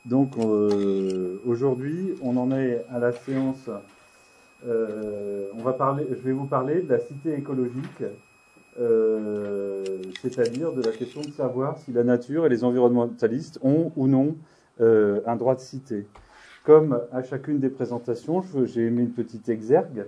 Donc aujourd'hui, on en est à la séance. Je vais vous parler de la cité écologique, c'est-à-dire de la question de savoir si la nature et les environnementalistes ont ou non un droit de cité. Comme à chacune des présentations, j'ai mis une petite exergue,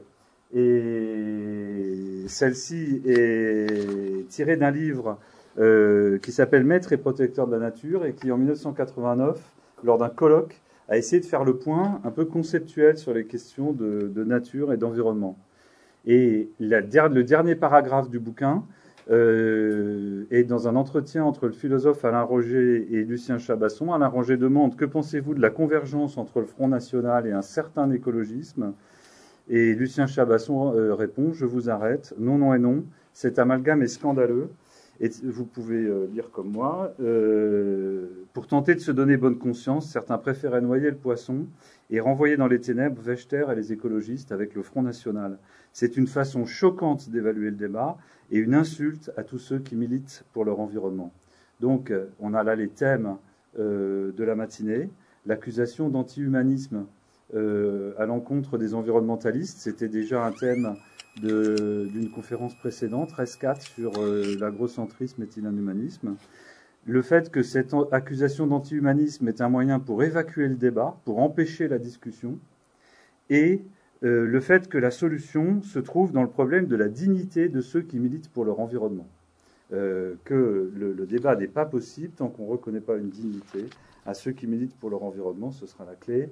et celle-ci est tirée d'un livre qui s'appelle Maître et protecteur de la nature, et qui en 1989, lors d'un colloque, a essayé de faire le point un peu conceptuel sur les questions de nature et d'environnement. Et le dernier paragraphe du bouquin est dans un entretien entre le philosophe Alain Roger et Lucien Chabasson. Alain Roger demande: que pensez-vous de la convergence entre le Front National et un certain écologisme? Et Lucien Chabasson répond: je vous arrête, non, non et non, cet amalgame est scandaleux. Et vous pouvez lire comme moi. Pour tenter de se donner bonne conscience, certains préféraient noyer le poisson et renvoyer dans les ténèbres Wechter et les écologistes avec le Front National. C'est une façon choquante d'évaluer le débat et une insulte à tous ceux qui militent pour leur environnement. Donc, on a là les thèmes de la matinée. L'accusation d'anti-humanisme à l'encontre des environnementalistes, c'était déjà un thème d'une conférence précédente, RES4, sur l'agrocentrisme est-il un humanisme. Le fait que cette accusation d'anti-humanisme est un moyen pour évacuer le débat, pour empêcher la discussion, et le fait que la solution se trouve dans le problème de la dignité de ceux qui militent pour leur environnement. Que le débat n'est pas possible tant qu'on ne reconnaît pas une dignité à ceux qui militent pour leur environnement. Ce sera la clé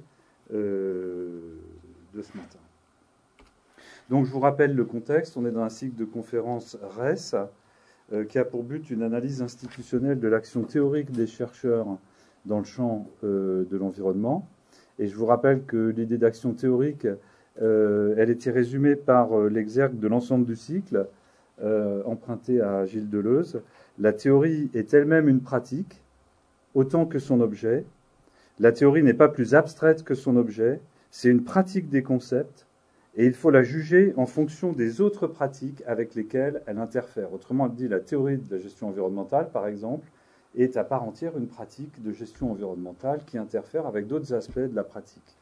de ce matin. Donc je vous rappelle le contexte. On est dans un cycle de conférences RES qui a pour but une analyse institutionnelle de l'action théorique des chercheurs dans le champ de l'environnement. Et je vous rappelle que l'idée d'action théorique, elle était résumée par l'exergue de l'ensemble du cycle, emprunté à Gilles Deleuze. La théorie est elle-même une pratique, autant que son objet. La théorie n'est pas plus abstraite que son objet, c'est une pratique des concepts, et il faut la juger en fonction des autres pratiques avec lesquelles elle interfère. Autrement dit, la théorie de la gestion environnementale, par exemple, est à part entière une pratique de gestion environnementale qui interfère avec d'autres aspects de la pratique.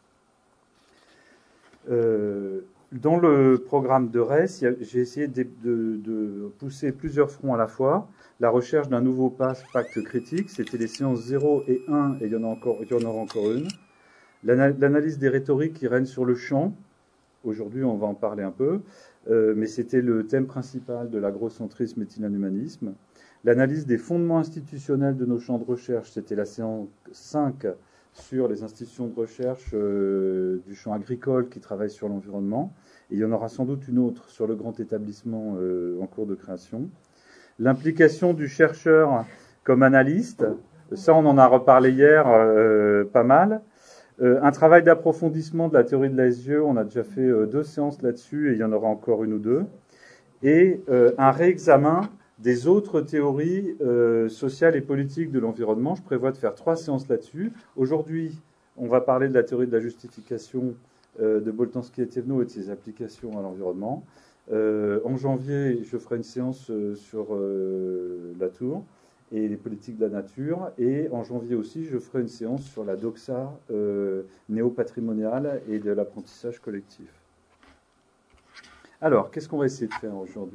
Dans le programme de RES, j'ai essayé de pousser plusieurs fronts à la fois. La recherche d'un nouveau pacte critique, c'était les séances 0 et 1, et il y en aura encore une. L'analyse des rhétoriques qui règnent sur le champ. Aujourd'hui, on va en parler un peu, mais c'était le thème principal de l'agrocentrisme et de l'humanisme. L'analyse des fondements institutionnels de nos champs de recherche, c'était la séance 5 sur les institutions de recherche du champ agricole qui travaillent sur l'environnement. Et il y en aura sans doute une autre sur le grand établissement en cours de création. L'implication du chercheur comme analyste, ça on en a reparlé hier pas mal. Un travail d'approfondissement de la théorie de l'ASE, on a déjà fait 2 séances là-dessus et il y en aura encore une ou deux. Et un réexamen des autres théories sociales et politiques de l'environnement. Je prévois de faire 3 séances là-dessus. Aujourd'hui, on va parler de la théorie de la justification de Boltanski et Thévenot et de ses applications à l'environnement. En janvier, je ferai une séance sur la tour et les politiques de la nature. Et en janvier aussi, je ferai une séance sur la doxa néo-patrimoniale et de l'apprentissage collectif. Alors, qu'est-ce qu'on va essayer de faire aujourd'hui ?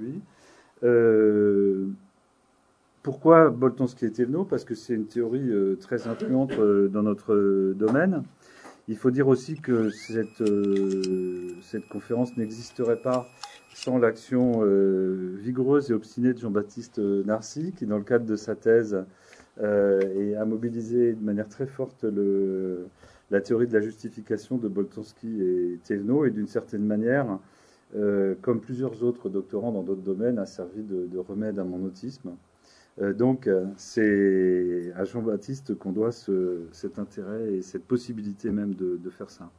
Pourquoi Boltanski et Thévenot ? Parce que c'est une théorie très influente dans notre domaine. Il faut dire aussi que cette conférence n'existerait pas sans l'action vigoureuse et obstinée de Jean-Baptiste Narcy, qui, dans le cadre de sa thèse, a mobilisé de manière très forte la théorie de la justification de Boltanski et Thévenot, et d'une certaine manière, comme plusieurs autres doctorants dans d'autres domaines, a servi de remède à mon autisme. Donc, c'est à Jean-Baptiste qu'on doit cet intérêt et cette possibilité même de faire ça.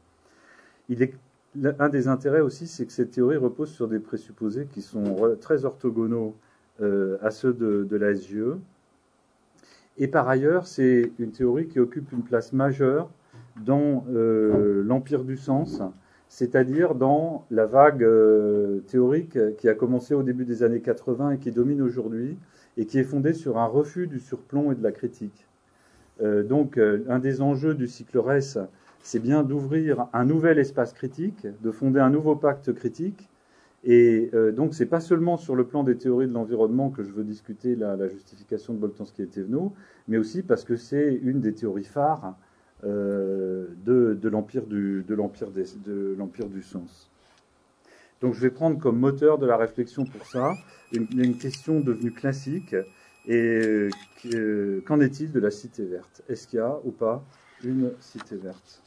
Un des intérêts aussi, c'est que cette théorie repose sur des présupposés qui sont très orthogonaux à ceux de la SGE. Et par ailleurs, c'est une théorie qui occupe une place majeure dans l'empire du sens, c'est-à-dire dans la vague théorique qui a commencé au début des années 80 et qui domine aujourd'hui, et qui est fondée sur un refus du surplomb et de la critique. Donc, un des enjeux du cycle RES, c'est bien d'ouvrir un nouvel espace critique, de fonder un nouveau pacte critique. Et donc, c'est pas seulement sur le plan des théories de l'environnement que je veux discuter la justification de Boltanski et Thévenot, mais aussi parce que c'est une des théories phares de l'empire du sens. Donc, je vais prendre comme moteur de la réflexion pour ça une question devenue classique. Et qu'en est-il de la cité verte? Est-ce qu'il y a ou pas une cité verte?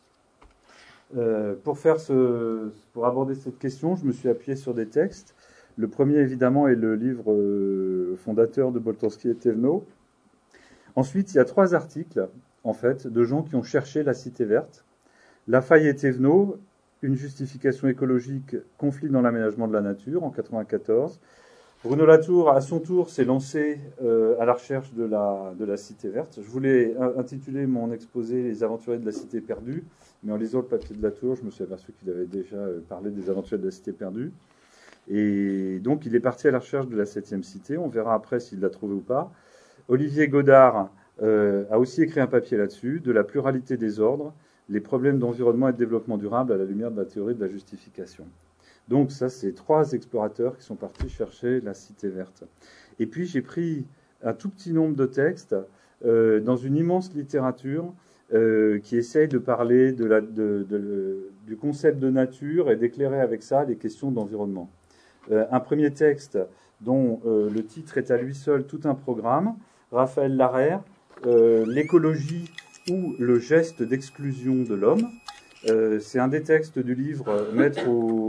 Pour aborder cette question, je me suis appuyé sur des textes. Le premier, évidemment, est le livre fondateur de Boltanski et Thévenot. Ensuite, il y a 3 articles, en fait, de gens qui ont cherché la cité verte. Lafaille et Thévenot, une justification écologique, conflit dans l'aménagement de la nature, en 1994. Bruno Latour, à son tour, s'est lancé à la recherche de la cité verte. Je voulais intituler mon exposé « Les aventuriers de la cité perdue », mais en lisant le papier de Latour, je me suis aperçu qu'il avait déjà parlé des aventuriers de la cité perdue. Et donc, il est parti à la recherche de la 7e cité. On verra après s'il l'a trouvée ou pas. Olivier Godard a aussi écrit un papier là-dessus, « De la pluralité des ordres, les problèmes d'environnement et de développement durable à la lumière de la théorie de la justification ». Donc ça, c'est 3 explorateurs qui sont partis chercher la cité verte. Et puis j'ai pris un tout petit nombre de textes dans une immense littérature qui essaye de parler du concept de nature et d'éclairer avec ça les questions d'environnement. Un premier texte dont le titre est à lui seul tout un programme, Raphaël Larère, l'écologie ou le geste d'exclusion de l'homme. C'est un des textes du livre Maître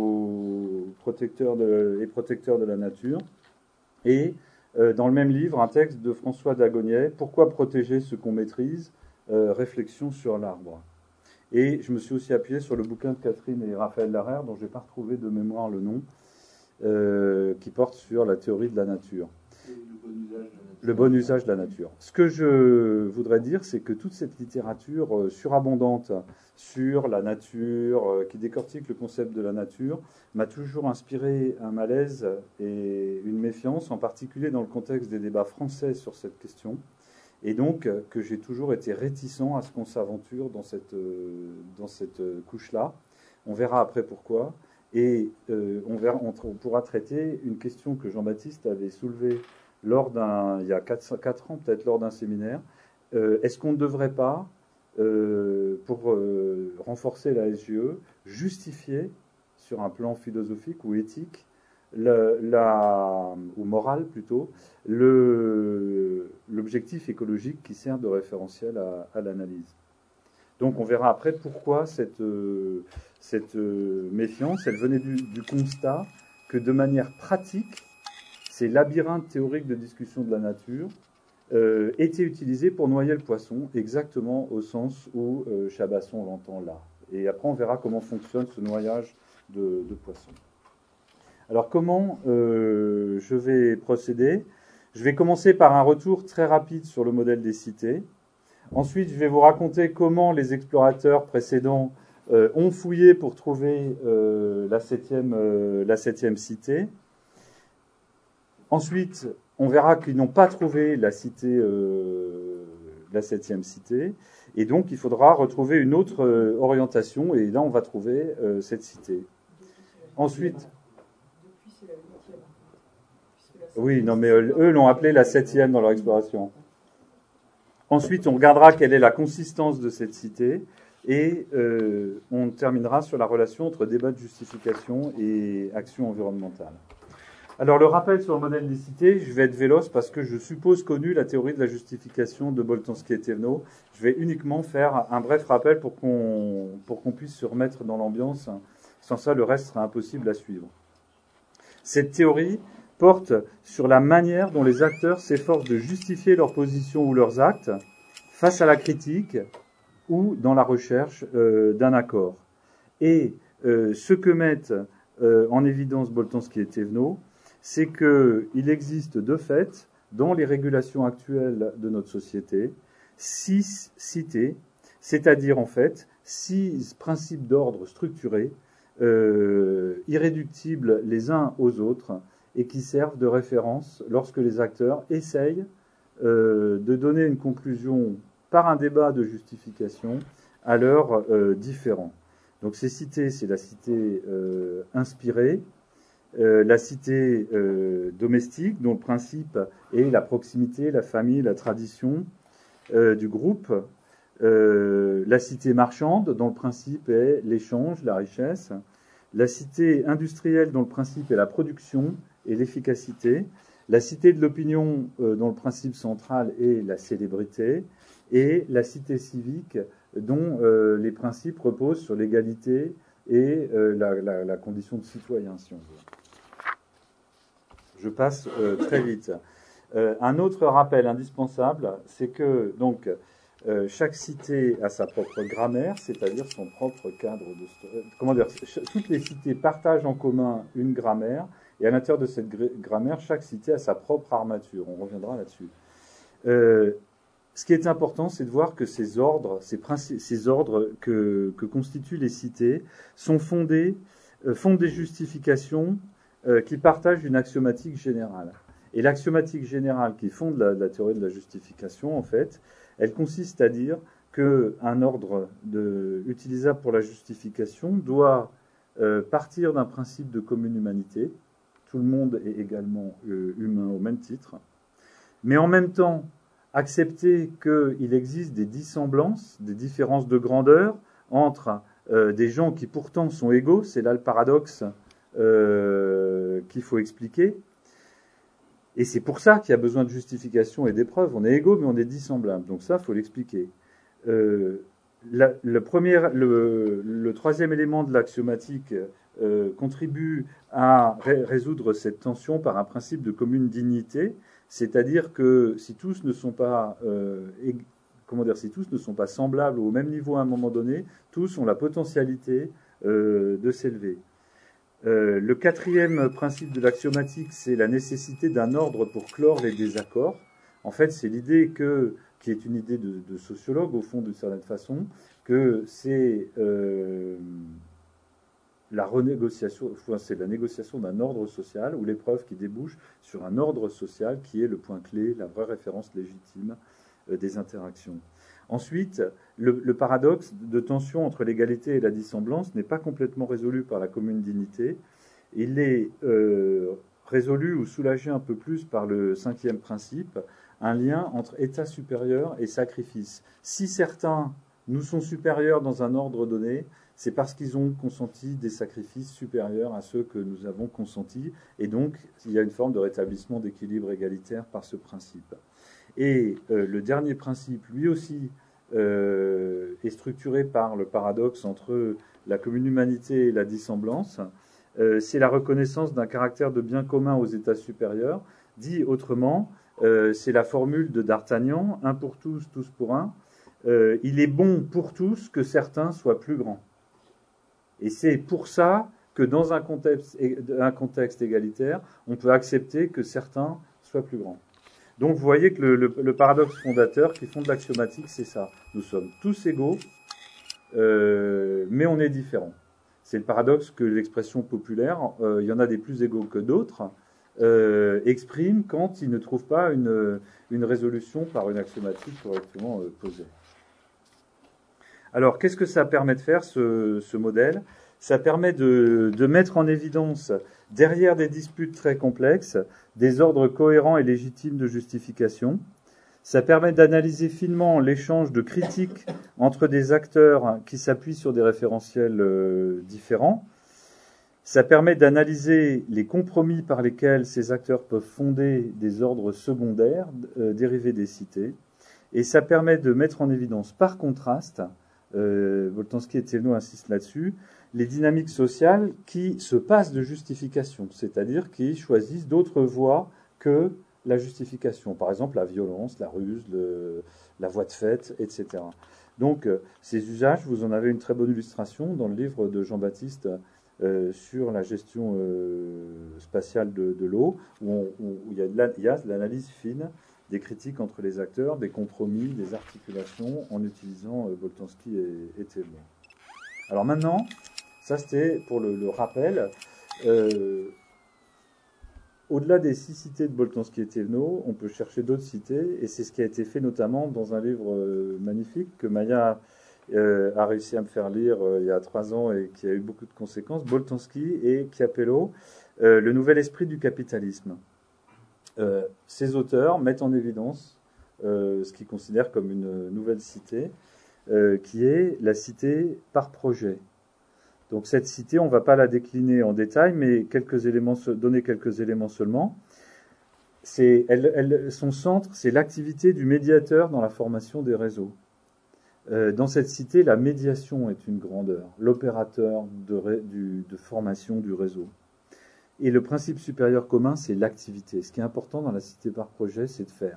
et protecteur de la nature. Et dans le même livre, un texte de François Dagognet, Pourquoi protéger ce qu'on maîtrise? Réflexion sur l'arbre. Et je me suis aussi appuyé sur le bouquin de Catherine et Raphaël Larère, dont je n'ai pas retrouvé de mémoire le nom, qui porte sur la théorie de la nature. Le bon usage de la nature. Ce que je voudrais dire, c'est que toute cette littérature surabondante sur la nature, qui décortique le concept de la nature, m'a toujours inspiré un malaise et une méfiance, en particulier dans le contexte des débats français sur cette question, et donc que j'ai toujours été réticent à ce qu'on s'aventure dans cette couche-là. On verra après pourquoi. Et on pourra traiter une question que Jean-Baptiste avait soulevée il y a 4 ans, peut-être lors d'un séminaire. Est-ce qu'on ne devrait pas, pour renforcer la SGE, justifier sur un plan philosophique ou éthique, ou moral plutôt, l'objectif écologique qui sert de référentiel à l'analyse? Donc on verra après pourquoi cette méfiance, elle venait du constat que de manière pratique, ces labyrinthes théoriques de discussion de la nature étaient utilisés pour noyer le poisson, exactement au sens où Chabasson l'entend là. Et après, on verra comment fonctionne ce noyage de poisson. Alors, comment je vais procéder? Je vais commencer par un retour très rapide sur le modèle des cités. Ensuite, je vais vous raconter comment les explorateurs précédents ont fouillé pour trouver la septième cité. Ensuite, on verra qu'ils n'ont pas trouvé la 7e cité, et donc il faudra retrouver une autre orientation, et là on va trouver cette cité. Ensuite, oui, non mais eux l'ont appelée la 7e dans leur exploration. Ensuite, on regardera quelle est la consistance de cette cité, et on terminera sur la relation entre débat de justification et action environnementale. Alors, le rappel sur le modèle des cités, je vais être véloce parce que je suppose connu la théorie de la justification de Boltanski et Thévenot. Je vais uniquement faire un bref rappel pour qu'on puisse se remettre dans l'ambiance. Sans ça, le reste sera impossible à suivre. Cette théorie porte sur la manière dont les acteurs s'efforcent de justifier leur position ou leurs actes face à la critique ou dans la recherche d'un accord. Et ce que mettent en évidence Boltanski et Thévenot, c'est qu'il existe de fait, dans les régulations actuelles de notre société, 6 cités, c'est-à-dire en fait 6 principes d'ordre structurés, irréductibles les uns aux autres, et qui servent de référence lorsque les acteurs essayent de donner une conclusion par un débat de justification à l'heure différent. Donc ces cités, c'est la cité inspirée, la cité domestique, dont le principe est la proximité, la famille, la tradition du groupe, la cité marchande, dont le principe est l'échange, la richesse, la cité industrielle, dont le principe est la production et l'efficacité, la cité de l'opinion, dont le principe central est la célébrité, et la cité civique, dont les principes reposent sur l'égalité et la condition de citoyen, si on veut. Je passe très vite. Un autre rappel indispensable, c'est que donc chaque cité a sa propre grammaire, c'est-à-dire son propre cadre de... Comment dire, toutes les cités partagent en commun une grammaire, et à l'intérieur de cette grammaire, chaque cité a sa propre armature. On reviendra là-dessus. Ce qui est important, c'est de voir que ces ordres que constituent les cités fondent des justifications qui partagent une axiomatique générale. Et l'axiomatique générale qui fonde la théorie de la justification, en fait, elle consiste à dire qu'un ordre utilisable pour la justification doit partir d'un principe de commune humanité. Tout le monde est également humain au même titre. Mais en même temps, accepter qu'il existe des dissemblances, des différences de grandeur entre des gens qui pourtant sont égaux, c'est là le paradoxe qu'il faut expliquer. Et c'est pour ça qu'il y a besoin de justification et d'épreuves. On est égaux, mais on est dissemblables. Donc ça, il faut l'expliquer. Le troisième élément de l'axiomatique contribue à résoudre cette tension par un principe de commune dignité, c'est-à-dire que si tous ne sont pas semblables au même niveau à un moment donné, tous ont la potentialité de s'élever. Le quatrième principe de l'axiomatique, c'est la nécessité d'un ordre pour clore les désaccords. En fait, c'est l'idée qui est une idée de sociologue, au fond, d'une certaine façon, que c'est la négociation d'un ordre social, ou l'épreuve qui débouche sur un ordre social qui est le point clé, la vraie référence légitime des interactions. Ensuite, le paradoxe de tension entre l'égalité et la dissemblance n'est pas complètement résolu par la commune dignité. Il est résolu ou soulagé un peu plus par le cinquième principe, un lien entre état supérieur et sacrifice. Si certains nous sont supérieurs dans un ordre donné, c'est parce qu'ils ont consenti des sacrifices supérieurs à ceux que nous avons consentis, et donc il y a une forme de rétablissement d'équilibre égalitaire par ce principe. Et le dernier principe, lui aussi, est structuré par le paradoxe entre la commune humanité et la dissemblance. C'est la reconnaissance d'un caractère de bien commun aux états supérieurs. Dit autrement, c'est la formule de D'Artagnan, un pour tous, tous pour un. Il est bon pour tous que certains soient plus grands. Et c'est pour ça que dans un contexte égalitaire, on peut accepter que certains soient plus grands. Donc vous voyez que le paradoxe fondateur qui fonde l'axiomatique, c'est ça. Nous sommes tous égaux, mais on est différents. C'est le paradoxe que l'expression populaire, il y en a des plus égaux que d'autres, exprime quand ils ne trouvent pas une résolution par une axiomatique correctement posée. Alors, qu'est-ce que ça permet de faire, ce modèle ? Ça permet de mettre en évidence, derrière des disputes très complexes, des ordres cohérents et légitimes de justification. Ça permet d'analyser finement l'échange de critiques entre des acteurs qui s'appuient sur des référentiels différents. Ça permet d'analyser les compromis par lesquels ces acteurs peuvent fonder des ordres secondaires dérivés des cités. Et ça permet de mettre en évidence, par contraste, Boltanski et Thévenot insistent là-dessus, les dynamiques sociales qui se passent de justification, c'est-à-dire qui choisissent d'autres voies que la justification. Par exemple, la violence, la ruse, la voie de fait, etc. Donc, ces usages, vous en avez une très bonne illustration dans le livre de Jean-Baptiste sur la gestion spatiale de l'eau, où il y a l'analyse fine des critiques entre les acteurs, des compromis, des articulations, en utilisant Boltanski et Thévenot. Alors maintenant, ça c'était pour le rappel. au-delà des 6 cités de Boltanski et Thévenot, on peut chercher d'autres cités, et c'est ce qui a été fait notamment dans un livre magnifique que Maya a réussi à me faire lire il y a 3 ans et qui a eu beaucoup de conséquences, Boltanski et Chiapello, Le nouvel esprit du capitalisme. Ces auteurs mettent en évidence ce qu'ils considèrent comme une nouvelle cité, qui est la cité par projet. Donc cette cité, on ne va pas la décliner en détail, mais donner quelques éléments seulement. Son centre, c'est l'activité du médiateur dans la formation des réseaux. Dans cette cité, la médiation est une grandeur, l'opérateur de formation du réseau. Et le principe supérieur commun, c'est l'activité. Ce qui est important dans la cité par projet, c'est de faire.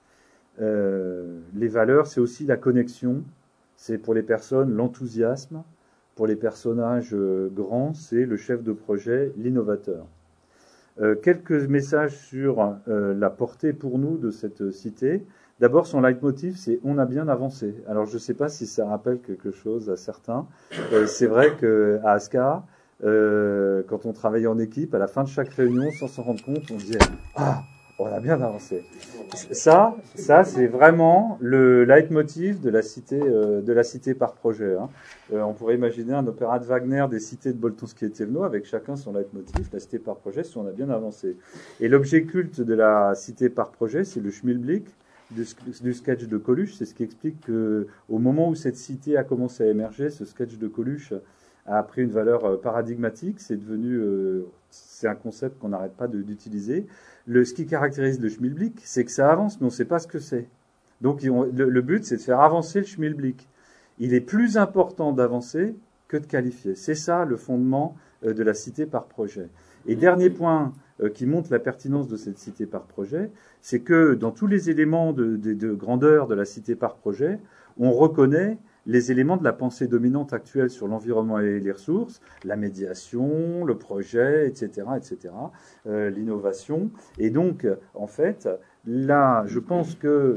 Les valeurs, c'est aussi la connexion. C'est pour les personnes l'enthousiasme. Pour les personnages grands, c'est le chef de projet, l'innovateur. Quelques messages sur la portée pour nous de cette cité. D'abord, son leitmotiv, c'est « on a bien avancé ». Alors, je ne sais pas si ça rappelle quelque chose à certains. C'est vrai qu'à Asca, quand on travaillait en équipe, à la fin de chaque réunion, sans s'en rendre compte, on disait « ah, on a bien avancé ». Ça, c'est vraiment le leitmotiv de la cité par projet. Hein. On pourrait imaginer un opéra de Wagner des cités de Boltanski et Thévenot avec chacun son leitmotiv, la cité par projet, si on a bien avancé. Et l'objet culte de la cité par projet, c'est le Schmilblick du sketch de Coluche. C'est ce qui explique qu'au moment où cette cité a commencé à émerger, ce sketch de Coluche a pris une valeur paradigmatique. C'est un concept qu'on n'arrête pas d'utiliser. Ce qui caractérise le Schmilblick, c'est que ça avance, mais on ne sait pas ce que c'est. Donc le but, c'est de faire avancer le Schmilblick. Il est plus important d'avancer que de qualifier. C'est ça le fondement de la cité par projet. Et dernier point qui montre la pertinence de cette cité par projet, c'est que dans tous les éléments de grandeur de la cité par projet, on reconnaît les éléments de la pensée dominante actuelle sur l'environnement et les ressources, la médiation, le projet, etc., l'innovation. Et donc, en fait, là, je pense que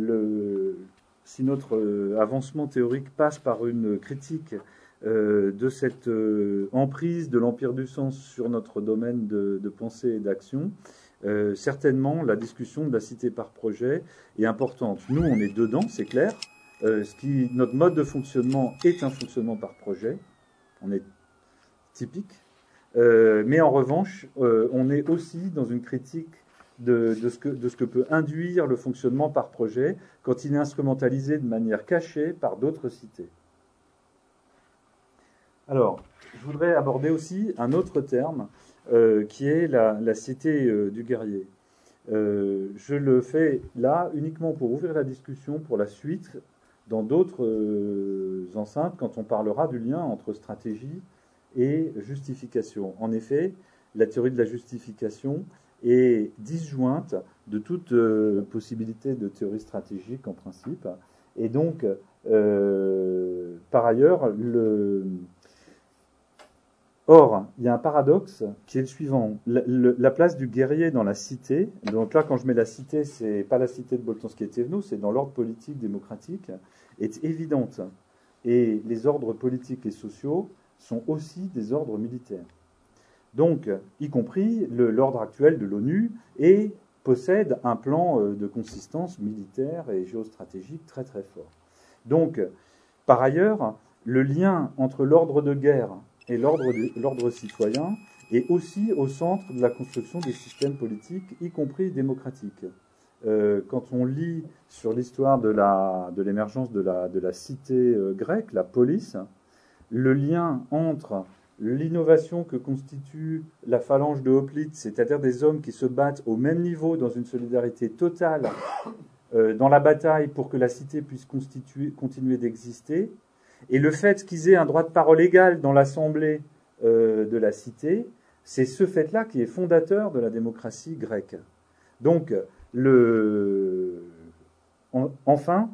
si notre avancement théorique passe par une critique de cette emprise de l'empire du sens sur notre domaine de pensée et d'action, certainement la discussion de la cité par projet est importante. Nous, on est dedans, c'est clair. Notre mode de fonctionnement est un fonctionnement par projet. On est typique. Mais en revanche, on est aussi dans une critique de ce que peut induire le fonctionnement par projet quand il est instrumentalisé de manière cachée par d'autres cités. Alors, je voudrais aborder aussi un autre terme qui est la cité du guerrier. Je le fais là uniquement pour ouvrir la discussion pour la suite dans d'autres enceintes quand on parlera du lien entre stratégie et justification. En effet, la théorie de la justification est disjointe de toute possibilité de théorie stratégique en principe. Et donc, par ailleurs, Or, il y a un paradoxe qui est le suivant. La place du guerrier dans la cité, donc là, quand je mets la cité, c'est pas la cité de Boltanski et Thévenot, c'est dans l'ordre politique démocratique, est évidente. Et les ordres politiques et sociaux sont aussi des ordres militaires. Donc, y compris l'ordre actuel de l'ONU, et possède un plan de consistance militaire et géostratégique très très fort. Donc, par ailleurs, le lien entre l'ordre de guerre et l'ordre citoyen est aussi au centre de la construction des systèmes politiques, y compris démocratiques. Quand on lit sur l'histoire de l'émergence de la cité grecque, la police, le lien entre l'innovation que constitue la phalange de Hoplite, c'est-à-dire des hommes qui se battent au même niveau dans une solidarité totale dans la bataille pour que la cité puisse continuer d'exister, et le fait qu'ils aient un droit de parole égal dans l'assemblée de la cité, c'est ce fait-là qui est fondateur de la démocratie grecque. Donc, enfin,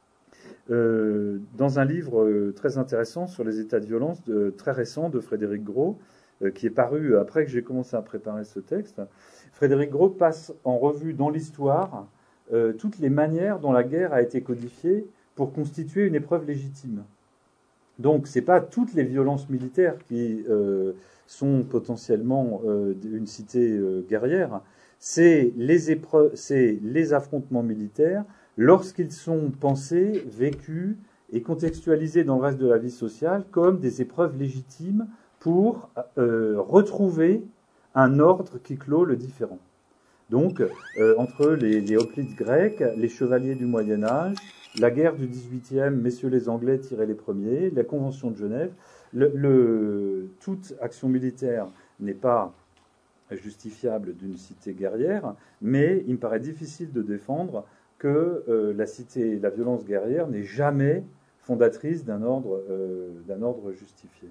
dans un livre très intéressant sur les états de violence, très récent, de Frédéric Gros, qui est paru après que j'ai commencé à préparer ce texte, Frédéric Gros passe en revue dans l'histoire toutes les manières dont la guerre a été codifiée pour constituer une épreuve légitime. Donc, ce n'est pas toutes les violences militaires qui sont potentiellement une cité guerrière, c'est les affrontements militaires lorsqu'ils sont pensés, vécus et contextualisés dans le reste de la vie sociale comme des épreuves légitimes pour retrouver un ordre qui clôt le différent. Donc, entre les hoplites grecs, les chevaliers du Moyen-Âge, la guerre du XVIIIe, messieurs les Anglais tiraient les premiers, la Convention de Genève, toute action militaire n'est pas justifiable d'une cité guerrière, mais il me paraît difficile de défendre que la violence guerrière n'est jamais fondatrice d'un ordre justifié.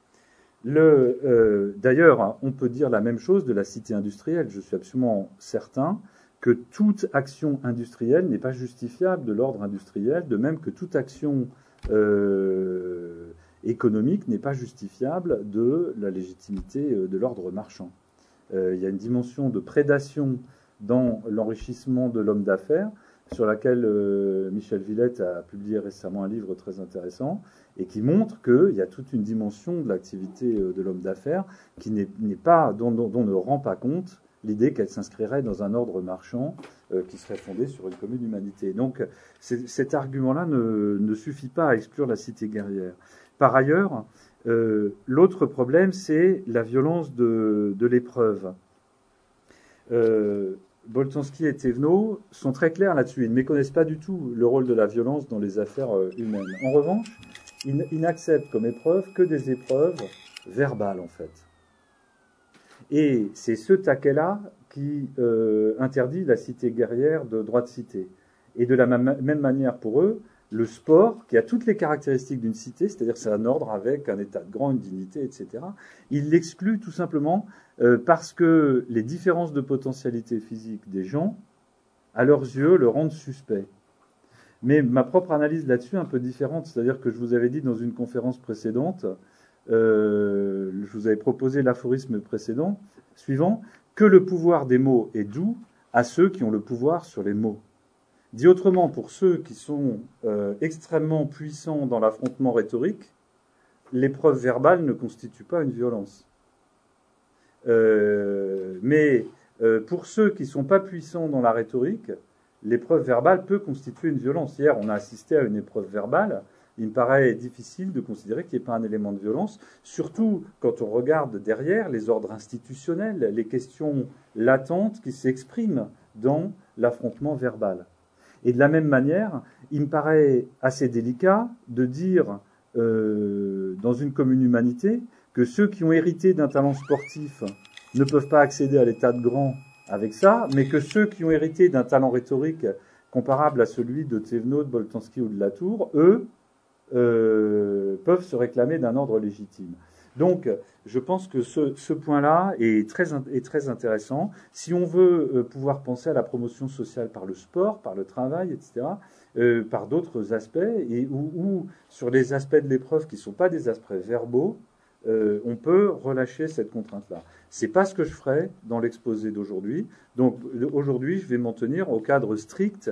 D'ailleurs, on peut dire la même chose de la cité industrielle. Je suis absolument certain que toute action industrielle n'est pas justifiable de l'ordre industriel, de même que toute action économique n'est pas justifiable de la légitimité de l'ordre marchand. Il y a une dimension de prédation dans l'enrichissement de l'homme d'affaires, sur laquelle Michel Villette a publié récemment un livre très intéressant, et qui montre qu'il y a toute une dimension de l'activité de l'homme d'affaires qui n'est pas, dont ne rend pas compte l'idée qu'elle s'inscrirait dans un ordre marchand qui serait fondé sur une commune humanité. Donc cet argument-là ne suffit pas à exclure la cité guerrière. Par ailleurs, l'autre problème, c'est la violence de l'épreuve. Boltanski et Thévenot sont très clairs là-dessus. Ils ne méconnaissent pas du tout le rôle de la violence dans les affaires humaines. En revanche, ils n'acceptent comme épreuve que des épreuves verbales, en fait. Et c'est ce taquet-là qui interdit la cité guerrière de droit de cité. Et de la même manière pour eux, le sport, qui a toutes les caractéristiques d'une cité, c'est-à-dire c'est un ordre avec un état de grand, une dignité, etc., il l'exclut tout simplement parce que les différences de potentialité physique des gens, à leurs yeux, le rendent suspect. Mais ma propre analyse là-dessus est un peu différente, c'est-à-dire que je vous avais dit dans une conférence précédente, je vous avais proposé l'aphorisme suivant, que le pouvoir des mots est doux à ceux qui ont le pouvoir sur les mots. Dit autrement, pour ceux qui sont extrêmement puissants dans l'affrontement rhétorique, l'épreuve verbale ne constitue pas une violence. Mais pour ceux qui ne sont pas puissants dans la rhétorique, l'épreuve verbale peut constituer une violence. Hier, on a assisté à une épreuve verbale. Il me paraît difficile de considérer qu'il n'y ait pas un élément de violence, surtout quand on regarde derrière les ordres institutionnels, les questions latentes qui s'expriment dans l'affrontement verbal. Et de la même manière, il me paraît assez délicat de dire dans une commune humanité que ceux qui ont hérité d'un talent sportif ne peuvent pas accéder à l'état de grand avec ça, mais que ceux qui ont hérité d'un talent rhétorique comparable à celui de Thévenot, de Boltanski ou de Latour, eux, peuvent se réclamer d'un ordre légitime. Donc, je pense que ce point-là est très intéressant. Si on veut pouvoir penser à la promotion sociale par le sport, par le travail, etc., par d'autres aspects, ou sur les aspects de l'épreuve qui ne sont pas des aspects verbaux, on peut relâcher cette contrainte-là. C'est pas ce que je ferai dans l'exposé d'aujourd'hui. Donc, aujourd'hui, je vais m'en tenir au cadre strict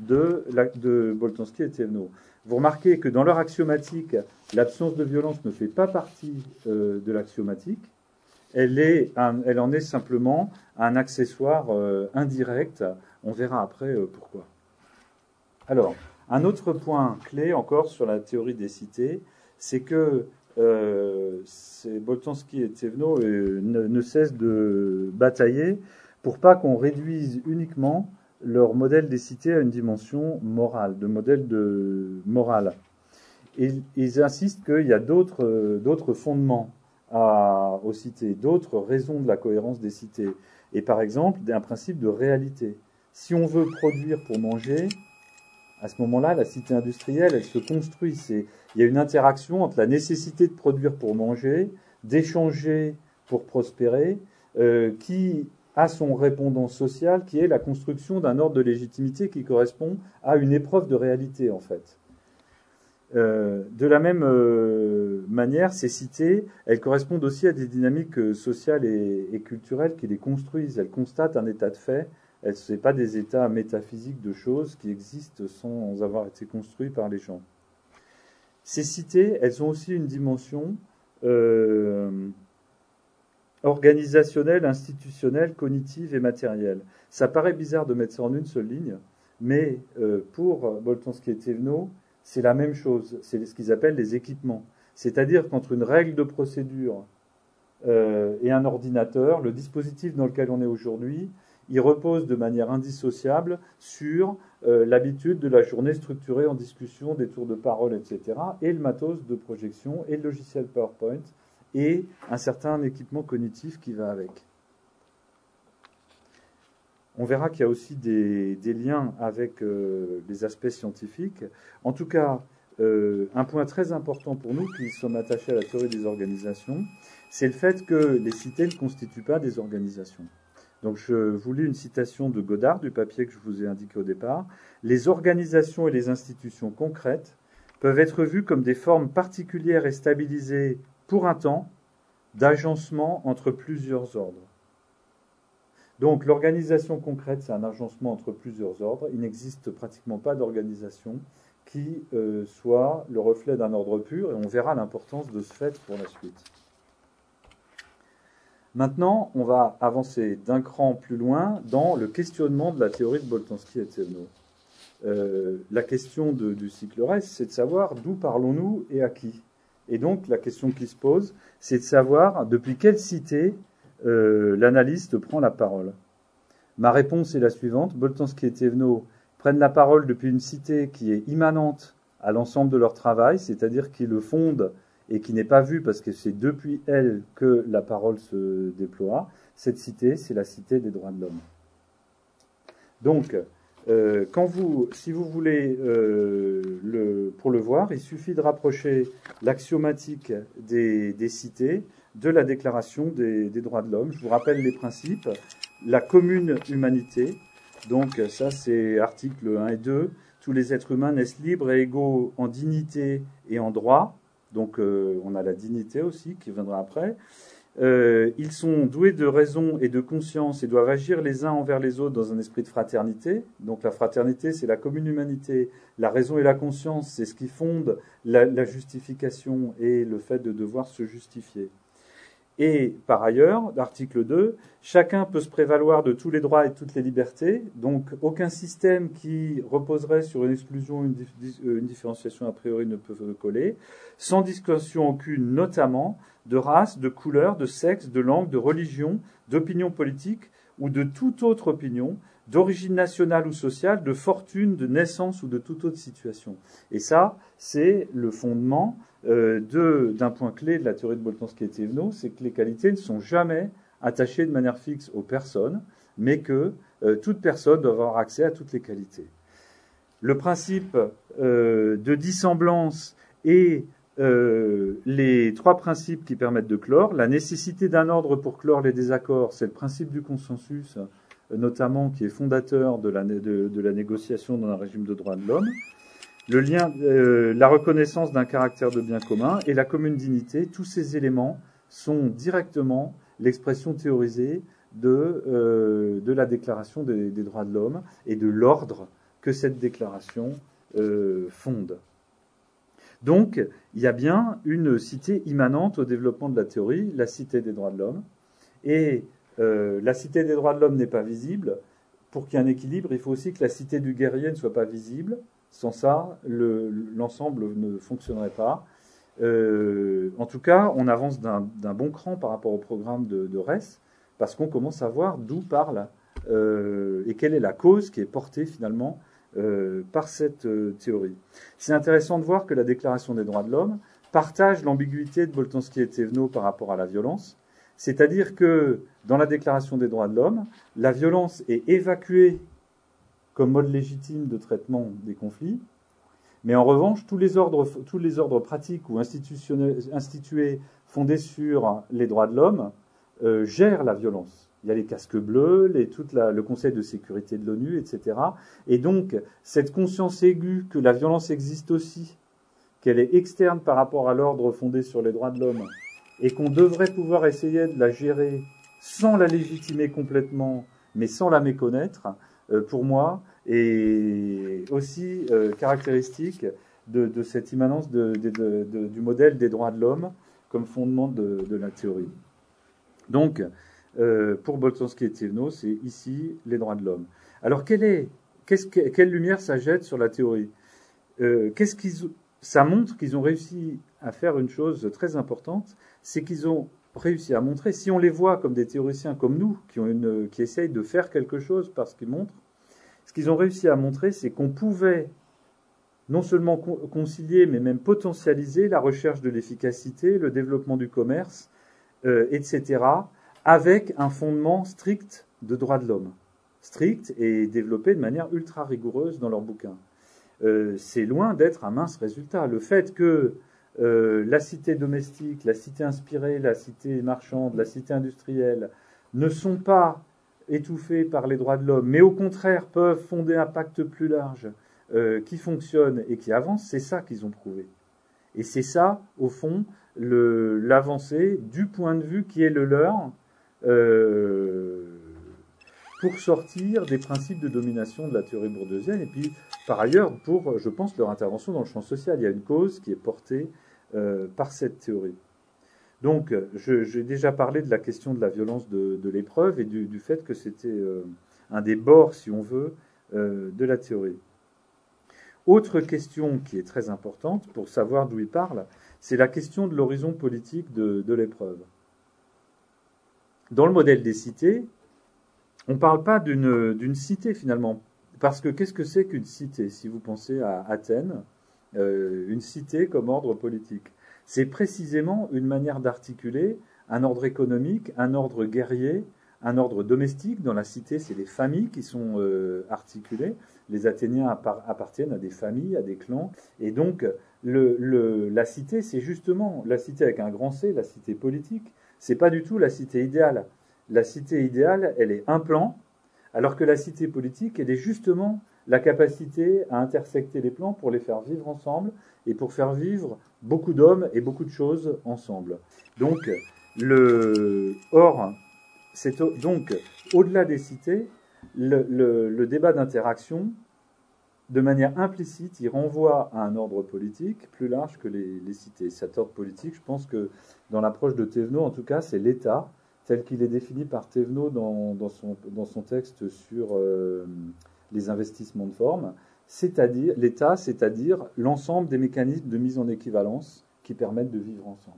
de Boltanski et Thévenot. Vous remarquez que dans leur axiomatique, l'absence de violence ne fait pas partie de l'axiomatique. Elle en est simplement un accessoire indirect. On verra après pourquoi. Alors, un autre point clé encore sur la théorie des cités, c'est que Boltanski et Thévenot ne cessent de batailler pour pas qu'on réduise uniquement leur modèle des cités à une dimension morale, de modèle de morale. Et ils insistent qu'il y a d'autres fondements aux cités, d'autres raisons de la cohérence des cités. Et par exemple, un principe de réalité. Si on veut produire pour manger, à ce moment-là, la cité industrielle, elle se construit. Il y a une interaction entre la nécessité de produire pour manger, d'échanger pour prospérer, qui a son répondant social, qui est la construction d'un ordre de légitimité qui correspond à une épreuve de réalité, en fait. De la même manière, ces cités, elles correspondent aussi à des dynamiques sociales et culturelles qui les construisent. Elles constatent un état de fait. Ce n'est pas des états métaphysiques de choses qui existent sans avoir été construits par les gens. Ces cités, elles ont aussi une dimension organisationnelle, institutionnelle, cognitive et matérielle. Ça paraît bizarre de mettre ça en une seule ligne, mais pour Boltanski et Thévenot, c'est la même chose. C'est ce qu'ils appellent les équipements. C'est-à-dire qu'entre une règle de procédure et un ordinateur, le dispositif dans lequel on est aujourd'hui, il repose de manière indissociable sur l'habitude de la journée structurée en discussion, des tours de parole, etc., et le matos de projection, et le logiciel PowerPoint, et un certain équipement cognitif qui va avec. On verra qu'il y a aussi des liens avec les aspects scientifiques. En tout cas, un point très important pour nous qui sommes attachés à la théorie des organisations, c'est le fait que les cités ne constituent pas des organisations. Donc je vous lis une citation de Godard, du papier que je vous ai indiqué au départ. « Les organisations et les institutions concrètes peuvent être vues comme des formes particulières et stabilisées pour un temps d'agencement entre plusieurs ordres. » Donc l'organisation concrète, c'est un agencement entre plusieurs ordres. Il n'existe pratiquement pas d'organisation qui soit le reflet d'un ordre pur, et on verra l'importance de ce fait pour la suite. Maintenant, on va avancer d'un cran plus loin dans le questionnement de la théorie de Boltanski et Thévenot. La question du cycle reste, c'est de savoir d'où parlons-nous et à qui. Et donc, la question qui se pose, c'est de savoir depuis quelle cité l'analyste prend la parole. Ma réponse est la suivante. Boltanski et Thévenot prennent la parole depuis une cité qui est immanente à l'ensemble de leur travail, c'est-à-dire qui le fonde et qui n'est pas vue parce que c'est depuis elle que la parole se déploie. Cette cité, c'est la cité des droits de l'homme. Donc, si vous voulez pour le voir, il suffit de rapprocher l'axiomatique des cités de la déclaration des droits de l'homme. Je vous rappelle les principes. La commune humanité, donc ça c'est articles 1 et 2. Tous les êtres humains naissent libres et égaux en dignité et en droit. Donc on a la dignité aussi qui viendra après. Ils sont doués de raison et de conscience et doivent agir les uns envers les autres dans un esprit de fraternité. Donc la fraternité, c'est la commune humanité. La raison et la conscience, c'est ce qui fonde la justification et le fait de devoir se justifier. Et par ailleurs, l'article 2, chacun peut se prévaloir de tous les droits et de toutes les libertés. Donc aucun système qui reposerait sur une exclusion, une différenciation a priori ne peut coller, sans discussion aucune, notamment de race, de couleur, de sexe, de langue, de religion, d'opinion politique ou de toute autre opinion, d'origine nationale ou sociale, de fortune, de naissance ou de toute autre situation. Et ça, c'est le fondement d'un point clé de la théorie de Boltanski et Thévenot, c'est que les qualités ne sont jamais attachées de manière fixe aux personnes, mais que toute personne doit avoir accès à toutes les qualités. Le principe de dissemblance et les trois principes qui permettent de clore, la nécessité d'un ordre pour clore les désaccords, c'est le principe du consensus, notamment qui est fondateur de la négociation dans un régime de droits de l'homme, le lien, la reconnaissance d'un caractère de bien commun et la commune dignité, tous ces éléments sont directement l'expression théorisée de la déclaration des droits de l'homme et de l'ordre que cette déclaration fonde. Donc, il y a bien une cité immanente au développement de la théorie, la cité des droits de l'homme. Et la cité des droits de l'homme n'est pas visible. Pour qu'il y ait un équilibre, il faut aussi que la cité du guerrier ne soit pas visible. Sans ça, l'ensemble ne fonctionnerait pas. En tout cas, on avance d'un bon cran par rapport au programme de Ress, parce qu'on commence à voir d'où parle et quelle est la cause qui est portée finalement par cette théorie. C'est intéressant de voir que la Déclaration des droits de l'homme partage l'ambiguïté de Boltanski et Thévenot par rapport à la violence, c'est-à-dire que dans la Déclaration des droits de l'homme, la violence est évacuée comme mode légitime de traitement des conflits, mais en revanche, tous les ordres pratiques ou institués fondés sur les droits de l'homme gèrent la violence. Il y a les casques bleus, le Conseil de sécurité de l'ONU, etc. Et donc, cette conscience aiguë que la violence existe aussi, qu'elle est externe par rapport à l'ordre fondé sur les droits de l'homme, et qu'on devrait pouvoir essayer de la gérer sans la légitimer complètement, mais sans la méconnaître, pour moi, est aussi caractéristique de cette immanence du modèle des droits de l'homme comme fondement de la théorie. Donc, pour Boltanski et Thévenot, c'est ici les droits de l'homme. Alors, quelle lumière ça jette sur la théorie? Ça montre qu'ils ont réussi à faire une chose très importante, c'est qu'ils ont réussi à montrer, si on les voit comme des théoriciens comme nous, qui essayent de faire quelque chose par ce qu'ils montrent, ce qu'ils ont réussi à montrer, c'est qu'on pouvait non seulement concilier, mais même potentialiser la recherche de l'efficacité, le développement du commerce, etc., avec un fondement strict de droits de l'homme. Strict et développé de manière ultra rigoureuse dans leurs bouquins. C'est loin d'être un mince résultat. Le fait que la cité domestique, la cité inspirée, la cité marchande, la cité industrielle ne sont pas étouffées par les droits de l'homme, mais au contraire peuvent fonder un pacte plus large qui fonctionne et qui avance, c'est ça qu'ils ont prouvé. Et c'est ça, au fond, l'avancée du point de vue qui est le leur pour sortir des principes de domination de la théorie bourdeusienne et puis, par ailleurs, pour, je pense, leur intervention dans le champ social. Il y a une cause qui est portée par cette théorie. Donc, j'ai déjà parlé de la question de la violence de l'épreuve et du fait que c'était un des bords, si on veut, de la théorie. Autre question qui est très importante pour savoir d'où il parle, c'est la question de l'horizon politique de l'épreuve. Dans le modèle des cités, on ne parle pas d'une cité finalement, parce que qu'est-ce que c'est qu'une cité? Si vous pensez à Athènes, une cité comme ordre politique, c'est précisément une manière d'articuler un ordre économique, un ordre guerrier, un ordre domestique. Dans la cité, c'est les familles qui sont articulées. Les Athéniens appartiennent à des familles, à des clans. Et donc, la cité, c'est justement la cité avec un grand C, la cité politique. C'est pas du tout la cité idéale. La cité idéale, elle est un plan, alors que la cité politique, elle est justement la capacité à intersecter les plans pour les faire vivre ensemble et pour faire vivre beaucoup d'hommes et beaucoup de choses ensemble. Donc, donc au-delà des cités, le débat d'interaction, de manière implicite, il renvoie à un ordre politique plus large que les cités. Cet ordre politique, je pense que dans l'approche de Thévenot, en tout cas, c'est l'État, tel qu'il est défini par Thévenot dans son texte sur les investissements de forme, c'est-à-dire l'État, c'est-à-dire l'ensemble des mécanismes de mise en équivalence qui permettent de vivre ensemble.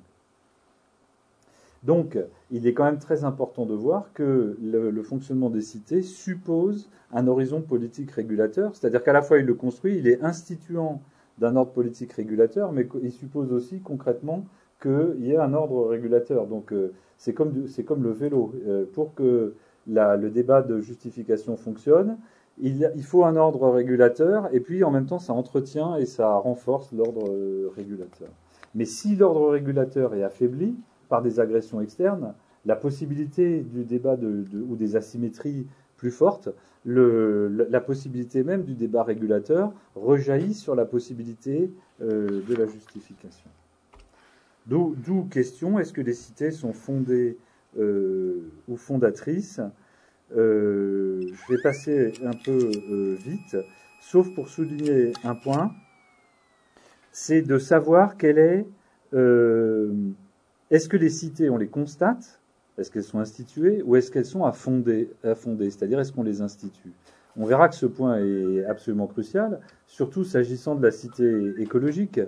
Donc, il est quand même très important de voir que le fonctionnement des cités suppose un horizon politique régulateur, c'est-à-dire qu'à la fois il le construit, il est instituant d'un ordre politique régulateur, mais il suppose aussi concrètement qu'il y ait un ordre régulateur. Donc, c'est comme le vélo. Pour que le débat de justification fonctionne, il faut un ordre régulateur, et puis en même temps ça entretient et ça renforce l'ordre régulateur. Mais si l'ordre régulateur est affaibli par des agressions externes, la possibilité du débat ou des asymétries plus fortes, la possibilité même du débat régulateur rejaillit sur la possibilité de la justification. D'où question, est-ce que les cités sont fondées ou fondatrices? Je vais passer un peu vite, sauf pour souligner un point, c'est de savoir quelle est... est-ce que les cités, on les constate? Est-ce qu'elles sont instituées? Ou est-ce qu'elles sont à fonder? C'est-à-dire, est-ce qu'on les institue? On verra que ce point est absolument crucial, surtout s'agissant de la cité écologique.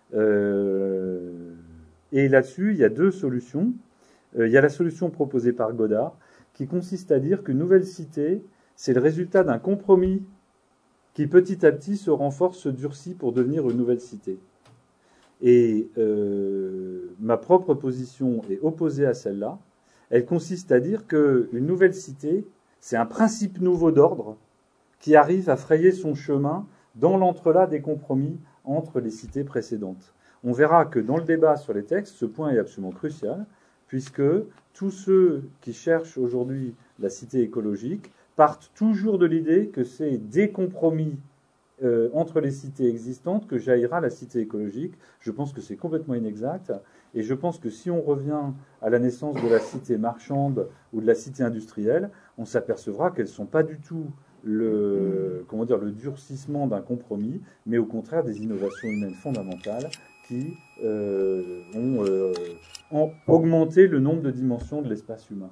Et là-dessus, il y a deux solutions. Il y a la solution proposée par Godard, qui consiste à dire qu'une nouvelle cité, c'est le résultat d'un compromis qui petit à petit se renforce, se durcit pour devenir une nouvelle cité. Et ma propre position est opposée à celle-là. Elle consiste à dire qu'une nouvelle cité, c'est un principe nouveau d'ordre qui arrive à frayer son chemin dans l'entrelac des compromis entre les cités précédentes. On verra que dans le débat sur les textes, ce point est absolument crucial, puisque tous ceux qui cherchent aujourd'hui la cité écologique partent toujours de l'idée que c'est des compromis entre les cités existantes que jaillira la cité écologique. Je pense que c'est complètement inexact, et je pense que si on revient à la naissance de la cité marchande ou de la cité industrielle, on s'apercevra qu'elles ne sont pas du tout le durcissement d'un compromis, mais au contraire des innovations humaines fondamentales qui ont augmenté le nombre de dimensions de l'espace humain.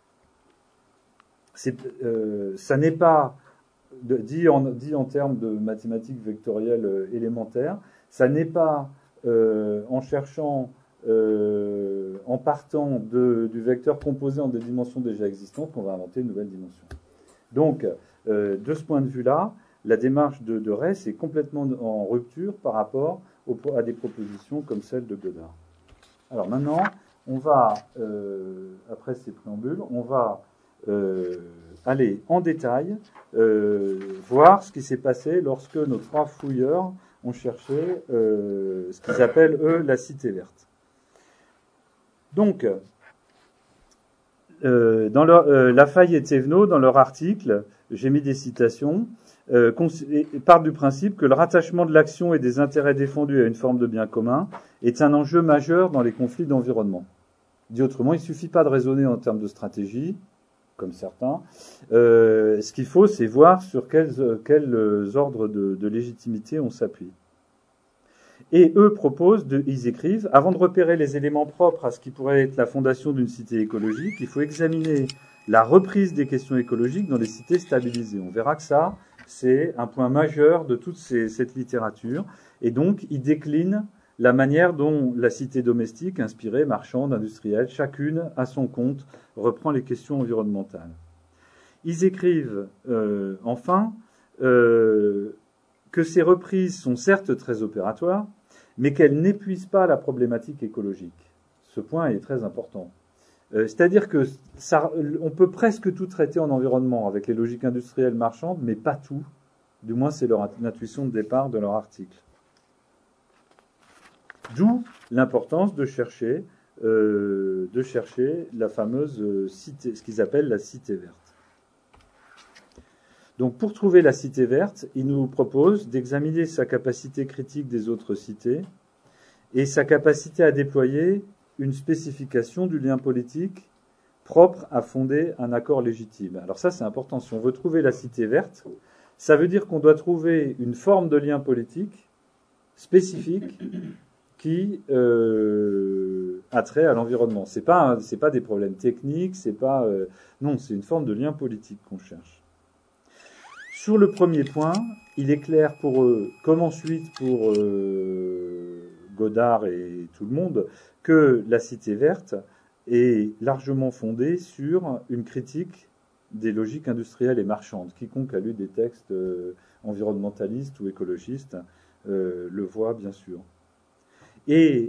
Ça n'est pas, dit en termes de mathématiques vectorielles élémentaires, ça n'est pas en cherchant, en partant du vecteur composé en des dimensions déjà existantes qu'on va inventer une nouvelle dimension. Donc, de ce point de vue-là, la démarche de Rey est complètement en rupture par rapport à des propositions comme celle de Godard. Alors maintenant, on va, après ces préambules, on va aller en détail voir ce qui s'est passé lorsque nos trois fouilleurs ont cherché ce qu'ils appellent, eux, la cité verte. Donc, Lafaille et Thévenot, dans leur article, j'ai mis des citations, partent du principe que le rattachement de l'action et des intérêts défendus à une forme de bien commun est un enjeu majeur dans les conflits d'environnement. Dit autrement, il ne suffit pas de raisonner en termes de stratégie, comme certains. Ce qu'il faut, c'est voir sur quels ordres de légitimité on s'appuie. Et eux ils écrivent, avant de repérer les éléments propres à ce qui pourrait être la fondation d'une cité écologique, il faut examiner la reprise des questions écologiques dans les cités stabilisées. On verra que ça, c'est un point majeur de toute cette littérature. Et donc, ils déclinent la manière dont la cité domestique, inspirée, marchande, industrielle, chacune, à son compte, reprend les questions environnementales. Ils écrivent, enfin, que ces reprises sont certes très opératoires, mais qu'elles n'épuisent pas la problématique écologique. Ce point est très important. C'est-à-dire que on peut presque tout traiter en environnement avec les logiques industrielles marchandes, mais pas tout. Du moins, c'est leur intuition de départ de leur article. D'où l'importance de chercher la fameuse cité, ce qu'ils appellent la cité verte. Donc, pour trouver la cité verte, il nous propose d'examiner sa capacité critique des autres cités et sa capacité à déployer une spécification du lien politique propre à fonder un accord légitime. Alors ça, c'est important. Si on veut trouver la cité verte, ça veut dire qu'on doit trouver une forme de lien politique spécifique qui a trait à l'environnement. C'est pas des problèmes techniques, non, c'est une forme de lien politique qu'on cherche. Sur le premier point, il est clair pour eux, comme ensuite pour Godard et tout le monde, que la cité verte est largement fondée sur une critique des logiques industrielles et marchandes. Quiconque a lu des textes environnementalistes ou écologistes le voit bien sûr. Et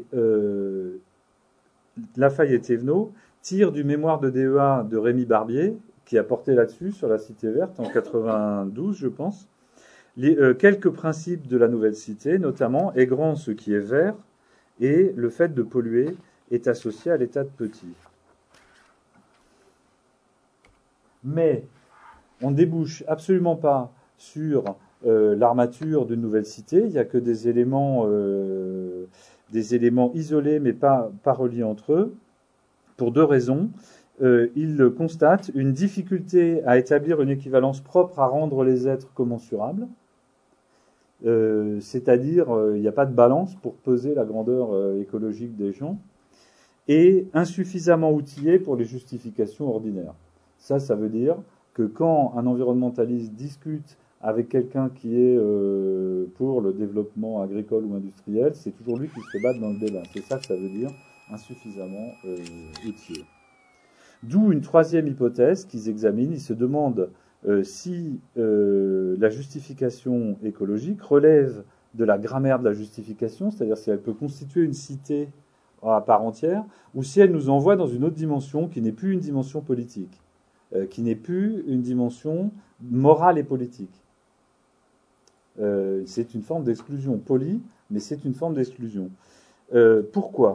Lafaille et Thévenot tirent du mémoire de DEA de Rémi Barbier, qui a porté là-dessus, sur la cité verte, en 92, je pense, quelques principes de la nouvelle cité, notamment est grand ce qui est vert, et le fait de polluer est associé à l'état de petit. Mais on ne débouche absolument pas sur l'armature d'une nouvelle cité, il n'y a que des éléments isolés mais pas reliés entre eux, pour deux raisons. Il constate une difficulté à établir une équivalence propre à rendre les êtres commensurables, c'est-à-dire il n'y a pas de balance pour peser la grandeur écologique des gens, et insuffisamment outillé pour les justifications ordinaires. Ça veut dire que quand un environnementaliste discute avec quelqu'un qui est pour le développement agricole ou industriel, c'est toujours lui qui se fait battre dans le débat. C'est ça que ça veut dire, insuffisamment outillé. D'où une troisième hypothèse qu'ils examinent. Ils se demandent si la justification écologique relève de la grammaire de la justification, c'est-à-dire si elle peut constituer une cité à part entière, ou si elle nous envoie dans une autre dimension qui n'est plus une dimension politique, qui n'est plus une dimension morale et politique. C'est une forme d'exclusion polie, mais c'est une forme d'exclusion. Pourquoi ?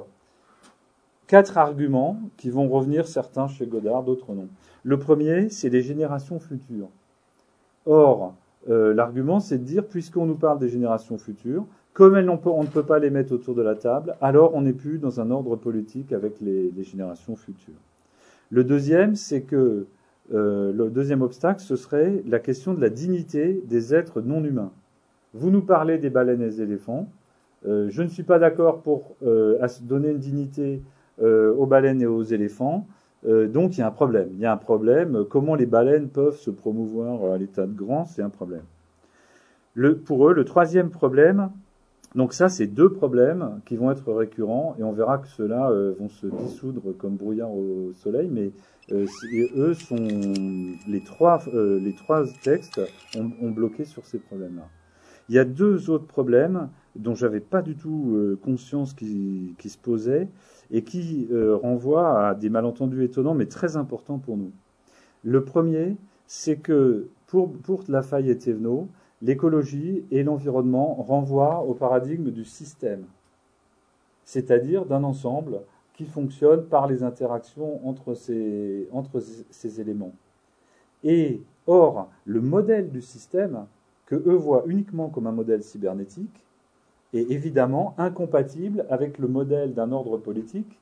4 arguments qui vont revenir, certains chez Godard, d'autres non. Le premier, c'est les générations futures. Or, l'argument, c'est de dire, puisqu'on nous parle des générations futures, comme on ne peut pas les mettre autour de la table, alors on n'est plus dans un ordre politique avec les générations futures. Le deuxième, c'est que le deuxième obstacle, ce serait la question de la dignité des êtres non humains. Vous nous parlez des baleines et des éléphants. Je ne suis pas d'accord pour donner une dignité aux baleines et aux éléphants. Donc il y a un problème. Il y a un problème. Comment les baleines peuvent se promouvoir à l'état de grand, c'est un problème. Pour eux, le troisième problème, donc ça, c'est deux problèmes qui vont être récurrents, et on verra que ceux-là vont se dissoudre comme brouillard au soleil, mais eux sont les trois textes ont bloqué sur ces problèmes-là. Il y a deux autres problèmes dont j'avais pas du tout conscience qui se posaient et qui renvoient à des malentendus étonnants, mais très importants pour nous. Le premier, c'est que pour Lafaille et Thévenot, l'écologie et l'environnement renvoient au paradigme du système, c'est-à-dire d'un ensemble qui fonctionne par les interactions entre ces éléments. Et or, le modèle du système, que eux voient uniquement comme un modèle cybernétique, est évidemment incompatible avec le modèle d'un ordre politique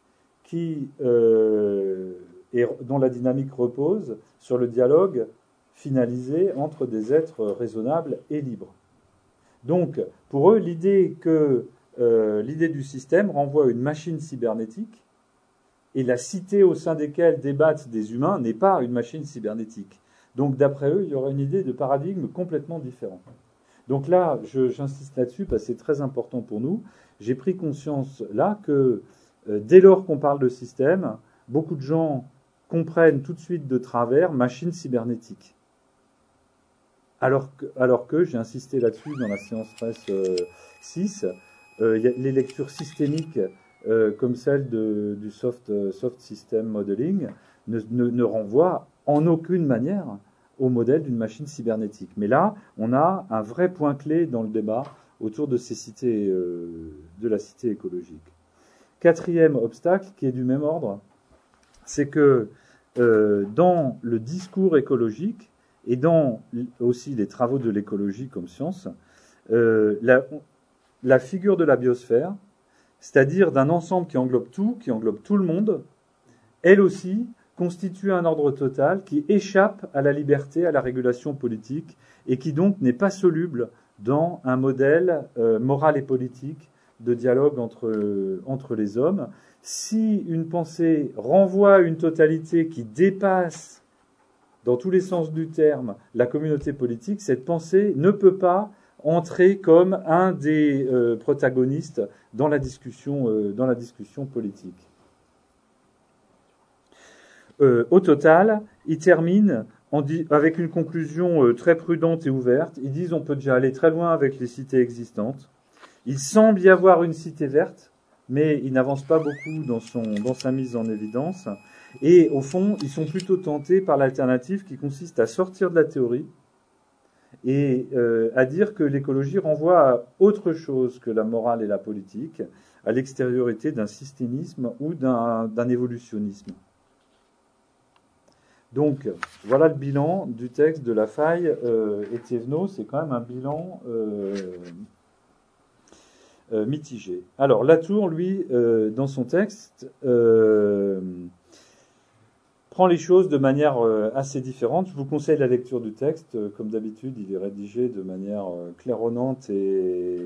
dont la dynamique repose sur le dialogue finalisé entre des êtres raisonnables et libres. Donc, pour eux, l'idée du système renvoie à une machine cybernétique, et la cité au sein desquelles débattent des humains n'est pas une machine cybernétique. Donc, d'après eux, il y aurait une idée de paradigme complètement différent. Donc là, j'insiste là-dessus parce que c'est très important pour nous. J'ai pris conscience là que dès lors qu'on parle de système, beaucoup de gens comprennent tout de suite de travers machine cybernétique. Alors que j'ai insisté là-dessus dans la séance presse 6, les lectures systémiques comme celle du soft system modeling ne renvoient en aucune manière au modèle d'une machine cybernétique. Mais là, on a un vrai point clé dans le débat autour de ces cités, de la cité écologique. Quatrième obstacle, qui est du même ordre, c'est que dans le discours écologique et dans aussi les travaux de l'écologie comme science, la figure de la biosphère, c'est-à-dire d'un ensemble qui englobe tout le monde, elle aussi constitue un ordre total qui échappe à la liberté, à la régulation politique, et qui donc n'est pas soluble dans un modèle moral et politique de dialogue entre les hommes. Si une pensée renvoie à une totalité qui dépasse, dans tous les sens du terme, la communauté politique, cette pensée ne peut pas entrer comme un des protagonistes dans la discussion politique. Au total, ils terminent avec une conclusion très prudente et ouverte. Ils disent on peut déjà aller très loin avec les cités existantes. Il semble y avoir une cité verte, mais ils n'avancent pas beaucoup dans sa mise en évidence. Et au fond, ils sont plutôt tentés par l'alternative qui consiste à sortir de la théorie et à dire que l'écologie renvoie à autre chose que la morale et la politique, à l'extériorité d'un systémisme ou d'un évolutionnisme. Donc, voilà le bilan du texte de Lafaille et Thévenot. C'est quand même un bilan mitigé. Alors, Latour, lui, dans son texte, prend les choses de manière assez différente. Je vous conseille la lecture du texte. Comme d'habitude, il est rédigé de manière claironnante et,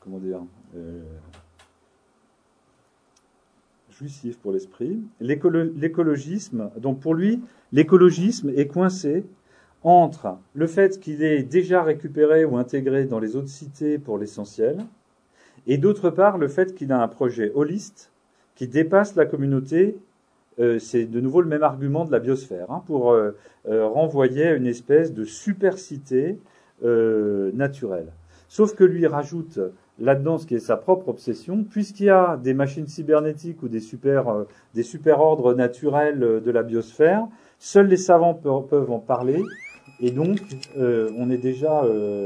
jouissif pour l'esprit. L'écologisme, donc pour lui, l'écologisme est coincé entre le fait qu'il est déjà récupéré ou intégré dans les autres cités pour l'essentiel, et d'autre part le fait qu'il a un projet holiste qui dépasse la communauté. C'est de nouveau le même argument de la biosphère, pour renvoyer à une espèce de super-cité naturelle. Sauf que lui rajoute là-dedans ce qui est sa propre obsession, puisqu'il y a des machines cybernétiques ou des super-ordres naturels de la biosphère, seuls les savants peuvent en parler, et donc on est déjà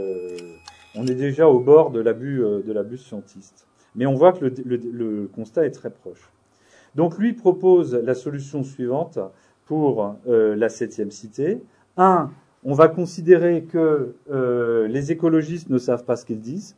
au bord de l'abus scientiste. Mais on voit que le constat est très proche. Donc lui propose la solution suivante pour la 7e cité. 1, on va considérer que les écologistes ne savent pas ce qu'ils disent.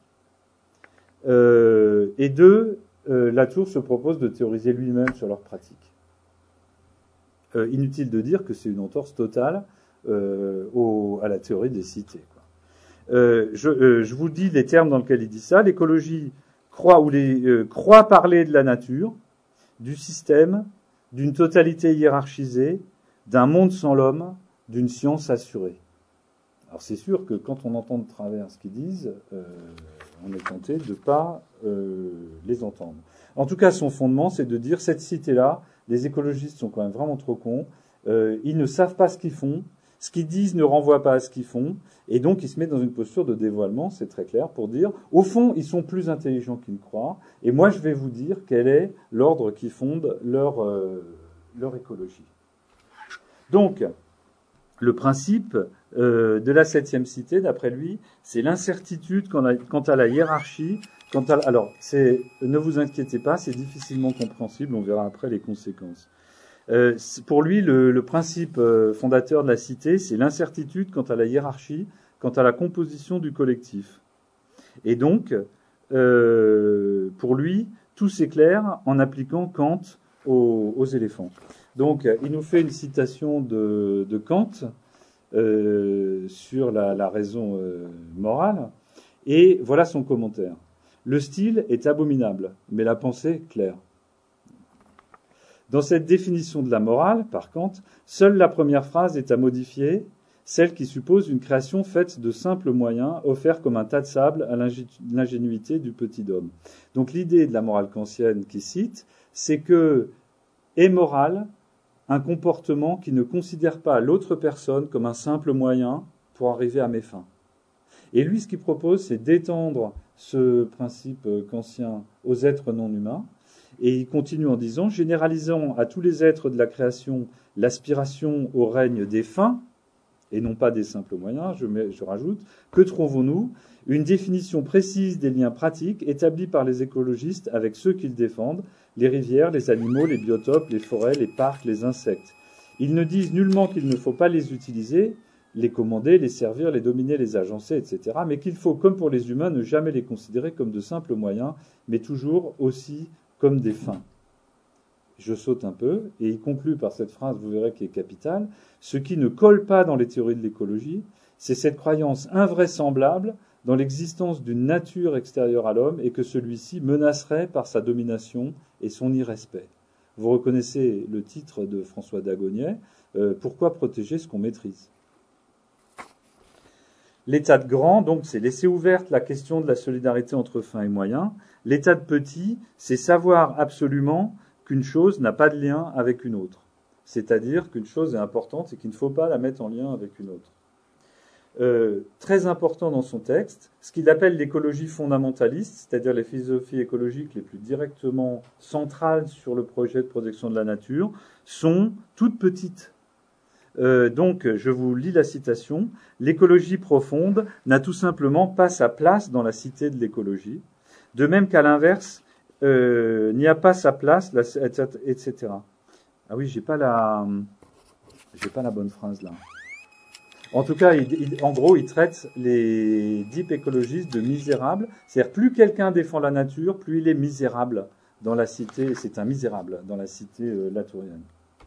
Et 2, Latour se propose de théoriser lui-même sur leur pratique. inutile de dire que c'est une entorse totale à la théorie des cités, quoi. Je vous dis les termes dans lesquels il dit ça. L'écologie croit parler de la nature, du système, d'une totalité hiérarchisée, d'un monde sans l'homme, d'une science assurée. Alors c'est sûr que quand on entend de travers ce qu'ils disent, on est tenté de ne pas les entendre. En tout cas, son fondement, c'est de dire cette cité-là, les écologistes sont quand même vraiment trop cons, ils ne savent pas ce qu'ils font, ce qu'ils disent ne renvoie pas à ce qu'ils font, et donc ils se mettent dans une posture de dévoilement, c'est très clair, pour dire, au fond, ils sont plus intelligents qu'ils ne croient, et moi je vais vous dire quel est l'ordre qui fonde leur écologie. Donc, le principe de la 7e cité, d'après lui, c'est l'incertitude quant à la hiérarchie. Alors, ne vous inquiétez pas, c'est difficilement compréhensible, on verra après les conséquences. Pour lui, le principe fondateur de la cité, c'est l'incertitude quant à la hiérarchie, quant à la composition du collectif. Et donc, pour lui, tout s'éclaire en appliquant Kant aux éléphants. Donc, il nous fait une citation de Kant sur la raison morale, et voilà son commentaire. Le style est abominable, mais la pensée claire. Dans cette définition de la morale, par Kant, seule la première phrase est à modifier, celle qui suppose une création faite de simples moyens offerts comme un tas de sable à l'ingénuité du petit homme. Donc l'idée de la morale kantienne qu'il cite, c'est que est morale un comportement qui ne considère pas l'autre personne comme un simple moyen pour arriver à mes fins. Et lui, ce qu'il propose, c'est d'étendre ce principe kantien aux êtres non humains. Et il continue en disant, généralisant à tous les êtres de la création l'aspiration au règne des fins, et non pas des simples moyens, je rajoute, que trouvons-nous? Une définition précise des liens pratiques établis par les écologistes avec ceux qu'ils défendent, les rivières, les animaux, les biotopes, les forêts, les parcs, les insectes. Ils ne disent nullement qu'il ne faut pas les utiliser, les commander, les servir, les dominer, les agencer, etc., mais qu'il faut, comme pour les humains, ne jamais les considérer comme de simples moyens, mais toujours aussi comme des fins. Je saute un peu, et il conclut par cette phrase, vous verrez, qui est capitale. Ce qui ne colle pas dans les théories de l'écologie, c'est cette croyance invraisemblable dans l'existence d'une nature extérieure à l'homme et que celui-ci menacerait par sa domination et son irrespect. Vous reconnaissez le titre de François Dagognet, Pourquoi protéger ce qu'on maîtrise? L'état de grand, donc, c'est laisser ouverte la question de la solidarité entre fins et moyens. L'état de petit, c'est savoir absolument qu'une chose n'a pas de lien avec une autre. C'est-à-dire qu'une chose est importante et qu'il ne faut pas la mettre en lien avec une autre. Très important dans son texte, ce qu'il appelle l'écologie fondamentaliste, c'est-à-dire les philosophies écologiques les plus directement centrales sur le projet de protection de la nature, sont toutes petites. Donc, je vous lis la citation. L'écologie profonde n'a tout simplement pas sa place dans la cité de l'écologie. De même qu'à l'inverse, n'y a pas sa place, etc. Ah oui, j'ai pas la bonne phrase là. En tout cas, en gros, il traite les deep écologistes de misérables. C'est-à-dire, plus quelqu'un défend la nature, plus il est misérable dans la cité. C'est un misérable dans la cité latourienne.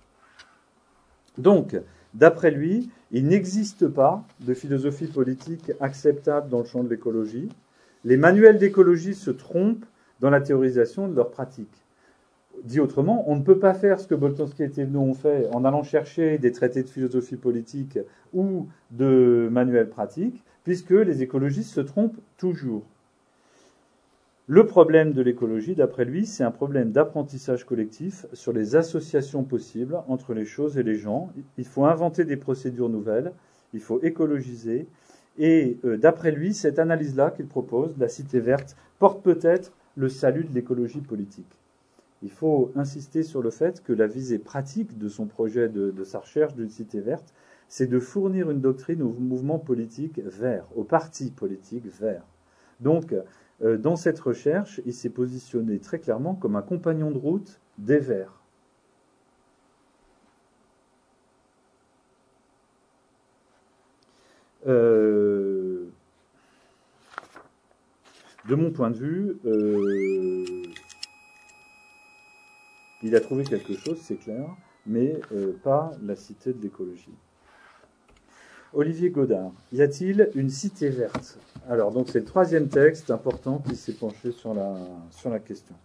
Donc, d'après lui, il n'existe pas de philosophie politique acceptable dans le champ de l'écologie. Les manuels d'écologie se trompent dans la théorisation de leurs pratiques. Dit autrement, on ne peut pas faire ce que Boltanski et Thévenot ont fait en allant chercher des traités de philosophie politique ou de manuels pratiques, puisque les écologistes se trompent toujours. Le problème de l'écologie, d'après lui, c'est un problème d'apprentissage collectif sur les associations possibles entre les choses et les gens. Il faut inventer des procédures nouvelles, il faut écologiser. Et d'après lui, cette analyse-là qu'il propose, la cité verte, porte peut-être le salut de l'écologie politique. Il faut insister sur le fait que la visée pratique de son projet, de sa recherche d'une cité verte, c'est de fournir une doctrine au mouvement politique vert, au parti politique vert. Donc, dans cette recherche, il s'est positionné très clairement comme un compagnon de route des Verts. De mon point de vue, il a trouvé quelque chose, c'est clair. mais pas la cité de l'écologie. Olivier Godard, y a-t-il une cité verte? Alors, donc c'est le troisième texte important qui s'est penché sur la question.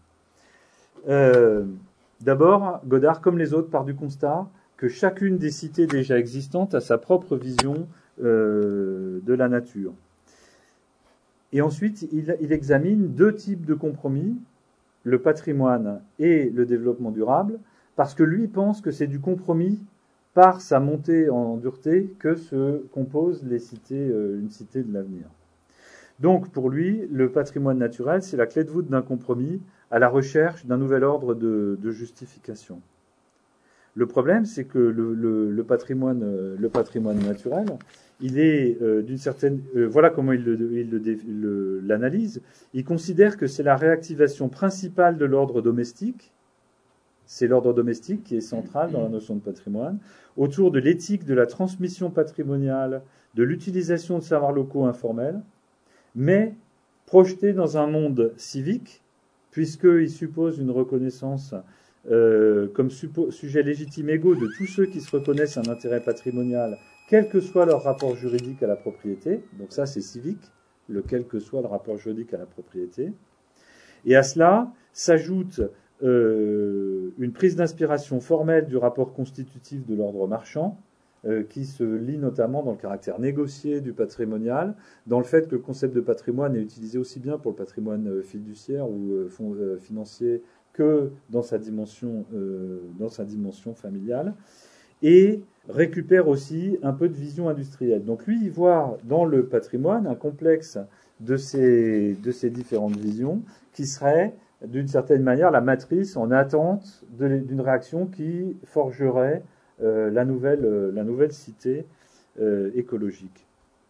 D'abord, Godard, comme les autres, part du constat que chacune des cités déjà existantes a sa propre vision de la nature. Et ensuite, il examine deux types de compromis, le patrimoine et le développement durable, parce que lui pense que c'est du compromis par sa montée en dureté que se compose une cité de l'avenir. Donc, pour lui, le patrimoine naturel, c'est la clé de voûte d'un compromis à la recherche d'un nouvel ordre de justification. Le problème, c'est que le patrimoine naturel, il est d'une certaine... voilà comment il l'analyse. Il considère que c'est la réactivation principale de l'ordre domestique. C'est l'ordre domestique qui est central dans la notion de patrimoine, autour de l'éthique de la transmission patrimoniale, de l'utilisation de savoirs locaux informels, mais projeté dans un monde civique, puisqu'il suppose une reconnaissance comme sujet légitime égaux de tous ceux qui se reconnaissent un intérêt patrimonial, quel que soit leur rapport juridique à la propriété. Donc ça, c'est civique, quel que soit le rapport juridique à la propriété. Et à cela s'ajoute une prise d'inspiration formelle du rapport constitutif de l'ordre marchand, qui se lie notamment dans le caractère négocié du patrimonial, dans le fait que le concept de patrimoine est utilisé aussi bien pour le patrimoine fiduciaire ou financier que dans sa dimension familiale, et récupère aussi un peu de vision industrielle. Donc lui, il voit dans le patrimoine un complexe de ces différentes visions qui serait d'une certaine manière la matrice en attente d'une réaction qui forgerait la nouvelle cité écologique.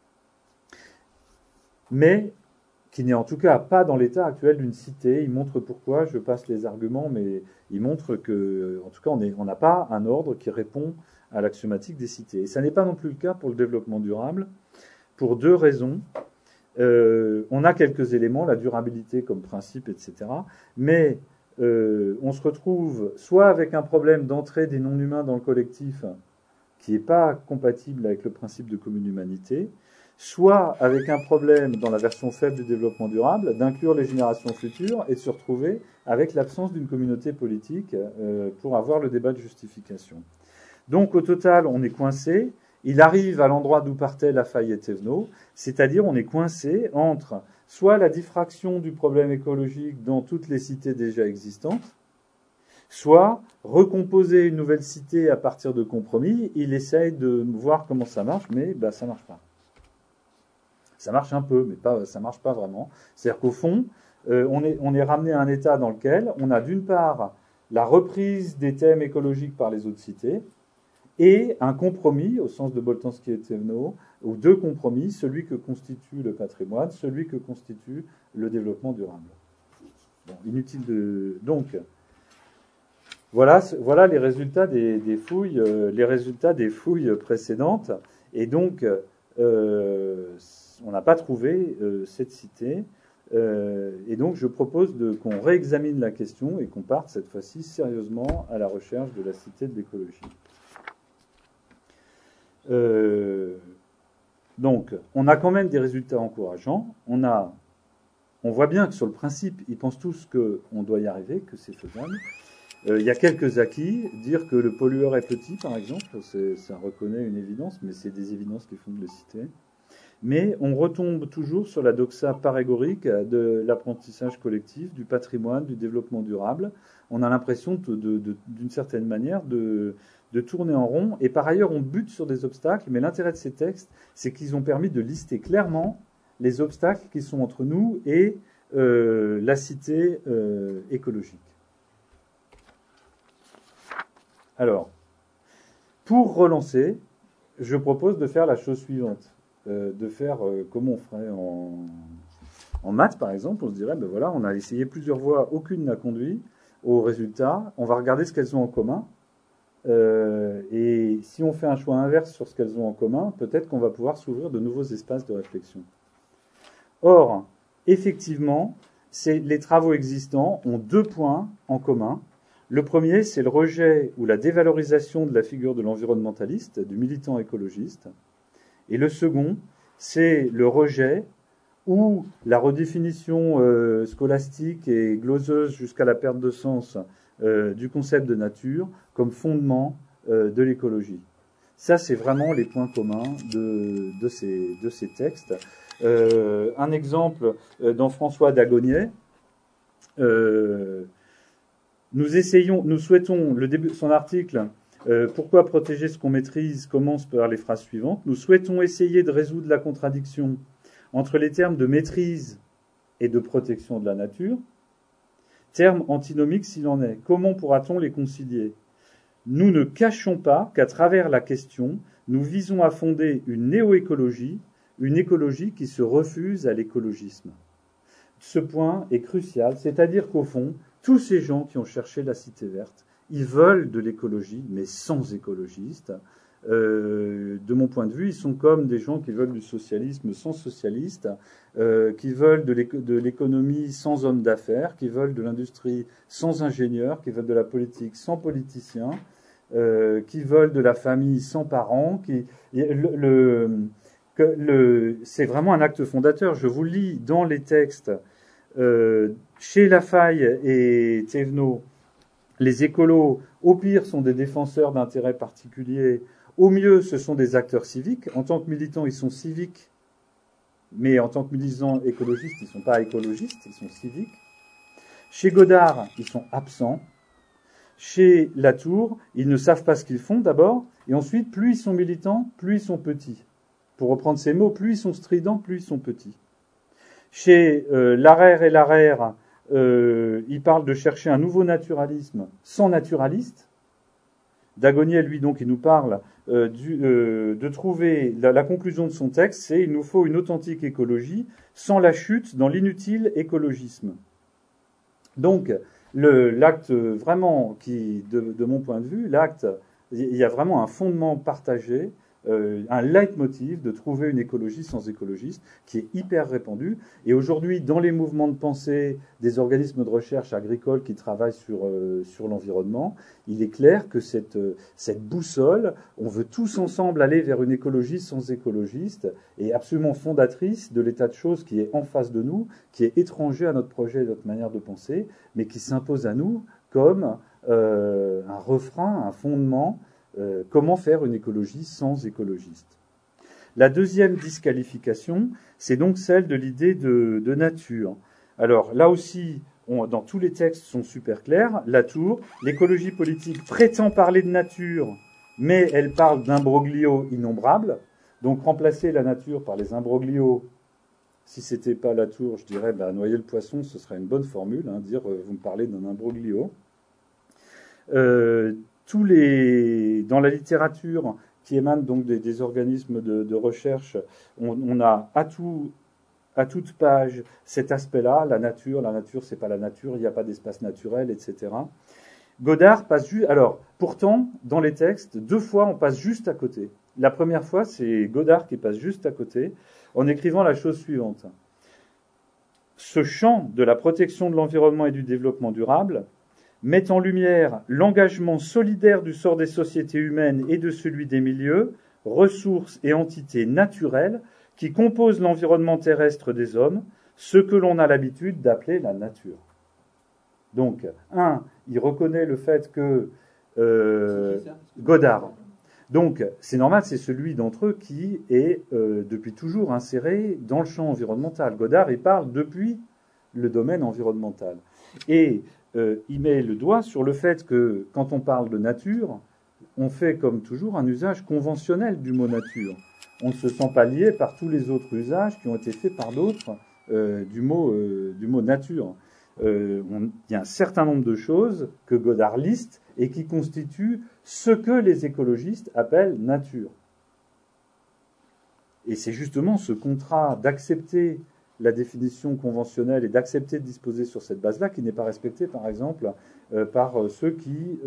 Mais qui n'est en tout cas pas dans l'état actuel d'une cité. Il montre pourquoi, je passe les arguments, mais il montre que, en tout cas, on n'a pas un ordre qui répond à l'axiomatique des cités. Et ça n'est pas non plus le cas pour le développement durable, pour deux raisons. On a quelques éléments, la durabilité comme principe, etc. Mais on se retrouve soit avec un problème d'entrée des non-humains dans le collectif qui n'est pas compatible avec le principe de commune humanité, soit avec un problème dans la version faible du développement durable d'inclure les générations futures et de se retrouver avec l'absence d'une communauté politique pour avoir le débat de justification. Donc au total, on est coincé. Il arrive à l'endroit d'où partaient Lafaille et Thévenot, c'est-à-dire on est coincé entre soit la diffraction du problème écologique dans toutes les cités déjà existantes, soit recomposer une nouvelle cité à partir de compromis. Il essaye de voir comment ça marche, mais ça marche pas. Ça marche un peu, mais ça marche pas vraiment. C'est-à-dire qu'au fond, on est ramené à un état dans lequel on a d'une part la reprise des thèmes écologiques par les autres cités, et un compromis, au sens de Boltanski et Thévenot, ou deux compromis, celui que constitue le patrimoine, celui que constitue le développement durable. Bon, inutile de... Donc, voilà les résultats des fouilles, précédentes. Et donc, on n'a pas trouvé cette cité. Et donc, je propose qu'on réexamine la question et qu'on parte cette fois-ci sérieusement à la recherche de la cité de l'écologie. Donc, on a quand même des résultats encourageants. On voit bien que sur le principe, ils pensent tous qu'on doit y arriver, que c'est faisable. Il y a quelques acquis. Dire que le pollueur est petit, par exemple, ça reconnaît une évidence, mais c'est des évidences qui font de le citer. Mais on retombe toujours sur la doxa parégorique de l'apprentissage collectif, du patrimoine, du développement durable. On a l'impression, d'une certaine manière, de tourner en rond. Et par ailleurs, on bute sur des obstacles. Mais l'intérêt de ces textes, c'est qu'ils ont permis de lister clairement les obstacles qui sont entre nous et la cité écologique. Alors, pour relancer, je propose de faire la chose suivante. De faire comme on ferait en maths, par exemple. On se dirait, voilà, on a essayé plusieurs voies, aucune n'a conduit au résultat. On va regarder ce qu'elles ont en commun. Et si on fait un choix inverse sur ce qu'elles ont en commun, peut-être qu'on va pouvoir s'ouvrir de nouveaux espaces de réflexion. Or, effectivement, les travaux existants ont deux points en commun. Le premier, c'est le rejet ou la dévalorisation de la figure de l'environnementaliste, du militant écologiste. Et le second, c'est le rejet ou la redéfinition scolastique et gloseuse jusqu'à la perte de sens du concept de nature comme fondement de l'écologie. Ça, c'est vraiment les points communs de ces textes. Un exemple dans François Dagonier. Nous souhaitons, le début de son article, pourquoi protéger ce qu'on maîtrise, commence par les phrases suivantes. Nous souhaitons essayer de résoudre la contradiction entre les termes de maîtrise et de protection de la nature, termes antinomiques s'il en est. Comment pourra-t-on les concilier ? Nous ne cachons pas qu'à travers la question, nous visons à fonder une néo-écologie, une écologie qui se refuse à l'écologisme. Ce point est crucial, c'est-à-dire qu'au fond, tous ces gens qui ont cherché la cité verte, ils veulent de l'écologie, mais sans écologistes. De mon point de vue, ils sont comme des gens qui veulent du socialisme sans socialistes, qui veulent de l'économie sans hommes d'affaires, qui veulent de l'industrie sans ingénieurs, qui veulent de la politique sans politiciens, qui veulent de la famille sans parents. C'est vraiment un acte fondateur. Je vous lis dans les textes. Chez Lafaille et Thévenot, les écolos, au pire, sont des défenseurs d'intérêts particuliers. Au mieux, ce sont des acteurs civiques. En tant que militants, ils sont civiques. Mais en tant que militants écologistes, ils ne sont pas écologistes, ils sont civiques. Chez Godard, ils sont absents. Chez Latour, ils ne savent pas ce qu'ils font d'abord. Et ensuite, plus ils sont militants, plus ils sont petits. Pour reprendre ces mots, plus ils sont stridents, plus ils sont petits. Chez Larère et Larère, il parle de chercher un nouveau naturalisme sans naturaliste. Dagonier, lui, donc, il nous parle de trouver la conclusion de son texte, c'est il nous faut une authentique écologie sans la chute dans l'inutile écologisme. Donc, l'acte vraiment qui, de mon point de vue, l'acte, il y a vraiment un fondement partagé, un leitmotiv de trouver une écologie sans écologistes qui est hyper répandu. Et aujourd'hui, dans les mouvements de pensée des organismes de recherche agricoles qui travaillent sur l'environnement, il est clair que cette boussole, on veut tous ensemble aller vers une écologie sans écologistes et absolument fondatrice de l'état de choses qui est en face de nous, qui est étranger à notre projet et notre manière de penser, mais qui s'impose à nous comme un refrain, un fondement. Comment faire une écologie sans écologistes ? La deuxième disqualification, c'est donc celle de l'idée de nature. Alors là aussi, dans tous les textes sont super clairs. Latour, l'écologie politique prétend parler de nature, mais elle parle d'imbroglios innombrables. Donc remplacer la nature par les imbroglios, si c'était pas Latour, je dirais noyer le poisson, ce serait une bonne formule, dire vous me parlez d'un imbroglio. Dans la littérature qui émane donc des organismes de recherche, on a à toute page cet aspect-là, la nature, c'est pas la nature, il n'y a pas d'espace naturel, etc. Godard passe juste. Alors, pourtant, dans les textes, 2 fois on passe juste à côté. La première fois, c'est Godard qui passe juste à côté en écrivant la chose suivante. Ce champ de la protection de l'environnement et du développement durable met en lumière l'engagement solidaire du sort des sociétés humaines et de celui des milieux, ressources et entités naturelles qui composent l'environnement terrestre des hommes, ce que l'on a l'habitude d'appeler la nature. Donc, il reconnaît le fait que Godard. Donc, c'est normal, c'est celui d'entre eux qui est depuis toujours inséré dans le champ environnemental. Godard, il parle depuis le domaine environnemental. Et il met le doigt sur le fait que, quand on parle de nature, on fait comme toujours un usage conventionnel du mot nature. On ne se sent pas lié par tous les autres usages qui ont été faits par d'autres du mot nature. Il y a un certain nombre de choses que Godard liste et qui constituent ce que les écologistes appellent nature. Et c'est justement ce contrat d'accepter la définition conventionnelle et d'accepter de disposer sur cette base-là qui n'est pas respecté, par exemple, par ceux qui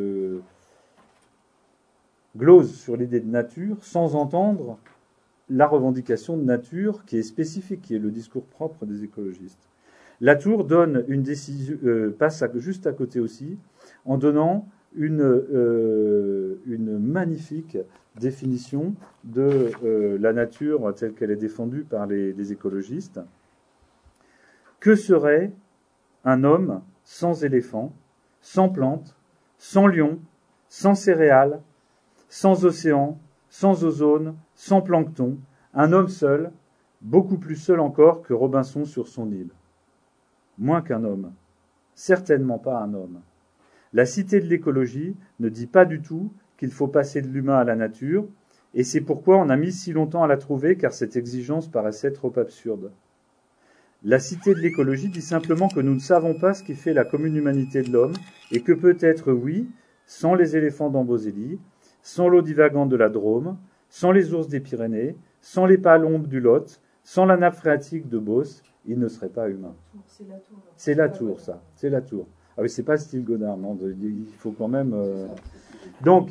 glosent sur l'idée de nature sans entendre la revendication de nature qui est spécifique, qui est le discours propre des écologistes. Latour donne une décision, passe juste à côté aussi, en donnant une magnifique définition de la nature telle qu'elle est défendue par les écologistes. Que serait un homme sans éléphant, sans plantes, sans lions, sans céréales, sans océan, sans ozone, sans plancton, un homme seul, beaucoup plus seul encore que Robinson sur son île. Moins qu'un homme, certainement pas un homme. La cité de l'écologie ne dit pas du tout qu'il faut passer de l'humain à la nature, et c'est pourquoi on a mis si longtemps à la trouver, car cette exigence paraissait trop absurde. La cité de l'écologie dit simplement que nous ne savons pas ce qui fait la commune humanité de l'homme, et que peut-être, oui, sans les éléphants d'Amboseli, sans l'eau divagante de la Drôme, sans les ours des Pyrénées, sans les palombes du Lot, sans la nappe phréatique de Beauce, il ne serait pas humain. C'est la tour, ça. C'est la tour. Ah oui, c'est pas style Godard, non. Il faut quand même. Donc,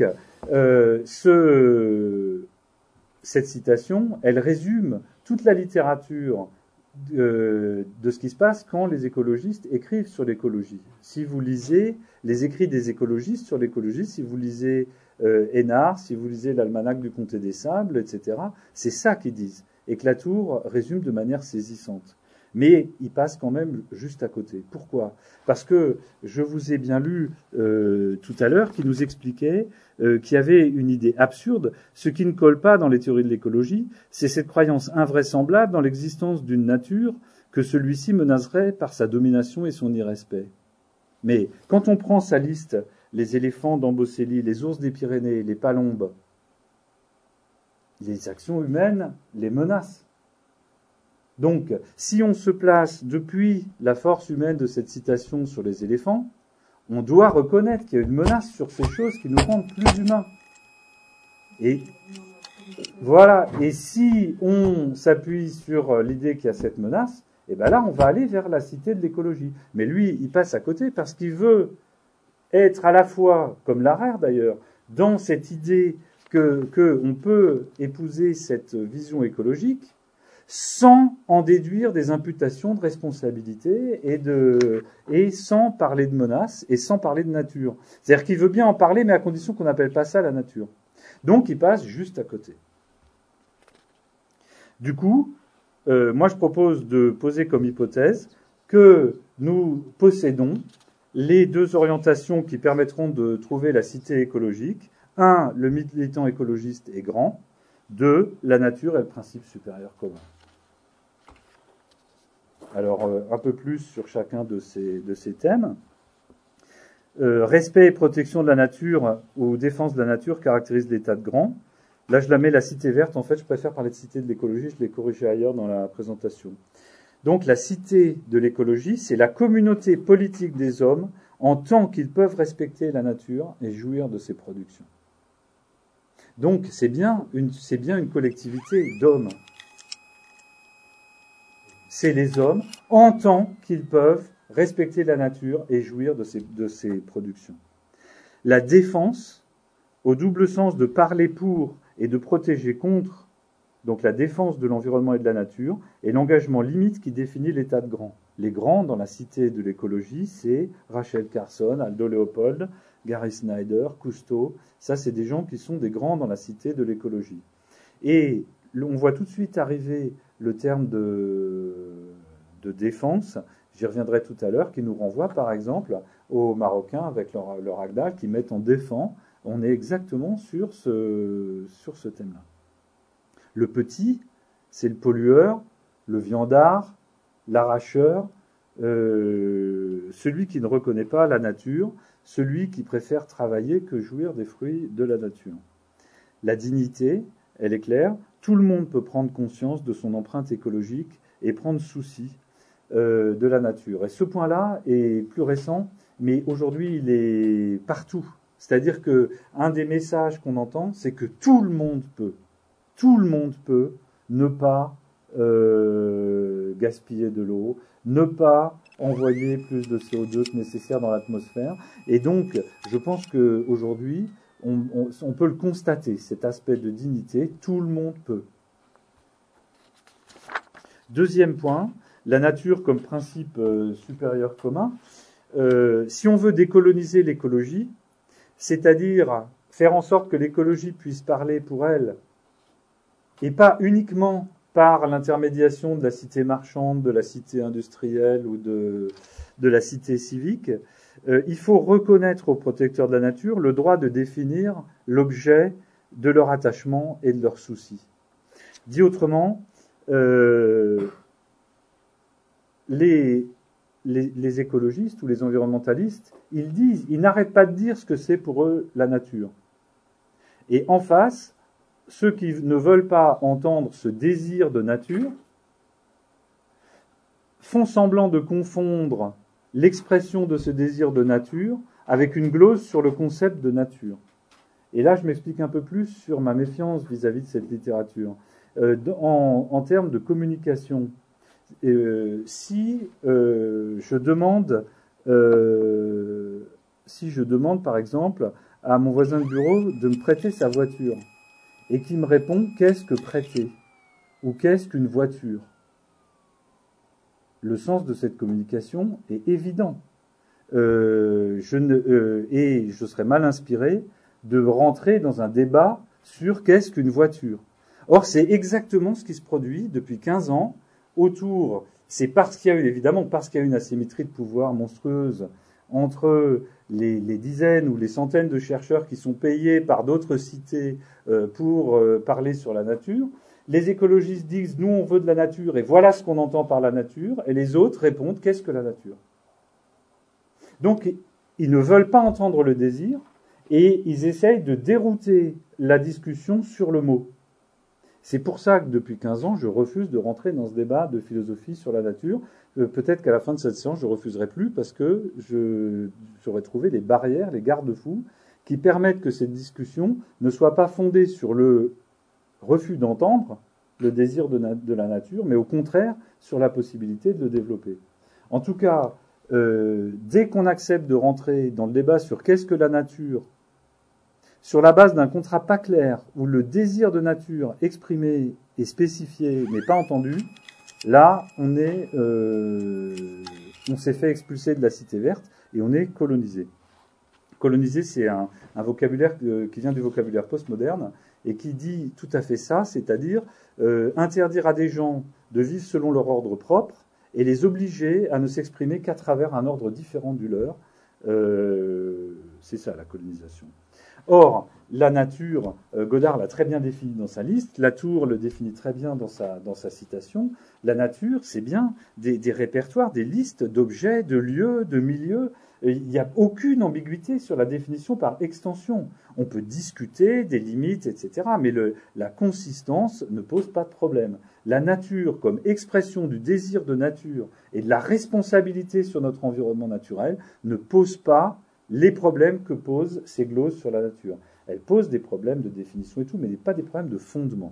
cette citation, elle résume toute la littérature de ce qui se passe quand les écologistes écrivent sur l'écologie. Si vous lisez les écrits des écologistes sur l'écologie, si vous lisez Hénard, si vous lisez l'Almanach du Comté des Sables, etc., c'est ça qu'ils disent. Et que Latour résume de manière saisissante. Mais il passe quand même juste à côté. Pourquoi ? Parce que je vous ai bien lu tout à l'heure qui nous expliquait qu'il y avait une idée absurde. Ce qui ne colle pas dans les théories de l'écologie, c'est cette croyance invraisemblable dans l'existence d'une nature que celui-ci menacerait par sa domination et son irrespect. Mais quand on prend sa liste, les éléphants d'Amboseli, les ours des Pyrénées, les palombes, les actions humaines les menacent. Donc, si on se place depuis la force humaine de cette citation sur les éléphants, on doit reconnaître qu'il y a une menace sur ces choses qui nous rendent plus humains. Et voilà. Et si on s'appuie sur l'idée qu'il y a cette menace, et ben là, on va aller vers la cité de l'écologie. Mais lui, il passe à côté parce qu'il veut être à la fois, comme Larère d'ailleurs, dans cette idée que on peut épouser cette vision écologique, sans en déduire des imputations de responsabilité et sans parler de menaces et sans parler de nature. C'est-à-dire qu'il veut bien en parler, mais à condition qu'on n'appelle pas ça la nature. Donc il passe juste à côté. Du coup, moi je propose de poser comme hypothèse que nous possédons les deux orientations qui permettront de trouver la cité écologique. 1, le militant écologiste est grand. 2, la nature est le principe supérieur commun. Alors, un peu plus sur chacun de ces thèmes. Respect et protection de la nature ou défense de la nature caractérise l'état de grand. Là, je la mets la cité verte. En fait, je préfère parler de cité de l'écologie. Je l'ai corrigé ailleurs dans la présentation. Donc, la cité de l'écologie, c'est la communauté politique des hommes en tant qu'ils peuvent respecter la nature et jouir de ses productions. Donc, c'est bien une collectivité d'hommes. C'est les hommes en tant qu'ils peuvent respecter la nature et jouir de ses productions. La défense, au double sens de parler pour et de protéger contre, donc la défense de l'environnement et de la nature, et l'engagement limite qui définit l'état de grand. Les grands dans la cité de l'écologie, c'est Rachel Carson, Aldo Leopold, Gary Snyder, Cousteau. Ça, c'est des gens qui sont des grands dans la cité de l'écologie. Et on voit tout de suite arriver le terme de défense, j'y reviendrai tout à l'heure, qui nous renvoie par exemple aux Marocains avec leur Agda qui mettent en défend. On est exactement sur ce thème-là. Le petit, c'est le pollueur, le viandard, l'arracheur, celui qui ne reconnaît pas la nature, celui qui préfère travailler que jouir des fruits de la nature. La dignité, elle est claire, tout le monde peut prendre conscience de son empreinte écologique et prendre souci de la nature. Et ce point-là est plus récent, mais aujourd'hui il est partout. C'est-à-dire qu'un des messages qu'on entend, c'est que tout le monde peut ne pas gaspiller de l'eau, ne pas envoyer plus de CO2 que nécessaire dans l'atmosphère. Et donc, je pense qu'aujourd'hui, on peut le constater, cet aspect de dignité, tout le monde peut. Deuxième point, la nature comme principe supérieur commun. Si on veut décoloniser l'écologie, c'est-à-dire faire en sorte que l'écologie puisse parler pour elle, et pas uniquement par l'intermédiation de la cité marchande, de la cité industrielle ou de la cité civique, il faut reconnaître aux protecteurs de la nature le droit de définir l'objet de leur attachement et de leurs soucis. Dit autrement, les écologistes ou les environnementalistes, ils n'arrêtent pas de dire ce que c'est pour eux la nature. Et en face, ceux qui ne veulent pas entendre ce désir de nature font semblant de confondre l'expression de ce désir de nature avec une glose sur le concept de nature. Et là, je m'explique un peu plus sur ma méfiance vis-à-vis de cette littérature. En termes de communication, si je demande par exemple à mon voisin de bureau de me prêter sa voiture et qu'il me répond qu'est-ce que prêter ou qu'est-ce qu'une voiture, le sens de cette communication est évident. Et je serais mal inspiré de rentrer dans un débat sur qu'est-ce qu'une voiture. Or, c'est exactement ce qui se produit depuis 15 ans autour. C'est parce qu'il y a eu, évidemment, parce qu'il y a une asymétrie de pouvoir monstrueuse entre les dizaines ou les centaines de chercheurs qui sont payés par d'autres cités pour parler sur la nature. Les écologistes disent « nous, on veut de la nature et voilà ce qu'on entend par la nature » et les autres répondent « qu'est-ce que la nature ?» Donc, ils ne veulent pas entendre le désir et ils essayent de dérouter la discussion sur le mot. C'est pour ça que depuis 15 ans, je refuse de rentrer dans ce débat de philosophie sur la nature. Peut-être qu'à la fin de cette séance, je refuserai plus parce que j'aurais trouvé les barrières, les garde-fous qui permettent que cette discussion ne soit pas fondée sur le refus d'entendre le désir de la nature, mais au contraire sur la possibilité de le développer. En tout cas, dès qu'on accepte de rentrer dans le débat sur qu'est-ce que la nature, sur la base d'un contrat pas clair, où le désir de nature exprimé est spécifié mais pas entendu, là, on s'est fait expulser de la cité verte et on est colonisé. Colonisé, c'est un vocabulaire qui vient du vocabulaire postmoderne et qui dit tout à fait ça, c'est-à-dire interdire à des gens de vivre selon leur ordre propre et les obliger à ne s'exprimer qu'à travers un ordre différent du leur. C'est ça, la colonisation. Or, la nature, Godard l'a très bien défini dans sa liste, Latour le définit très bien dans sa citation, la nature, c'est bien des répertoires, des listes d'objets, de lieux, de milieux. Il n'y a aucune ambiguïté sur la définition par extension. On peut discuter des limites, etc., mais la consistance ne pose pas de problème. La nature, comme expression du désir de nature et de la responsabilité sur notre environnement naturel, ne pose pas les problèmes que posent ces gloses sur la nature. Elle pose des problèmes de définition et tout, mais pas des problèmes de fondement.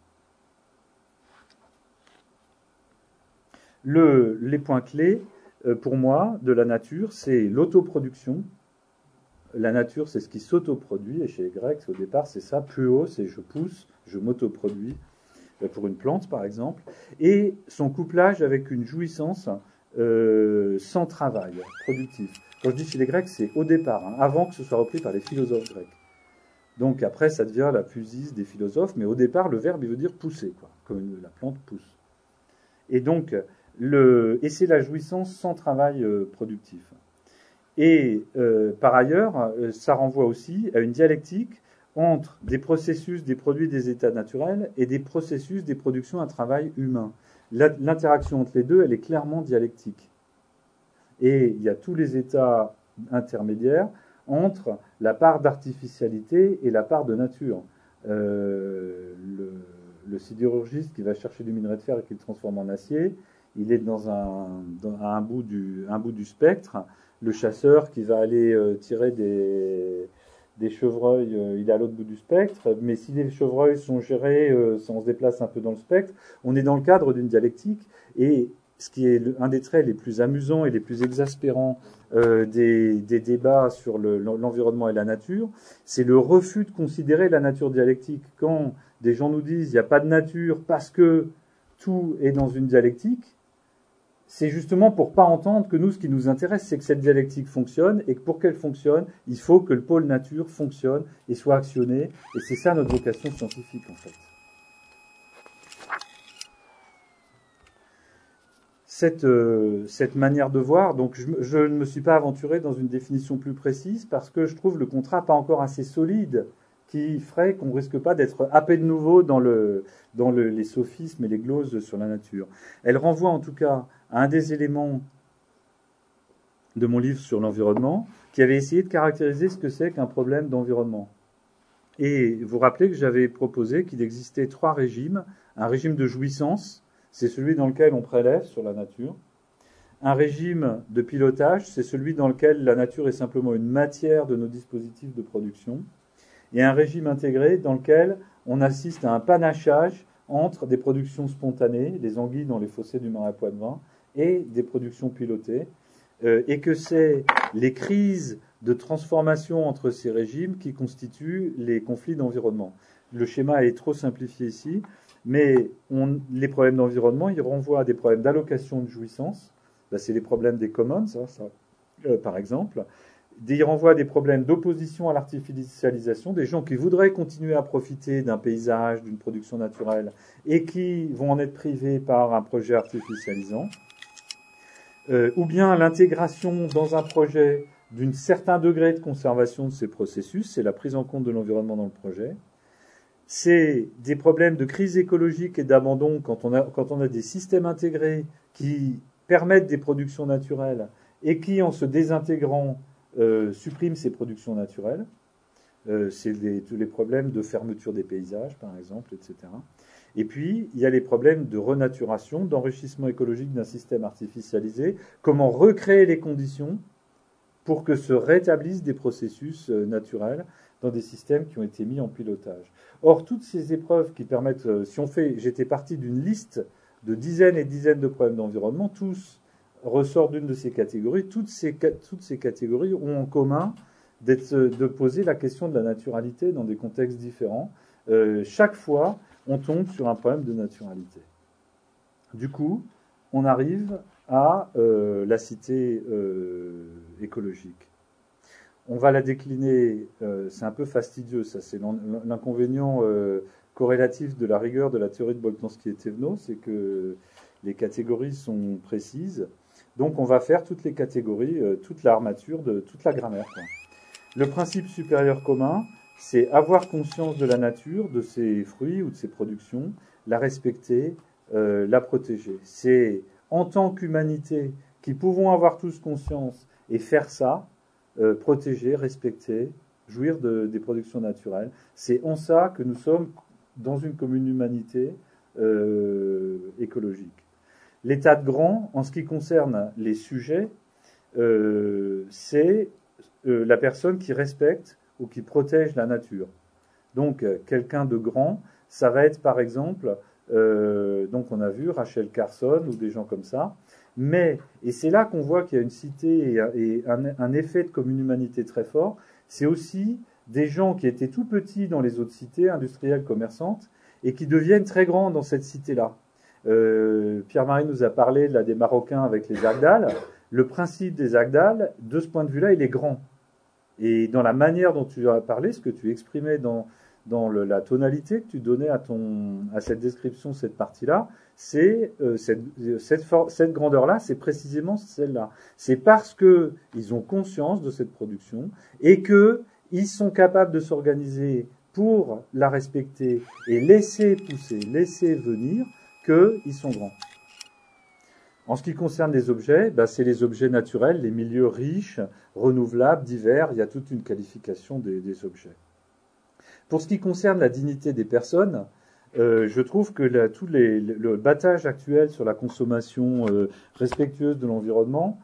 Les points clés, pour moi, de la nature, c'est l'autoproduction. La nature, c'est ce qui s'autoproduit, et chez les Grecs, au départ, c'est ça. Puo, c'est je pousse, je m'autoproduis, pour une plante, par exemple. Et son couplage avec une jouissance sans travail, productif. Quand je dis chez les Grecs, c'est au départ, avant que ce soit repris par les philosophes grecs. Donc après, ça devient la physis des philosophes, mais au départ, le verbe, il veut dire pousser, quoi, comme la plante pousse. Et donc, c'est la jouissance sans travail productif. Et par ailleurs, ça renvoie aussi à une dialectique entre des processus des produits des états naturels et des processus des productions à travail humain. L'interaction entre les deux, elle est clairement dialectique. Et il y a tous les états intermédiaires entre la part d'artificialité et la part de nature. Le sidérurgiste qui va chercher du minerai de fer et qui le transforme en acier, il est dans un bout du spectre. Le chasseur qui va aller tirer des chevreuils, il est à l'autre bout du spectre. Mais si les chevreuils sont gérés, on se déplace un peu dans le spectre. On est dans le cadre d'une dialectique. Et ce qui est un des traits les plus amusants et les plus exaspérants des débats sur l'environnement et la nature, c'est le refus de considérer la nature dialectique. Quand des gens nous disent il n'y a pas de nature parce que tout est dans une dialectique, c'est justement pour pas entendre que nous, ce qui nous intéresse, c'est que cette dialectique fonctionne, et que pour qu'elle fonctionne, il faut que le pôle nature fonctionne et soit actionné, et c'est ça notre vocation scientifique, en fait. Cette manière de voir, donc je ne me suis pas aventuré dans une définition plus précise, parce que je trouve le contrat pas encore assez solide, qui ferait qu'on ne risque pas d'être happé de nouveau dans les sophismes et les gloses sur la nature. Elle renvoie en tout cas à un des éléments de mon livre sur l'environnement, qui avait essayé de caractériser ce que c'est qu'un problème d'environnement. Et vous vous rappelez que j'avais proposé qu'il existait 3 régimes. Un régime de jouissance, c'est celui dans lequel on prélève sur la nature. Un régime de pilotage, c'est celui dans lequel la nature est simplement une matière de nos dispositifs de production. Et un régime intégré dans lequel on assiste à un panachage entre des productions spontanées, les anguilles dans les fossés du Marais Poitevin, et des productions pilotées, et que c'est les crises de transformation entre ces régimes qui constituent les conflits d'environnement. Le schéma est trop simplifié ici, mais les problèmes d'environnement, ils renvoient à des problèmes d'allocation de jouissance. Là, c'est les problèmes des commons, par exemple. Il renvoie à des problèmes d'opposition à l'artificialisation, des gens qui voudraient continuer à profiter d'un paysage, d'une production naturelle, et qui vont en être privés par un projet artificialisant. Ou bien l'intégration dans un projet d'un certain degré de conservation de ces processus, c'est la prise en compte de l'environnement dans le projet. C'est des problèmes de crise écologique et d'abandon quand on a des systèmes intégrés qui permettent des productions naturelles et qui, en se désintégrant, suppriment ces productions naturelles. C'est tous les problèmes de fermeture des paysages, par exemple, etc. Et puis, il y a les problèmes de renaturation, d'enrichissement écologique d'un système artificialisé. Comment recréer les conditions pour que se rétablissent des processus naturels dans des systèmes qui ont été mis en pilotage. Or, toutes ces épreuves qui permettent, j'étais parti d'une liste de dizaines et dizaines de problèmes d'environnement, tous ressortent d'une de ces catégories. Toutes ces catégories ont en commun de poser la question de la naturalité dans des contextes différents. Chaque fois, on tombe sur un problème de naturalité. Du coup, on arrive à la cité écologique. On va la décliner, c'est un peu fastidieux, ça c'est l'inconvénient corrélatif de la rigueur de la théorie de Boltanski et Thévenot, c'est que les catégories sont précises. Donc on va faire toutes les catégories, toute l'armature de toute la grammaire, quoi. Le principe supérieur commun, c'est avoir conscience de la nature, de ses fruits ou de ses productions, la respecter, la protéger. C'est en tant qu'humanité qui pouvons avoir tous conscience et faire ça, protéger, respecter, jouir des productions naturelles. C'est en ça que nous sommes dans une commune humanité écologique. L'état de grand, en ce qui concerne les sujets, c'est la personne qui respecte ou qui protège la nature. Donc, quelqu'un de grand, ça va être par exemple, donc on a vu Rachel Carson ou des gens comme ça, et c'est là qu'on voit qu'il y a une cité et un effet de commune humanité très fort, c'est aussi des gens qui étaient tout petits dans les autres cités industrielles, commerçantes, et qui deviennent très grands dans cette cité-là. Pierre-Marie nous a parlé des Marocains avec les Agdals. Le principe des Agdals, de ce point de vue-là, il est grand. Et dans la manière dont tu as parlé, ce que tu exprimais dans la tonalité que tu donnais à cette description, cette partie-là, c'est cette grandeur-là, c'est précisément celle-là. C'est parce qu'ils ont conscience de cette production et qu'ils sont capables de s'organiser pour la respecter et laisser pousser, laisser venir, qu'ils sont grands. En ce qui concerne les objets, c'est les objets naturels, les milieux riches, renouvelables, divers. Il y a toute une qualification des objets. Pour ce qui concerne la dignité des personnes, je trouve que le battage actuel sur la consommation respectueuse de l'environnement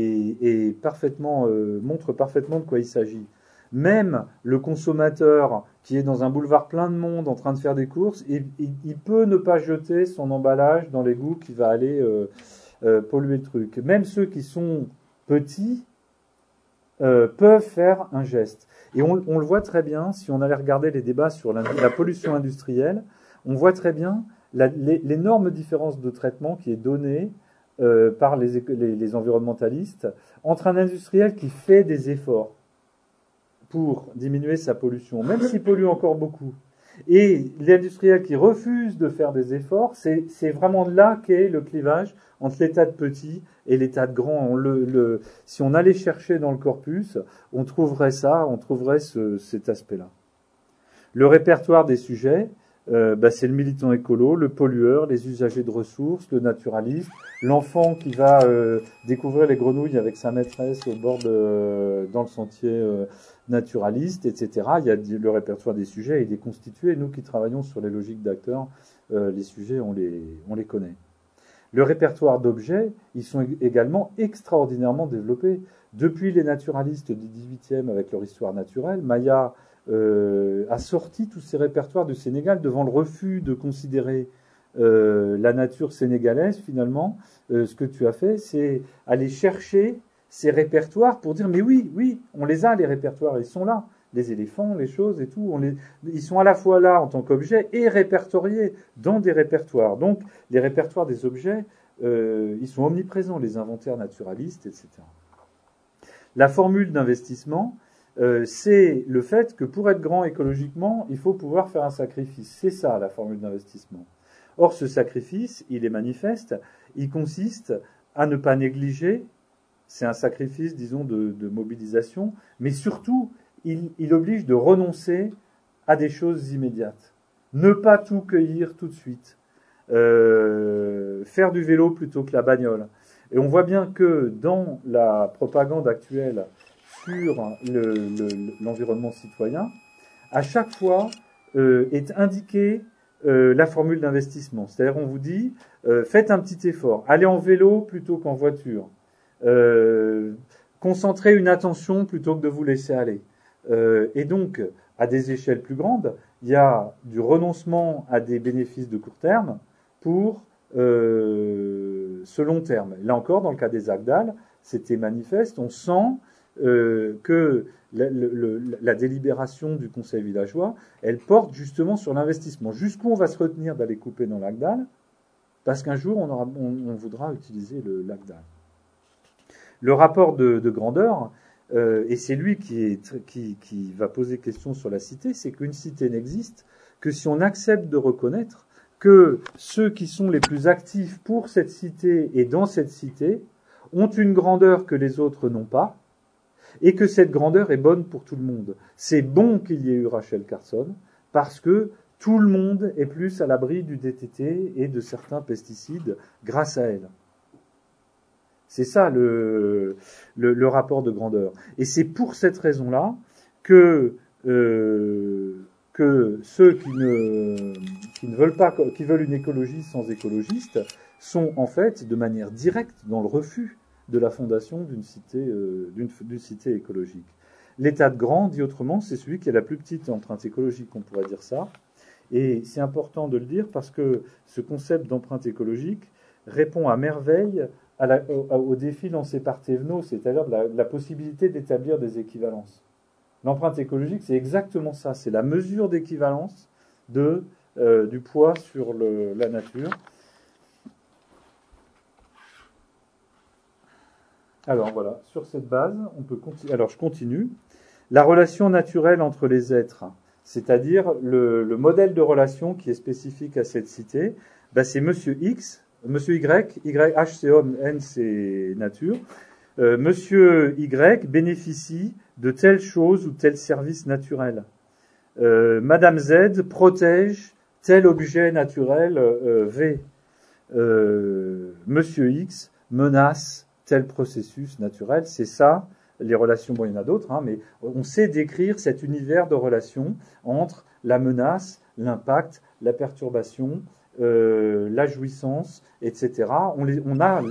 montre parfaitement de quoi il s'agit. Même le consommateur qui est dans un boulevard plein de monde en train de faire des courses, il peut ne pas jeter son emballage dans l'égout qui va aller polluer le truc. Même ceux qui sont petits peuvent faire un geste. Et on le voit très bien, si on allait regarder les débats sur la pollution industrielle, on voit très bien l'énorme différence de traitement qui est donnée par les environnementalistes entre un industriel qui fait des efforts pour diminuer sa pollution, même s'il pollue encore beaucoup, et l'industriel qui refuse de faire des efforts, c'est vraiment là qu'est le clivage entre l'état de petit et l'état de grand. Si on allait chercher dans le corpus, on trouverait cet aspect-là. Le répertoire des sujets, c'est le militant écolo, le pollueur, les usagers de ressources, le naturaliste, l'enfant qui va découvrir les grenouilles avec sa maîtresse au bord dans le sentier naturaliste, etc. Il y a le répertoire des sujets, il est constitué. Nous qui travaillons sur les logiques d'acteurs, les sujets, on les connaît. Le répertoire d'objets, ils sont également extraordinairement développés. Depuis les naturalistes du XVIIIe avec leur histoire naturelle, Maya a sorti tous ces répertoires du Sénégal devant le refus de considérer la nature sénégalaise. Finalement, ce que tu as fait, c'est aller chercher ces répertoires pour dire mais oui, on les a, les répertoires, ils sont là. Les éléphants, les choses et tout, ils sont à la fois là en tant qu'objets et répertoriés dans des répertoires. Donc, les répertoires des objets, ils sont omniprésents, les inventaires naturalistes, etc. La formule d'investissement, c'est le fait que pour être grand écologiquement, il faut pouvoir faire un sacrifice. C'est ça, la formule d'investissement. Or, ce sacrifice, il est manifeste, il consiste à ne pas négliger, c'est un sacrifice, disons, de mobilisation, mais surtout, il oblige de renoncer à des choses immédiates. Ne pas tout cueillir tout de suite. Faire du vélo plutôt que la bagnole. Et on voit bien que dans la propagande actuelle sur l'environnement citoyen, à chaque fois est indiquée la formule d'investissement. C'est-à-dire on vous dit, faites un petit effort, allez en vélo plutôt qu'en voiture, concentrez une attention plutôt que de vous laisser aller. Et donc, à des échelles plus grandes, il y a du renoncement à des bénéfices de court terme pour ce long terme. Là encore, dans le cas des Agdal, c'était manifeste. On sent que la délibération du conseil villageois, elle porte justement sur l'investissement. Jusqu'où on va se retenir d'aller couper dans l'Agdal, parce qu'un jour, on voudra utiliser l'Agdal. Le rapport de grandeur, et c'est lui qui va poser question sur la cité, c'est qu'une cité n'existe que si on accepte de reconnaître que ceux qui sont les plus actifs pour cette cité et dans cette cité ont une grandeur que les autres n'ont pas, et que cette grandeur est bonne pour tout le monde. C'est bon qu'il y ait eu Rachel Carson, parce que tout le monde est plus à l'abri du DDT et de certains pesticides grâce à elle. C'est ça le rapport de grandeur. Et c'est pour cette raison-là que ceux qui ne veulent pas, qui veulent une écologie sans écologistes, sont en fait de manière directe dans le refus de la fondation d'une cité écologique. L'état de grand, dit autrement, c'est celui qui a la plus petite empreinte écologique, on pourrait dire ça. Et c'est important de le dire parce que ce concept d'empreinte écologique répond à merveille au défi lancé par Thévenot, c'est-à-dire la possibilité d'établir des équivalences. L'empreinte écologique, c'est exactement ça, c'est la mesure d'équivalence du poids sur la nature. Alors voilà, sur cette base, on peut continuer. Alors je continue. La relation naturelle entre les êtres, c'est-à-dire le modèle de relation qui est spécifique à cette cité, c'est Monsieur X, Monsieur Y, H c'est homme, N c'est nature. Monsieur Y bénéficie de telle chose ou tel service naturel. Madame Z protège tel objet naturel V. Monsieur X menace tel processus naturel. C'est ça, les relations. Bon, il y en a d'autres, mais on sait décrire cet univers de relations entre la menace, l'impact, la perturbation, la jouissance, etc. On a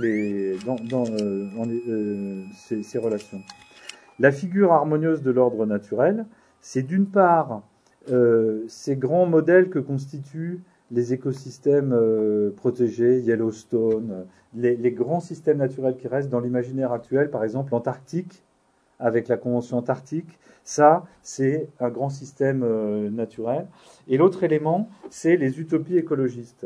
ces relations. La figure harmonieuse de l'ordre naturel, c'est d'une part ces grands modèles que constituent les écosystèmes protégés, Yellowstone, les grands systèmes naturels qui restent dans l'imaginaire actuel, par exemple l'Antarctique, avec la Convention antarctique, ça, c'est un grand système naturel. Et l'autre élément, c'est les utopies écologistes.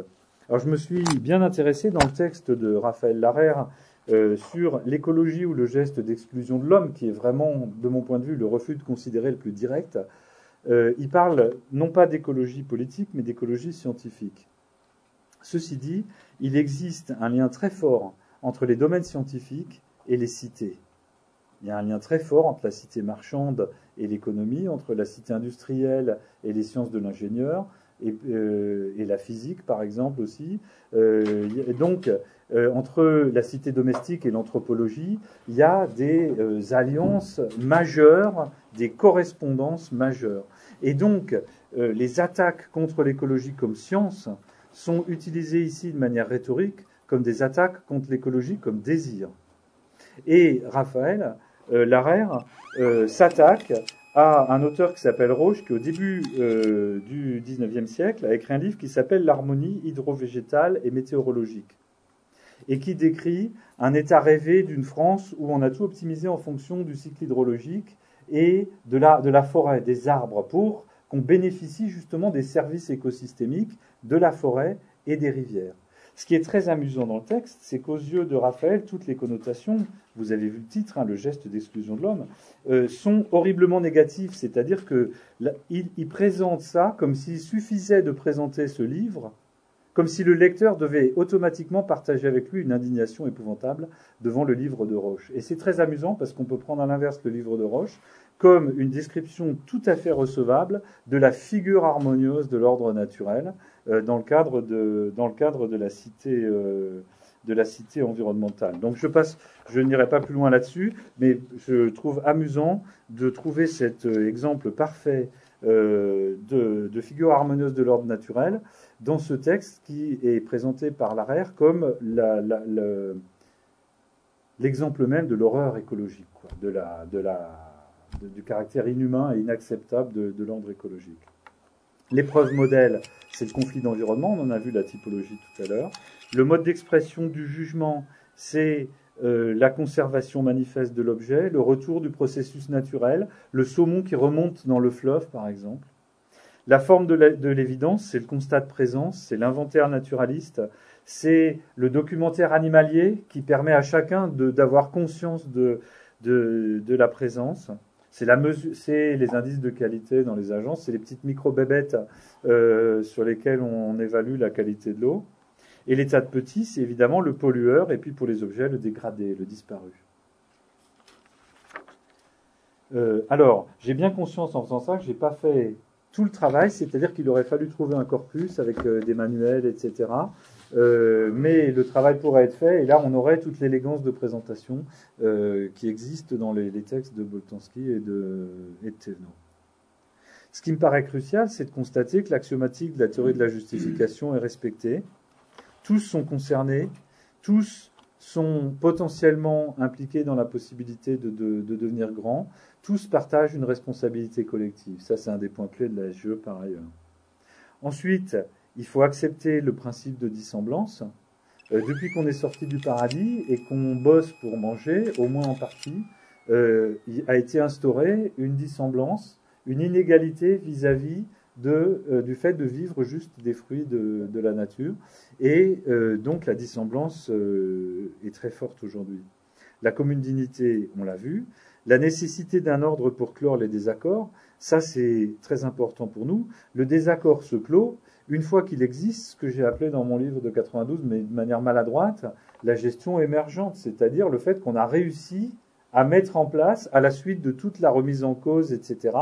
Alors je me suis bien intéressé dans le texte de Raphaël Larère sur l'écologie ou le geste d'exclusion de l'homme, qui est vraiment, de mon point de vue, le refus de considérer le plus direct. Il parle non pas d'écologie politique, mais d'écologie scientifique. Ceci dit, il existe un lien très fort entre les domaines scientifiques et les cités. Il y a un lien très fort entre la cité marchande et l'économie, entre la cité industrielle et les sciences de l'ingénieur, et la physique, par exemple, aussi. Donc, entre la cité domestique et l'anthropologie, il y a des alliances majeures, des correspondances majeures. Et donc, les attaques contre l'écologie comme science sont utilisées ici de manière rhétorique comme des attaques contre l'écologie comme désir. Et Raphaël Larère s'attaque à un auteur qui s'appelle Roche, qui au début du XIXe siècle a écrit un livre qui s'appelle L'harmonie hydrovégétale et météorologique, et qui décrit un état rêvé d'une France où on a tout optimisé en fonction du cycle hydrologique et de la forêt, des arbres, pour qu'on bénéficie justement des services écosystémiques de la forêt et des rivières. Ce qui est très amusant dans le texte, c'est qu'aux yeux de Raphaël, toutes les connotations, vous avez vu le titre, le geste d'exclusion de l'homme, sont horriblement négatives. C'est-à-dire qu'il présente ça comme s'il suffisait de présenter ce livre, comme si le lecteur devait automatiquement partager avec lui une indignation épouvantable devant le livre de Roche. Et c'est très amusant parce qu'on peut prendre à l'inverse le livre de Roche comme une description tout à fait recevable de la figure harmonieuse de l'ordre naturel dans le cadre de la cité environnementale. Donc je n'irai pas plus loin là-dessus, mais je trouve amusant de trouver cet exemple parfait de figure harmonieuse de l'ordre naturel dans ce texte qui est présenté par Larère comme l'exemple même de l'horreur écologique, quoi, du caractère inhumain et inacceptable de l'ordre écologique. L'épreuve modèle, c'est le conflit d'environnement, on en a vu la typologie tout à l'heure. Le mode d'expression du jugement, c'est la conservation manifeste de l'objet, le retour du processus naturel, le saumon qui remonte dans le fleuve, par exemple. La forme de l'évidence, c'est le constat de présence, c'est l'inventaire naturaliste, c'est le documentaire animalier qui permet à chacun d'avoir conscience de la présence. C'est les indices de qualité dans les agences, c'est les petites micro-bébêtes sur lesquelles on évalue la qualité de l'eau. Et l'état de petit, c'est évidemment le pollueur, et puis pour les objets, le dégradé, le disparu. Alors, j'ai bien conscience en faisant ça que je n'ai pas fait tout le travail, c'est-à-dire qu'il aurait fallu trouver un corpus avec des manuels, etc. Mais le travail pourrait être fait, et là on aurait toute l'élégance de présentation qui existe dans les textes de Boltanski et de Thévenot. Ce qui me paraît crucial, c'est de constater que l'axiomatique de la théorie de la justification est respectée. Tous sont concernés, tous sont potentiellement impliqués dans la possibilité de devenir grands, tous partagent une responsabilité collective. Ça, c'est un des points clés de la SGE par ailleurs. Ensuite, il faut accepter le principe de dissemblance. Depuis qu'on est sorti du paradis et qu'on bosse pour manger, au moins en partie, a été instaurée une dissemblance, une inégalité vis-à-vis du fait de vivre juste des fruits de la nature. Et donc la dissemblance est très forte aujourd'hui. La commune dignité, on l'a vu. La nécessité d'un ordre pour clore les désaccords, ça c'est très important pour nous. Le désaccord se clôt une fois qu'il existe, ce que j'ai appelé dans mon livre de 92, mais de manière maladroite, la gestion émergente, c'est-à-dire le fait qu'on a réussi à mettre en place, à la suite de toute la remise en cause, etc.,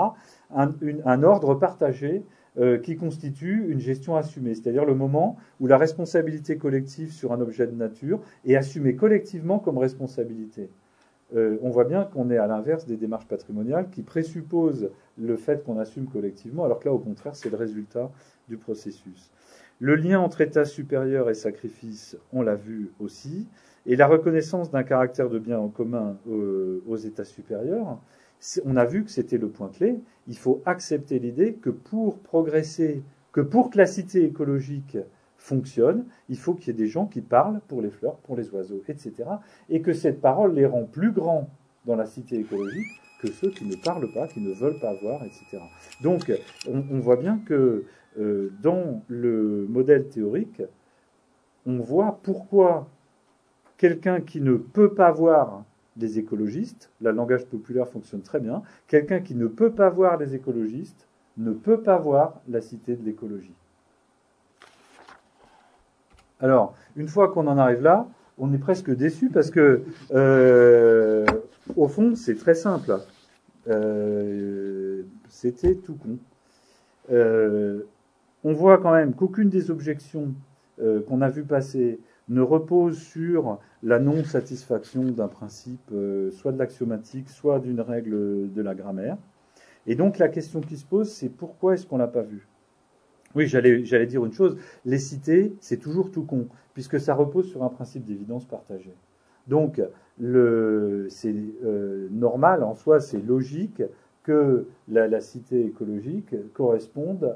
un ordre partagé qui constitue une gestion assumée, c'est-à-dire le moment où la responsabilité collective sur un objet de nature est assumée collectivement comme responsabilité. On voit bien qu'on est à l'inverse des démarches patrimoniales qui présupposent le fait qu'on assume collectivement, alors que là, au contraire, c'est le résultat du processus. Le lien entre état supérieur et sacrifice, on l'a vu aussi, et la reconnaissance d'un caractère de bien en commun aux états supérieurs, on a vu que c'était le point clé. Il faut accepter l'idée que pour progresser, que pour que la cité écologique fonctionne, il faut qu'il y ait des gens qui parlent pour les fleurs, pour les oiseaux, etc. Et que cette parole les rend plus grands dans la cité écologique que ceux qui ne parlent pas, qui ne veulent pas voir, etc. Donc, on voit bien que dans le modèle théorique, on voit pourquoi quelqu'un qui ne peut pas voir les écologistes, le langage populaire fonctionne très bien, quelqu'un qui ne peut pas voir les écologistes ne peut pas voir la cité de l'écologie. Alors, une fois qu'on en arrive là, on est presque déçu parce que, au fond, c'est très simple. C'était tout con. On voit quand même qu'aucune des objections qu'on a vu passer ne repose sur la non-satisfaction d'un principe, soit de l'axiomatique, soit d'une règle de la grammaire. Et donc la question qui se pose, c'est pourquoi est-ce qu'on l'a pas vu ? Oui, j'allais dire une chose, les cités, c'est toujours tout con, puisque ça repose sur un principe d'évidence partagée. Donc, c'est normal, en soi, c'est logique que la cité écologique corresponde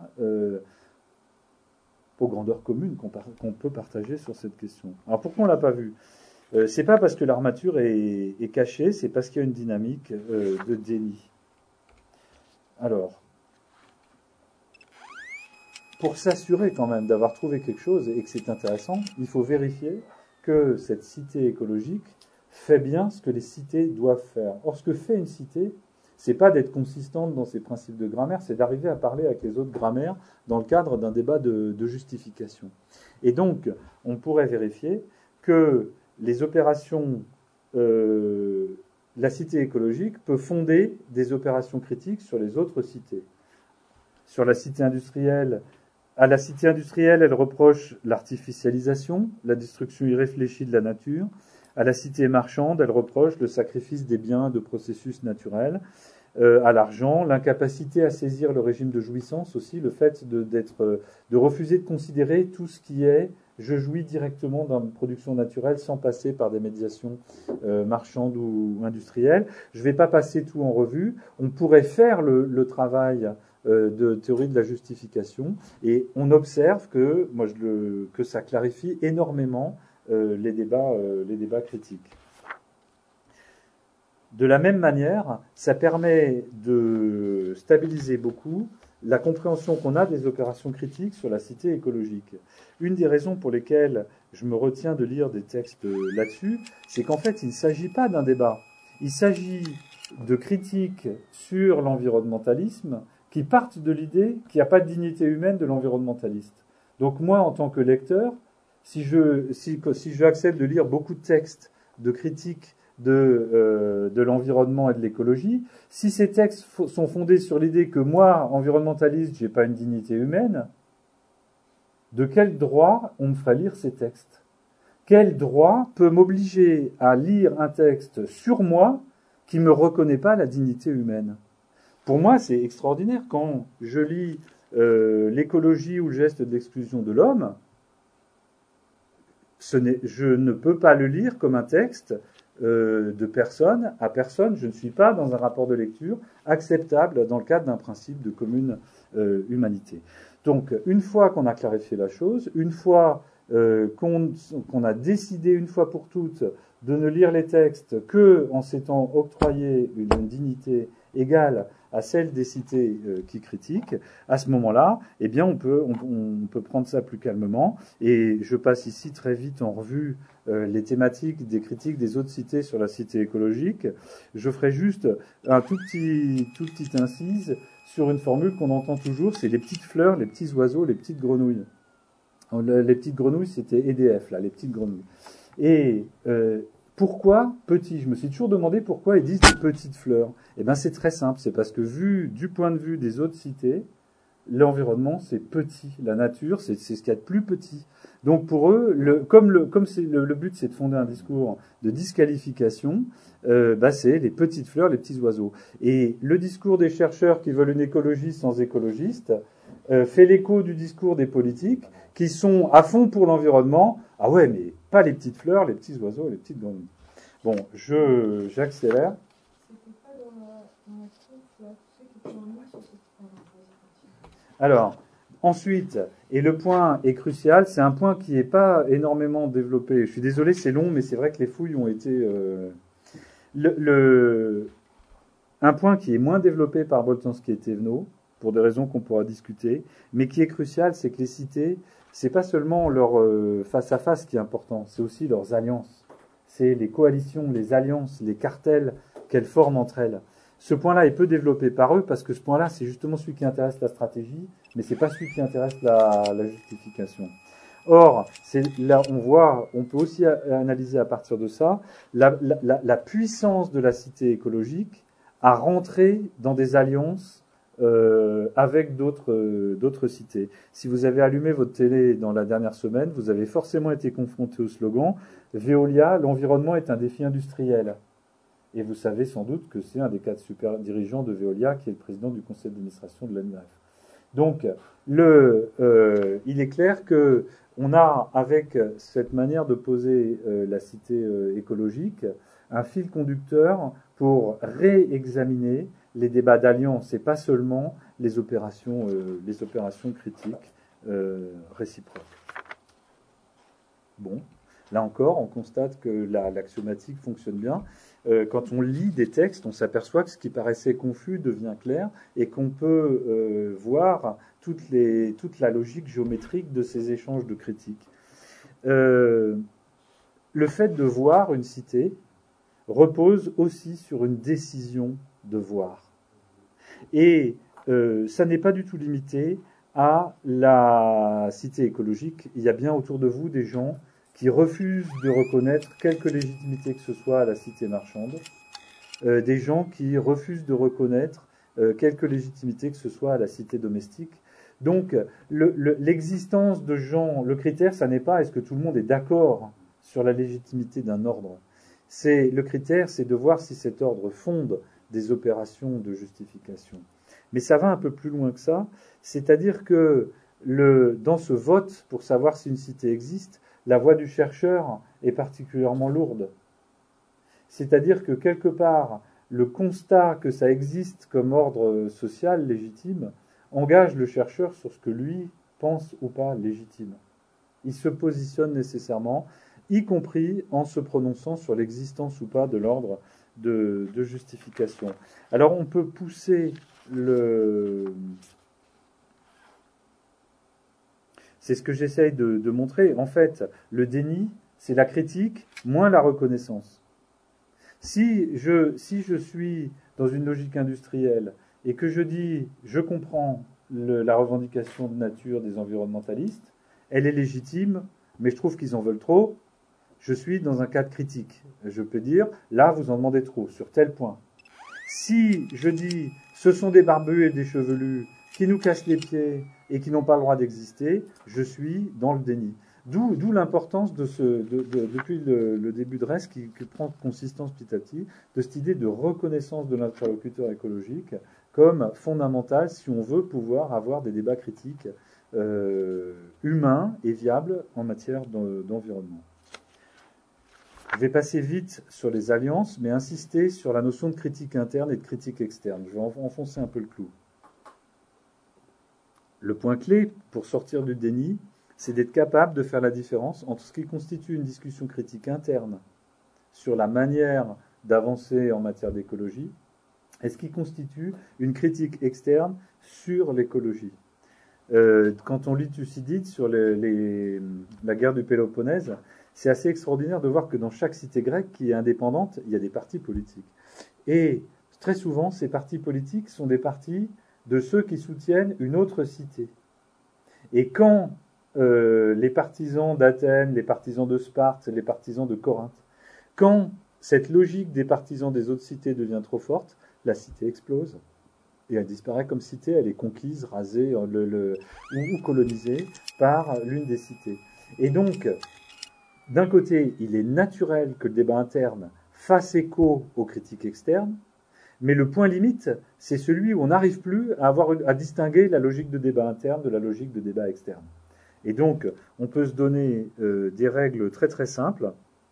aux grandeurs communes qu'on peut partager sur cette question. Alors, pourquoi on l'a pas vu ? C'est pas parce que l'armature est cachée, c'est parce qu'il y a une dynamique de déni. Alors, pour s'assurer quand même d'avoir trouvé quelque chose et que c'est intéressant, il faut vérifier que cette cité écologique fait bien ce que les cités doivent faire. Or, ce que fait une cité, c'est pas d'être consistante dans ses principes de grammaire, c'est d'arriver à parler avec les autres grammaires dans le cadre d'un débat de justification. Et donc, on pourrait vérifier que les opérations, la cité écologique peut fonder des opérations critiques sur les autres cités. Sur la cité industrielle, à la cité industrielle, elle reproche l'artificialisation, la destruction irréfléchie de la nature. À la cité marchande, elle reproche le sacrifice des biens de processus naturels. À l'argent, l'incapacité à saisir le régime de jouissance aussi, le fait de refuser de considérer tout ce qui est je jouis directement d'une production naturelle sans passer par des médiations marchandes ou industrielles. Je ne vais pas passer tout en revue. On pourrait faire le travail de théorie de la justification et on observe que ça clarifie énormément les débats critiques. De la même manière, ça permet de stabiliser beaucoup la compréhension qu'on a des opérations critiques sur la cité écologique. Une des raisons pour lesquelles je me retiens de lire des textes là-dessus, c'est qu'en fait, il ne s'agit pas d'un débat. Il s'agit de critiques sur l'environnementalisme qui partent de l'idée qu'il n'y a pas de dignité humaine de l'environnementaliste. Donc moi, en tant que lecteur, si je accepte de lire beaucoup de textes de critiques de l'environnement et de l'écologie, si ces textes sont fondés sur l'idée que moi, environnementaliste, j'ai pas une dignité humaine, de quel droit on me ferait lire ces textes ? Quel droit peut m'obliger à lire un texte sur moi qui me reconnaît pas la dignité humaine ? Pour moi, c'est extraordinaire. Quand je lis l'écologie ou le geste d'exclusion de l'homme, je ne peux pas le lire comme un texte de personne à personne. Je ne suis pas dans un rapport de lecture acceptable dans le cadre d'un principe de commune humanité. Donc, une fois qu'on a clarifié la chose, une fois qu'on a décidé une fois pour toutes de ne lire les textes que en s'étant octroyé une dignité égale à celle des cités qui critiquent, à ce moment-là, eh bien, on peut prendre ça plus calmement. Et je passe ici très vite en revue les thématiques des critiques des autres cités sur la cité écologique. Je ferai juste un tout petit incise sur une formule qu'on entend toujours, c'est les petites fleurs, les petits oiseaux, les petites grenouilles. Les petites grenouilles, c'était EDF, là, les petites grenouilles. Et pourquoi petit ? Je me suis toujours demandé pourquoi ils disent des petites fleurs. Eh bien, c'est très simple, c'est parce que vu du point de vue des autres cités, l'environnement, c'est petit. La nature, c'est ce qu'il y a de plus petit. Donc pour eux, comme le but, c'est de fonder un discours de disqualification, c'est les petites fleurs, les petits oiseaux. Et le discours des chercheurs qui veulent une écologie sans écologistes fait l'écho du discours des politiques qui sont à fond pour l'environnement. Ah ouais, mais pas les petites fleurs, les petits oiseaux, les petites grenouilles. Bon, j'accélère. Alors, ensuite, et le point est crucial, c'est un point qui n'est pas énormément développé. Je suis désolé, c'est long, mais c'est vrai que les fouilles ont été... Un point qui est moins développé par Boltanski et Thévenot, pour des raisons qu'on pourra discuter, mais qui est crucial, c'est que les cités, c'est pas seulement leur face-à-face qui est important, c'est aussi leurs alliances. C'est les coalitions, les alliances, les cartels qu'elles forment entre elles. Ce point-là est peu développé par eux parce que ce point-là, c'est justement celui qui intéresse la stratégie, mais c'est pas celui qui intéresse la justification. Or, là, on peut aussi analyser à partir de ça la puissance de la cité écologique à rentrer dans des alliances avec d'autres cités. Si vous avez allumé votre télé dans la dernière semaine, vous avez forcément été confronté au slogan Veolia, l'environnement est un défi industriel. Et vous savez sans doute que c'est un des 4 super dirigeants de Veolia qui est le président du conseil d'administration de l'AMIREF. Donc, il est clair que on a, avec cette manière de poser la cité écologique, un fil conducteur pour réexaminer les débats d'alliance et pas seulement les opérations critiques réciproques. Bon, là encore, on constate que l'axiomatique fonctionne bien. Quand on lit des textes, on s'aperçoit que ce qui paraissait confus devient clair et qu'on peut voir toute la logique géométrique de ces échanges de critiques. Le fait de voir une cité repose aussi sur une décision de voir. Et ça n'est pas du tout limité à la cité écologique. Il y a bien autour de vous des gens qui refusent de reconnaître quelque légitimité que ce soit à la cité marchande, des gens qui refusent de reconnaître quelque légitimité que ce soit à la cité domestique. Donc, l'existence de gens, le critère, ça n'est pas est-ce que tout le monde est d'accord sur la légitimité d'un ordre. Le critère, c'est de voir si cet ordre fonde des opérations de justification. Mais ça va un peu plus loin que ça, c'est-à-dire que dans ce vote, pour savoir si une cité existe, la voix du chercheur est particulièrement lourde. C'est-à-dire que quelque part, le constat que ça existe comme ordre social légitime engage le chercheur sur ce que lui pense ou pas légitime. Il se positionne nécessairement, y compris en se prononçant sur l'existence ou pas de l'ordre de justification. Alors on peut pousser C'est ce que j'essaye de montrer. En fait, le déni, c'est la critique moins la reconnaissance. Si je suis dans une logique industrielle et que je dis je comprends la revendication de nature des environnementalistes, elle est légitime, mais je trouve qu'ils en veulent trop, je suis dans un cadre critique. Je peux dire, là, vous en demandez trop, sur tel point. Si je dis, ce sont des barbus et des chevelus qui nous cassent les pieds et qui n'ont pas le droit d'exister, je suis dans le déni. D'où l'importance depuis le début de RES, qui prend consistance petit à petit, de cette idée de reconnaissance de l'interlocuteur écologique comme fondamentale si on veut pouvoir avoir des débats critiques humains et viables en matière d'environnement. Je vais passer vite sur les alliances, mais insister sur la notion de critique interne et de critique externe. Je vais enfoncer un peu le clou. Le point clé pour sortir du déni, c'est d'être capable de faire la différence entre ce qui constitue une discussion critique interne sur la manière d'avancer en matière d'écologie et ce qui constitue une critique externe sur l'écologie. Quand on lit Thucydide sur la guerre du Péloponnèse, c'est assez extraordinaire de voir que dans chaque cité grecque qui est indépendante, il y a des partis politiques. Et très souvent, ces partis politiques sont des partis de ceux qui soutiennent une autre cité. Et quand les partisans d'Athènes, les partisans de Sparte, les partisans de Corinthe, quand cette logique des partisans des autres cités devient trop forte, la cité explose. Et elle disparaît comme cité, elle est conquise, rasée ou colonisée par l'une des cités. Et donc, d'un côté, il est naturel que le débat interne fasse écho aux critiques externes, mais le point limite, c'est celui où on n'arrive plus à distinguer la logique de débat interne de la logique de débat externe. Et donc, on peut se donner des règles très très simples.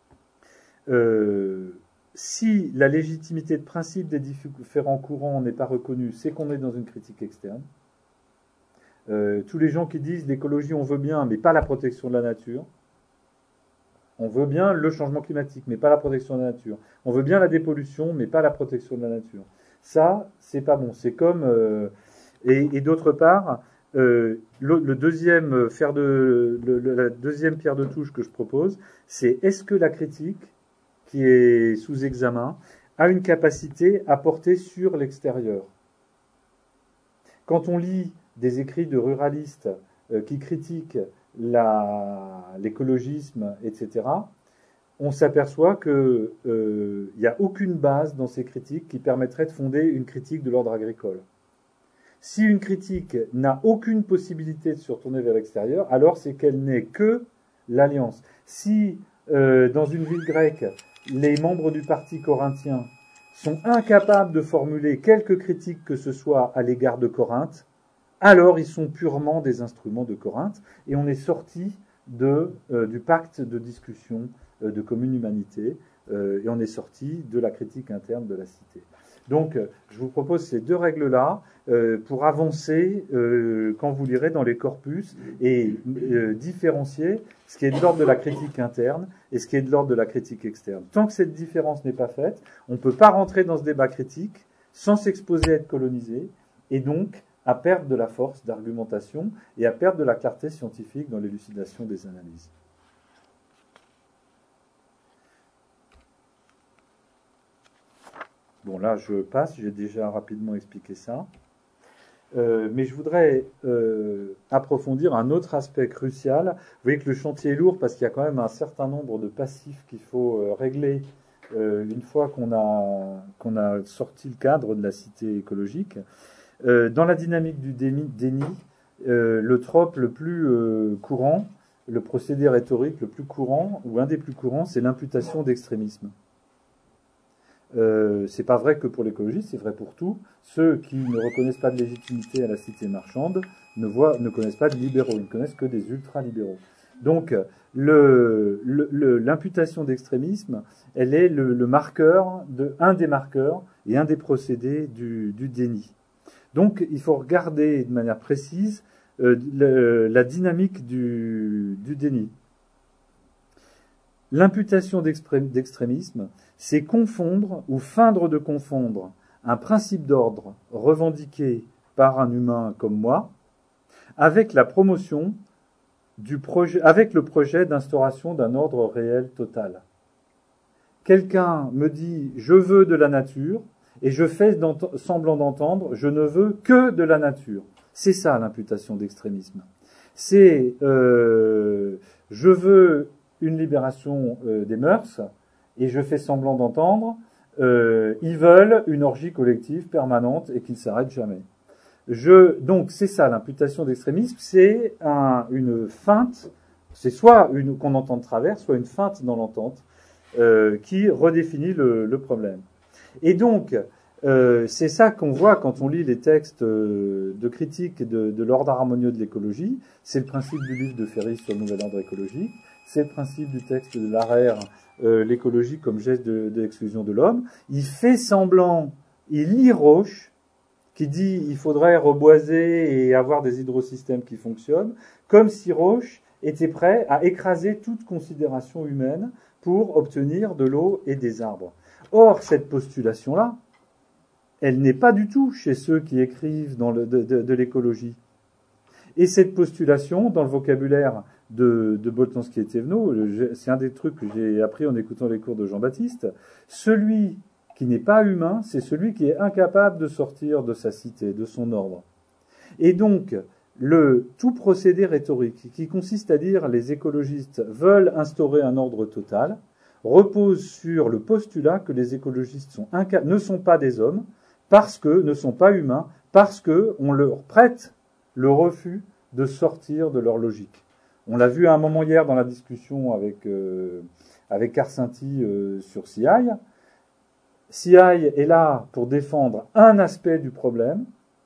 Si la légitimité de principe des différents courants n'est pas reconnue, c'est qu'on est dans une critique externe. Tous les gens qui disent l'écologie on veut bien, mais pas la protection de la nature. On veut bien le changement climatique, mais pas la protection de la nature. On veut bien la dépollution, mais pas la protection de la nature. Ça, c'est pas bon. C'est comme... Et d'autre part, la deuxième pierre de touche que je propose, c'est est-ce que la critique, qui est sous examen, a une capacité à porter sur l'extérieur? Quand on lit des écrits de ruralistes qui critiquent l'écologisme, etc., on s'aperçoit qu'il n'y a aucune base dans ces critiques qui permettrait de fonder une critique de l'ordre agricole. Si une critique n'a aucune possibilité de se retourner vers l'extérieur, alors c'est qu'elle n'est que l'alliance. Si dans une ville grecque, les membres du parti corinthien sont incapables de formuler quelque critique que ce soit à l'égard de Corinthe, alors ils sont purement des instruments de Corinthe, et on est sorti du pacte de discussion de commune humanité, et on est sorti de la critique interne de la cité. Donc, je vous propose ces deux règles-là pour avancer quand vous lirez dans les corpus et différencier ce qui est de l'ordre de la critique interne et ce qui est de l'ordre de la critique externe. Tant que cette différence n'est pas faite, on ne peut pas rentrer dans ce débat critique sans s'exposer à être colonisé et donc à perdre de la force d'argumentation et à perdre de la clarté scientifique dans l'élucidation des analyses. Bon, là, je passe, j'ai déjà rapidement expliqué ça. Mais je voudrais approfondir un autre aspect crucial. Vous voyez que le chantier est lourd parce qu'il y a quand même un certain nombre de passifs qu'il faut régler une fois qu'on a sorti le cadre de la cité écologique. Dans la dynamique du déni, le trope le plus courant, le procédé rhétorique le plus courant, ou un des plus courants, c'est l'imputation d'extrémisme. C'est pas vrai que pour l'écologie, c'est vrai pour tout. Ceux qui ne reconnaissent pas de légitimité à la cité marchande ne connaissent pas de libéraux, ils ne connaissent que des ultra-libéraux. Donc, l'imputation d'extrémisme, elle est le marqueur, un des marqueurs et un des procédés du déni. Donc, il faut regarder de manière précise la dynamique du déni. L'imputation d'extrémisme, c'est confondre ou feindre de confondre un principe d'ordre revendiqué par un humain comme moi avec la promotion avec le projet d'instauration d'un ordre réel total. Quelqu'un me dit « je veux de la nature » et je fais semblant d'entendre « je ne veux que de la nature ». C'est ça l'imputation d'extrémisme. C'est « je veux une libération des mœurs » et je fais semblant d'entendre ils veulent une orgie collective permanente et qui ne s'arrête jamais. Donc c'est ça l'imputation d'extrémisme, c'est une feinte, c'est soit qu'on entend de travers, soit une feinte dans l'entente qui redéfinit le problème. Et donc c'est ça qu'on voit quand on lit les textes de critique de l'ordre harmonieux de l'écologie. C'est le principe du livre de Ferry sur le nouvel ordre écologique. C'est le principe du texte de Larère, l'écologie comme geste de l'exclusion de l'homme. Il fait semblant, il lit Roche, qui dit il faudrait reboiser et avoir des hydrosystèmes qui fonctionnent, comme si Roche était prêt à écraser toute considération humaine pour obtenir de l'eau et des arbres. Or, cette postulation-là, elle n'est pas du tout chez ceux qui écrivent de l'écologie. Et cette postulation, dans le vocabulaire de Boltanski et Thévenot, c'est un des trucs que j'ai appris en écoutant les cours de Jean-Baptiste, celui qui n'est pas humain, c'est celui qui est incapable de sortir de sa cité, de son ordre. Et donc, tout procédé rhétorique qui consiste à dire les écologistes veulent instaurer un ordre total, repose sur le postulat que les écologistes ne sont pas des hommes, parce que ne sont pas humains, parce qu'on leur prête le refus de sortir de leur logique. On l'a vu à un moment hier dans la discussion avec Carcinti sur CI. CI est là pour défendre un aspect du problème.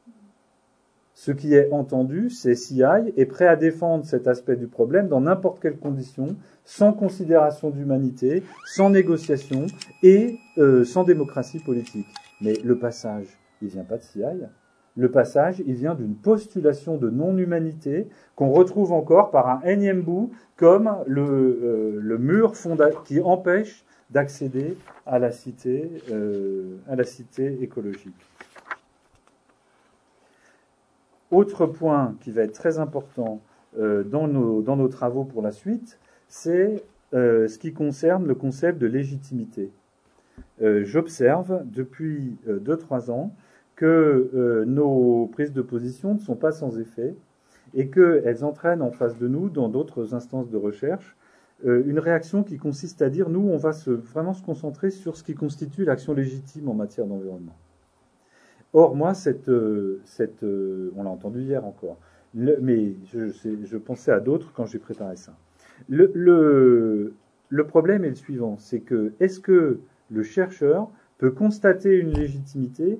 Ce qui est entendu, c'est CI est prêt à défendre cet aspect du problème dans n'importe quelle condition, sans considération d'humanité, sans négociation et sans démocratie politique. Mais le passage, il vient pas de CI. Le passage, il vient d'une postulation de non-humanité qu'on retrouve encore par un énième bout comme le mur qui empêche d'accéder à la cité écologique. Autre point qui va être très important dans nos travaux pour la suite, c'est ce qui concerne le concept de légitimité. J'observe depuis 2-3 ans que nos prises de position ne sont pas sans effet et qu'elles entraînent en face de nous, dans d'autres instances de recherche, une réaction qui consiste à dire, nous, on va vraiment se concentrer sur ce qui constitue l'action légitime en matière d'environnement. Or, moi, on l'a entendu hier encore, mais je pensais à d'autres quand j'ai préparé ça. Le problème est le suivant, c'est que, est-ce que le chercheur peut constater une légitimité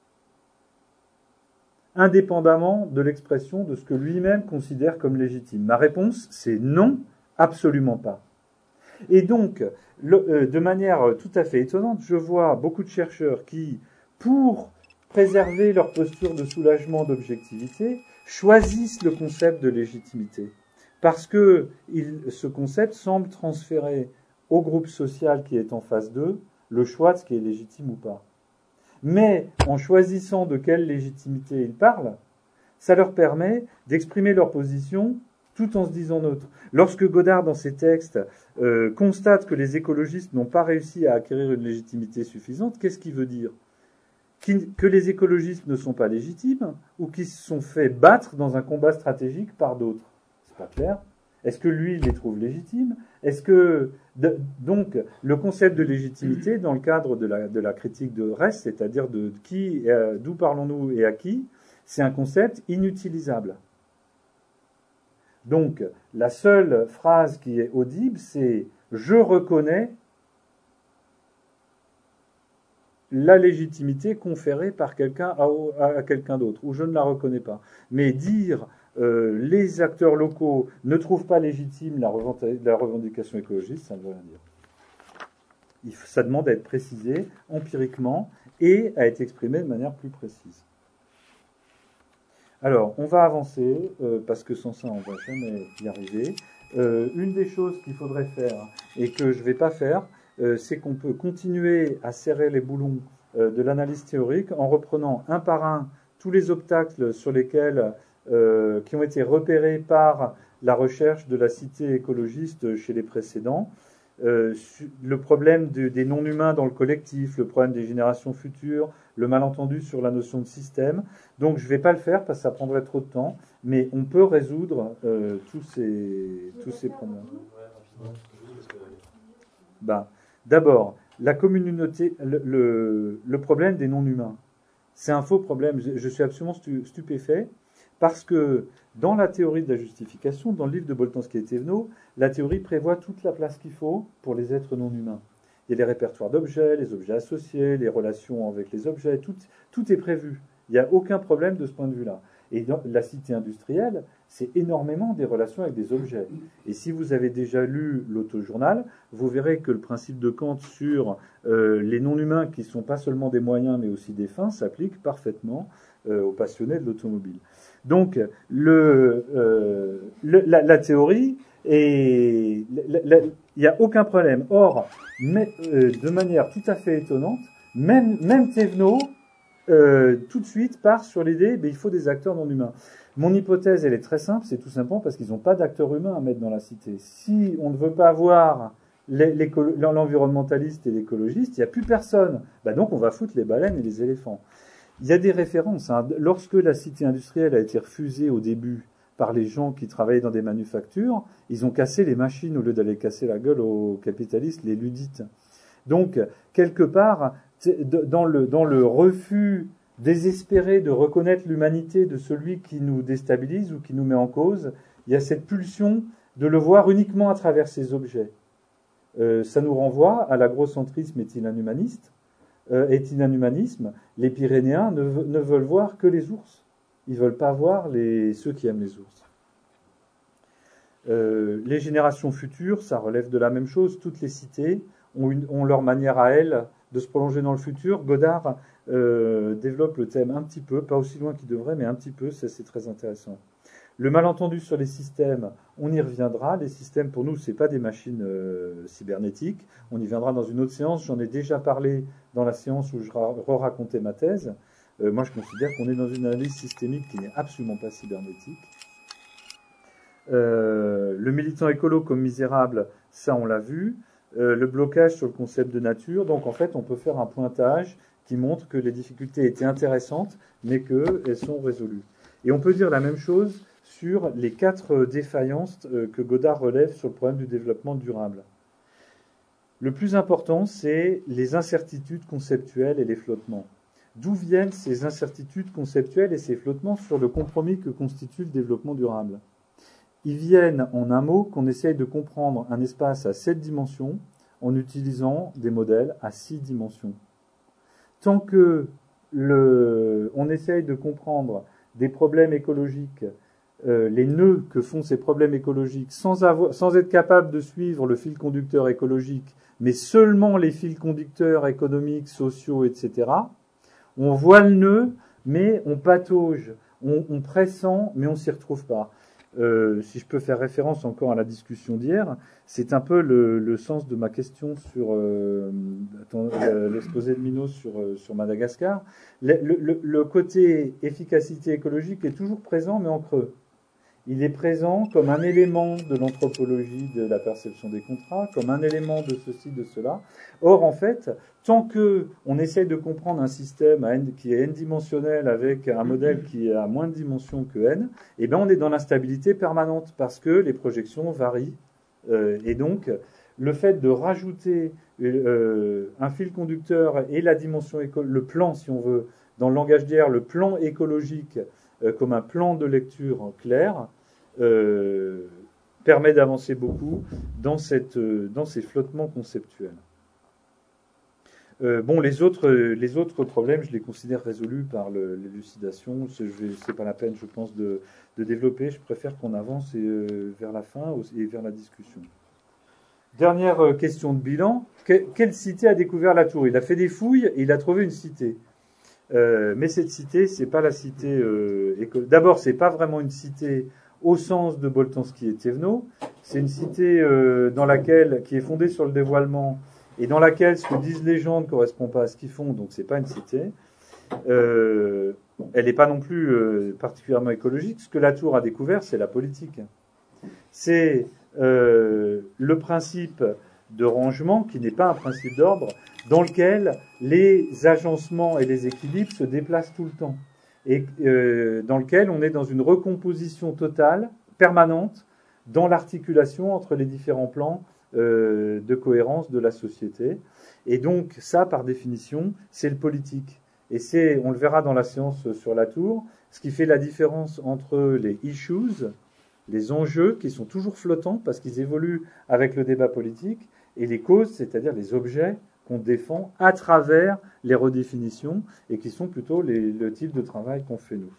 indépendamment de l'expression de ce que lui-même considère comme légitime? Ma réponse, c'est non, absolument pas. Et donc, de manière tout à fait étonnante, je vois beaucoup de chercheurs qui, pour préserver leur posture de soulagement, d'objectivité, choisissent le concept de légitimité. Parce que ce concept semble transférer au groupe social qui est en face d'eux le choix de ce qui est légitime ou pas. Mais en choisissant de quelle légitimité ils parlent, ça leur permet d'exprimer leur position tout en se disant neutre. Lorsque Godard, dans ses textes, constate que les écologistes n'ont pas réussi à acquérir une légitimité suffisante, qu'est-ce qu'il veut dire ? Que les écologistes ne sont pas légitimes ou qu'ils se sont fait battre dans un combat stratégique par d'autres. C'est pas clair. Est-ce que lui, il les trouve légitimes ? Est-ce que donc le concept de légitimité dans le cadre de la critique de reste, c'est-à-dire de qui, d'où parlons-nous et à qui, c'est un concept inutilisable. Donc la seule phrase qui est audible, c'est je reconnais la légitimité conférée par quelqu'un à quelqu'un d'autre, ou je ne la reconnais pas. Mais dire les acteurs locaux ne trouvent pas légitime la revendication écologiste, ça ne veut rien dire. Ça demande à être précisé empiriquement et à être exprimé de manière plus précise. Alors, on va avancer, parce que sans ça, on ne va jamais y arriver. Une des choses qu'il faudrait faire, et que je ne vais pas faire, c'est qu'on peut continuer à serrer les boulons de l'analyse théorique en reprenant un par un tous les obstacles sur lesquels, qui ont été repérés par la recherche de la cité écologiste chez les précédents. Le problème des non-humains dans le collectif, le problème des générations futures, le malentendu sur la notion de système. Donc je ne vais pas le faire parce que ça prendrait trop de temps, mais on peut résoudre tous ces problèmes. D'abord, la communauté, le problème des non-humains. C'est un faux problème. Je suis absolument stupéfait parce que dans la théorie de la justification, dans le livre de Boltanski et Thévenot, la théorie prévoit toute la place qu'il faut pour les êtres non-humains. Il y a les répertoires d'objets, les objets associés, les relations avec les objets, tout est prévu. Il n'y a aucun problème de ce point de vue-là. Et dans la cité industrielle, c'est énormément des relations avec des objets. Et si vous avez déjà lu l'autojournal, vous verrez que le principe de Kant sur les non-humains qui ne sont pas seulement des moyens mais aussi des fins s'applique parfaitement aux passionnés de l'automobile. Donc, la théorie, il n'y a aucun problème. Or, de manière tout à fait étonnante, même Thévenot, tout de suite part sur l'idée, il faut des acteurs non humains. Mon hypothèse, elle est très simple, c'est tout simplement parce qu'ils n'ont pas d'acteurs humains à mettre dans la cité. Si on ne veut pas avoir l'environnementaliste et l'écologiste, il n'y a plus personne. Donc on va foutre les baleines et les éléphants. Il y a des références. Lorsque la cité industrielle a été refusée au début par les gens qui travaillaient dans des manufactures, ils ont cassé les machines au lieu d'aller casser la gueule aux capitalistes, les luddites. Donc, quelque part, dans le refus désespéré de reconnaître l'humanité de celui qui nous déstabilise ou qui nous met en cause, il y a cette pulsion de le voir uniquement à travers ses objets. Ça nous renvoie à l'agrocentrisme est inhumanisme. Les Pyrénéens ne veulent voir que les ours. Ils ne veulent pas voir ceux qui aiment les ours. Les générations futures, ça relève de la même chose. Toutes les cités ont leur manière à elles de se prolonger dans le futur. Godard développe le thème un petit peu, pas aussi loin qu'il devrait, mais un petit peu, c'est très intéressant. Le malentendu sur les systèmes, on y reviendra. Les systèmes, pour nous, ce n'est pas des machines cybernétiques. On y viendra dans une autre séance. J'en ai déjà parlé dans la séance où je racontais ma thèse. Moi, je considère qu'on est dans une analyse systémique qui n'est absolument pas cybernétique. Le militant écolo comme misérable, ça on l'a vu. Le blocage sur le concept de nature. Donc en fait, on peut faire un pointage qui montre que les difficultés étaient intéressantes, mais qu'elles sont résolues. Et on peut dire la même chose sur les 4 défaillances que Godard relève sur le problème du développement durable. Le plus important, c'est les incertitudes conceptuelles et les flottements. D'où viennent ces incertitudes conceptuelles et ces flottements sur le compromis que constitue le développement durable? Ils viennent, en un mot, qu'on essaye de comprendre un espace à 7 dimensions en utilisant des modèles à 6 dimensions. Tant que on essaye de comprendre des problèmes écologiques, les nœuds que font ces problèmes écologiques, sans être capable de suivre le fil conducteur écologique, mais seulement les fils conducteurs économiques, sociaux, etc., on voit le nœud, mais on patauge, on pressent, mais on s'y retrouve pas. Si je peux faire référence encore à la discussion d'hier, c'est un peu le sens de ma question sur l'exposé de Minos sur Madagascar. Le côté efficacité écologique est toujours présent, mais en creux. Il est présent comme un élément de l'anthropologie de la perception des contrats, comme un élément de ceci, de cela. Or, en fait, tant qu'on essaye de comprendre un système qui est n-dimensionnel avec un modèle qui a moins de dimensions que n, eh bien, on est dans l'instabilité permanente parce que les projections varient. Et donc, le fait de rajouter un fil conducteur et la dimension le plan, si on veut, dans le langage d'hier, le plan écologique comme un plan de lecture clair, permet d'avancer beaucoup dans ces flottements conceptuels. Les autres problèmes, je les considère résolus par l'élucidation. C'est pas la peine, je pense, de développer. Je préfère qu'on avance vers la fin et vers la discussion. Dernière question de bilan. Quelle cité a découvert la tour? Il a fait des fouilles et il a trouvé une cité. Mais cette cité, c'est pas la cité. D'abord, c'est pas vraiment une cité au sens de Boltanski et Thévenot. C'est une cité qui est fondée sur le dévoilement et dans laquelle ce que disent les gens ne correspond pas à ce qu'ils font. Donc, c'est pas une cité. Elle n'est pas non plus particulièrement écologique. Ce que la tour a découvert, c'est la politique. C'est le principe de rangement, qui n'est pas un principe d'ordre, dans lequel les agencements et les équilibres se déplacent tout le temps, et dans lequel on est dans une recomposition totale, permanente, dans l'articulation entre les différents plans de cohérence de la société. Et donc, ça, par définition, c'est le politique. Et on le verra dans la séance sur la tour, ce qui fait la différence entre les issues, les enjeux qui sont toujours flottants parce qu'ils évoluent avec le débat politique, et les causes, c'est-à-dire les objets qu'on défend à travers les redéfinitions et qui sont plutôt le type de travail qu'on fait nous.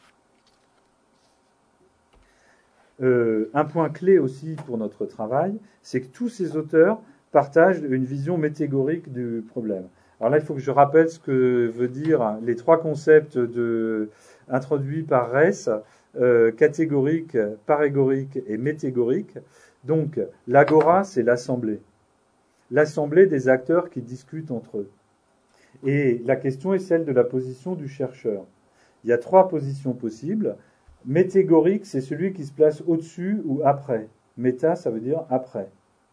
Un point clé aussi pour notre travail, c'est que tous ces auteurs partagent une vision métégorique du problème. Alors là, il faut que je rappelle ce que veut dire les 3 concepts introduits par Reiss, catégorique, parégorique et métégorique. Donc, l'agora, c'est l'assemblée. L'assemblée des acteurs qui discutent entre eux. Et la question est celle de la position du chercheur. Il y a 3 positions possibles. Métégorique, c'est celui qui se place au-dessus ou après. Méta, ça veut dire après.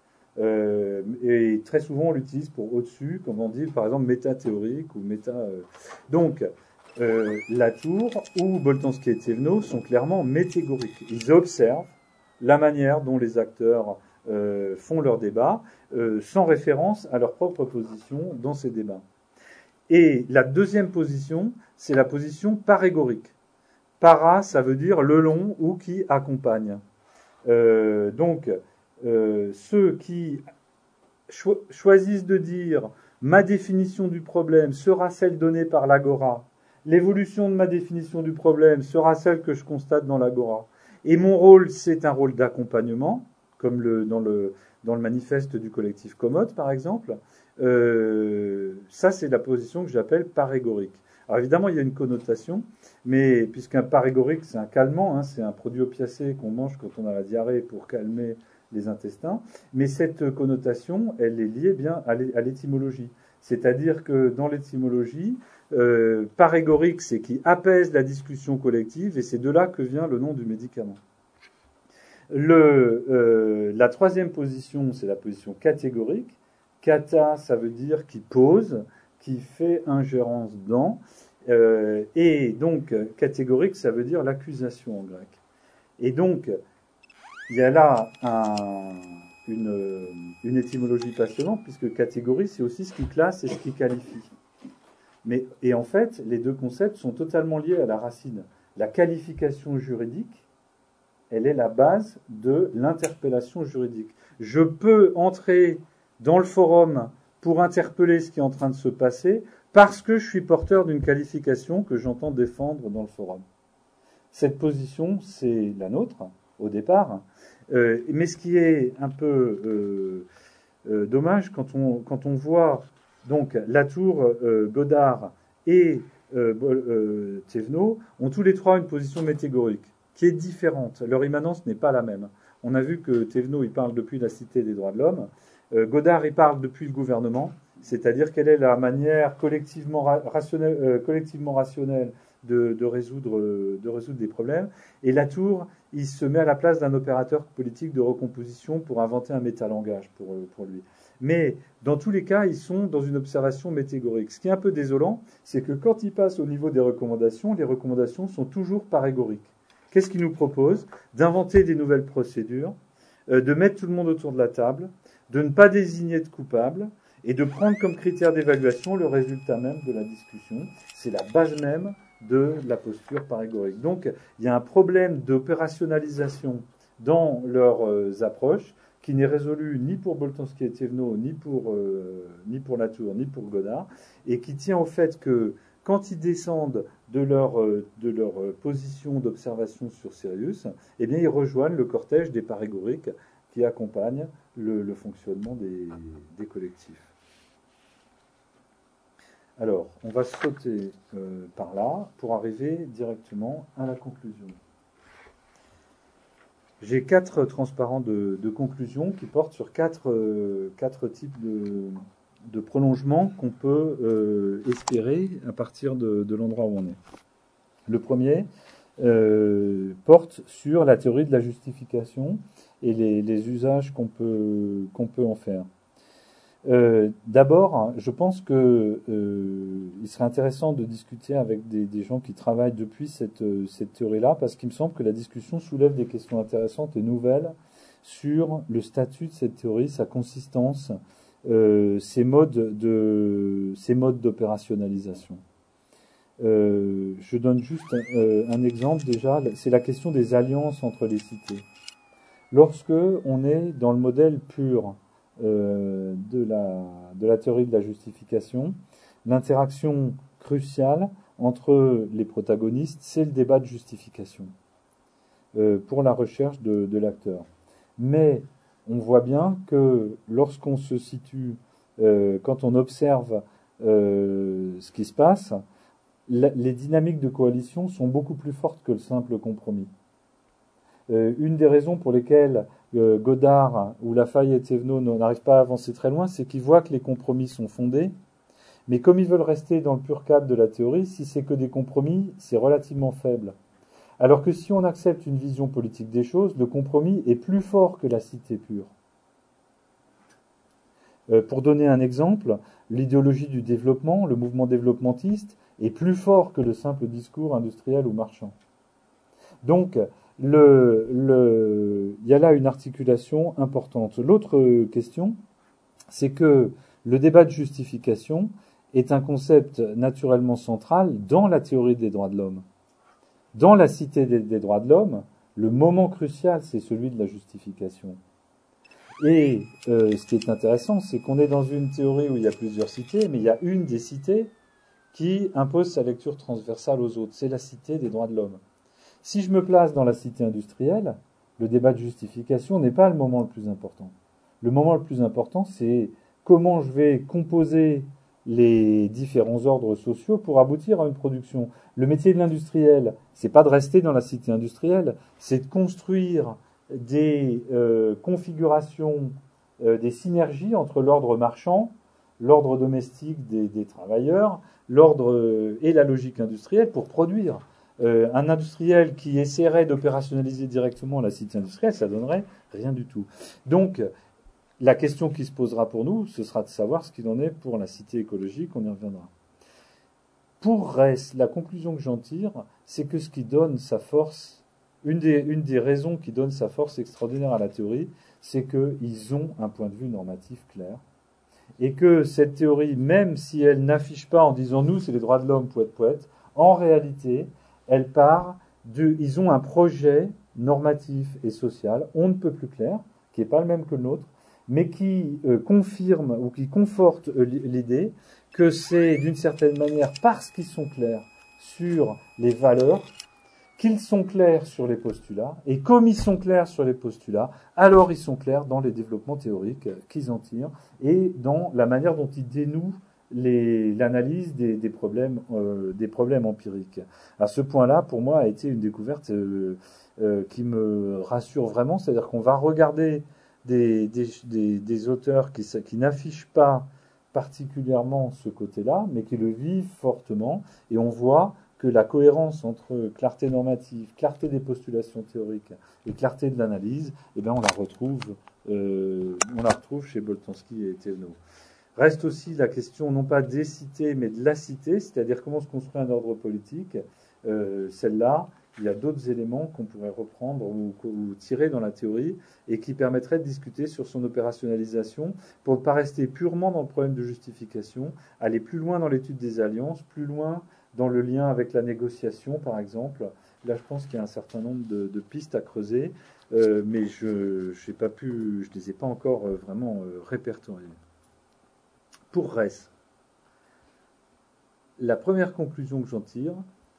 Et très souvent, on l'utilise pour au-dessus, comme on dit, par exemple, métathéorique ou méta... Donc, Latour ou Boltanski et Thévenot sont clairement métégoriques. Ils observent la manière dont les acteurs font leur débat, sans référence à leur propre position dans ces débats. Et la deuxième position, c'est la position parégorique. Para, ça veut dire le long ou qui accompagne. Donc, ceux qui choisissent de dire ma définition du problème sera celle donnée par l'agora, l'évolution de ma définition du problème sera celle que je constate dans l'agora, et mon rôle, c'est un rôle d'accompagnement, comme dans le manifeste du collectif Comote, par exemple. Ça, c'est la position que j'appelle parégorique. Alors évidemment, il y a une connotation, mais puisqu'un parégorique, c'est un calmant, c'est un produit opiacé qu'on mange quand on a la diarrhée pour calmer les intestins, mais cette connotation, elle est liée bien à l'étymologie. C'est-à-dire que dans l'étymologie, parégoriques, c'est qui apaisent la discussion collective, et c'est de là que vient le nom du médicament. La troisième position, c'est la position catégorique. Kata, ça veut dire qui pose, qui fait ingérence dans, et donc catégorique, ça veut dire l'accusation en grec. Et donc, il y a là une étymologie passionnante, puisque catégorie, c'est aussi ce qui classe et ce qui qualifie. Et en fait, les deux concepts sont totalement liés à la racine. La qualification juridique, elle est la base de l'interpellation juridique. Je peux entrer dans le forum pour interpeller ce qui est en train de se passer parce que je suis porteur d'une qualification que j'entends défendre dans le forum. Cette position, c'est la nôtre, au départ. Mais ce qui est un peu dommage, quand on voit donc Latour, Godard et Thévenot ont tous les trois une position métégorique qui est différente. Leur immanence n'est pas la même. On a vu que Thévenot, il parle depuis la Cité des droits de l'homme. Godard, il parle depuis le gouvernement, c'est-à-dire quelle est la manière collectivement rationnelle de résoudre des problèmes. Et Latour, il se met à la place d'un opérateur politique de recomposition pour inventer un métalangage pour lui. Mais dans tous les cas, ils sont dans une observation métégorique. Ce qui est un peu désolant, c'est que quand ils passent au niveau des recommandations, les recommandations sont toujours parégoriques. Qu'est-ce qu'ils nous proposent? D'inventer des nouvelles procédures, de mettre tout le monde autour de la table, de ne pas désigner de coupable et de prendre comme critère d'évaluation le résultat même de la discussion. C'est la base même de la posture parégorique. Donc, il y a un problème d'opérationnalisation dans leurs approches qui n'est résolu ni pour Boltanski et Thévenot, ni pour Latour, ni pour Godard, et qui tient au fait que quand ils descendent de leur position d'observation sur Sirius, eh bien, ils rejoignent le cortège des parégoriques qui accompagnent le fonctionnement des collectifs. Alors, on va sauter par là pour arriver directement à la conclusion. J'ai 4 transparents de conclusion qui portent sur 4 types de prolongements qu'on peut espérer à partir de l'endroit où on est. Le premier porte sur la théorie de la justification et les usages qu'on peut en faire. D'abord, je pense que il serait intéressant de discuter avec des gens qui travaillent depuis cette théorie-là, parce qu'il me semble que la discussion soulève des questions intéressantes et nouvelles sur le statut de cette théorie, sa consistance, ses modes d'opérationnalisation. Je donne juste un exemple déjà, c'est la question des alliances entre les cités. Lorsque on est dans le modèle pur de la théorie de la justification, l'interaction cruciale entre les protagonistes, c'est le débat de justification pour la recherche de l'acteur. Mais on voit bien que lorsqu'on se situe, quand on observe ce qui se passe, les dynamiques de coalition sont beaucoup plus fortes que le simple compromis. Une des raisons pour lesquelles Godard ou Lafaille et Thévenot n'arrivent pas à avancer très loin, c'est qu'ils voient que les compromis sont fondés, mais comme ils veulent rester dans le pur cadre de la théorie, si c'est que des compromis, c'est relativement faible. Alors que si on accepte une vision politique des choses, le compromis est plus fort que la cité pure. Pour donner un exemple, l'idéologie du développement, le mouvement développementiste, est plus fort que le simple discours industriel ou marchand. Donc, il y a là une articulation importante. L'autre question, c'est que le débat de justification est un concept naturellement central dans la théorie des droits de l'homme. Dans la cité des droits de l'homme, le moment crucial, c'est celui de la justification. Et ce qui est intéressant, c'est qu'on est dans une théorie où il y a plusieurs cités, mais il y a une des cités qui impose sa lecture transversale aux autres. C'est la cité des droits de l'homme. Si je me place dans la cité industrielle, le débat de justification n'est pas le moment le plus important. Le moment le plus important, c'est comment je vais composer les différents ordres sociaux pour aboutir à une production. Le métier de l'industriel, c'est pas de rester dans la cité industrielle, c'est de construire des configurations, des synergies entre l'ordre marchand, l'ordre domestique des travailleurs, l'ordre et la logique industrielle pour produire. Un industriel qui essaierait d'opérationnaliser directement la cité industrielle, ça donnerait rien du tout. Donc, la question qui se posera pour nous, ce sera de savoir ce qu'il en est pour la cité écologique, on y reviendra. Pour Reiss, la conclusion que j'en tire, c'est que ce qui donne sa force, une des raisons qui donne sa force extraordinaire à la théorie, c'est qu'ils ont un point de vue normatif clair. Et que cette théorie, même si elle n'affiche pas en disant nous, c'est les droits de l'homme, poète, en réalité, elle part ils ont un projet normatif et social, on ne peut plus clair, qui n'est pas le même que le nôtre, mais qui confirme ou qui conforte l'idée que c'est d'une certaine manière parce qu'ils sont clairs sur les valeurs, qu'ils sont clairs sur les postulats, et comme ils sont clairs sur les postulats, alors ils sont clairs dans les développements théoriques qu'ils en tirent, et dans la manière dont ils dénouent l'analyse des problèmes empiriques. À ce point-là, pour moi, a été une découverte qui me rassure vraiment, c'est-à-dire qu'on va regarder des auteurs qui n'affichent pas particulièrement ce côté-là, mais qui le vivent fortement, et on voit que la cohérence entre clarté normative, clarté des postulations théoriques et clarté de l'analyse, eh bien on la retrouve chez Boltanski et Thévenot. Reste aussi la question non pas des cités, mais de la cité, c'est-à-dire comment se construit un ordre politique. Celle-là, il y a d'autres éléments qu'on pourrait reprendre ou tirer dans la théorie et qui permettraient de discuter sur son opérationnalisation pour ne pas rester purement dans le problème de justification, aller plus loin dans l'étude des alliances, plus loin dans le lien avec la négociation, par exemple. Là, je pense qu'il y a un certain nombre de pistes à creuser, mais je ne les ai pas encore vraiment répertoriées. Pour Reiss, la première conclusion que j'en tire,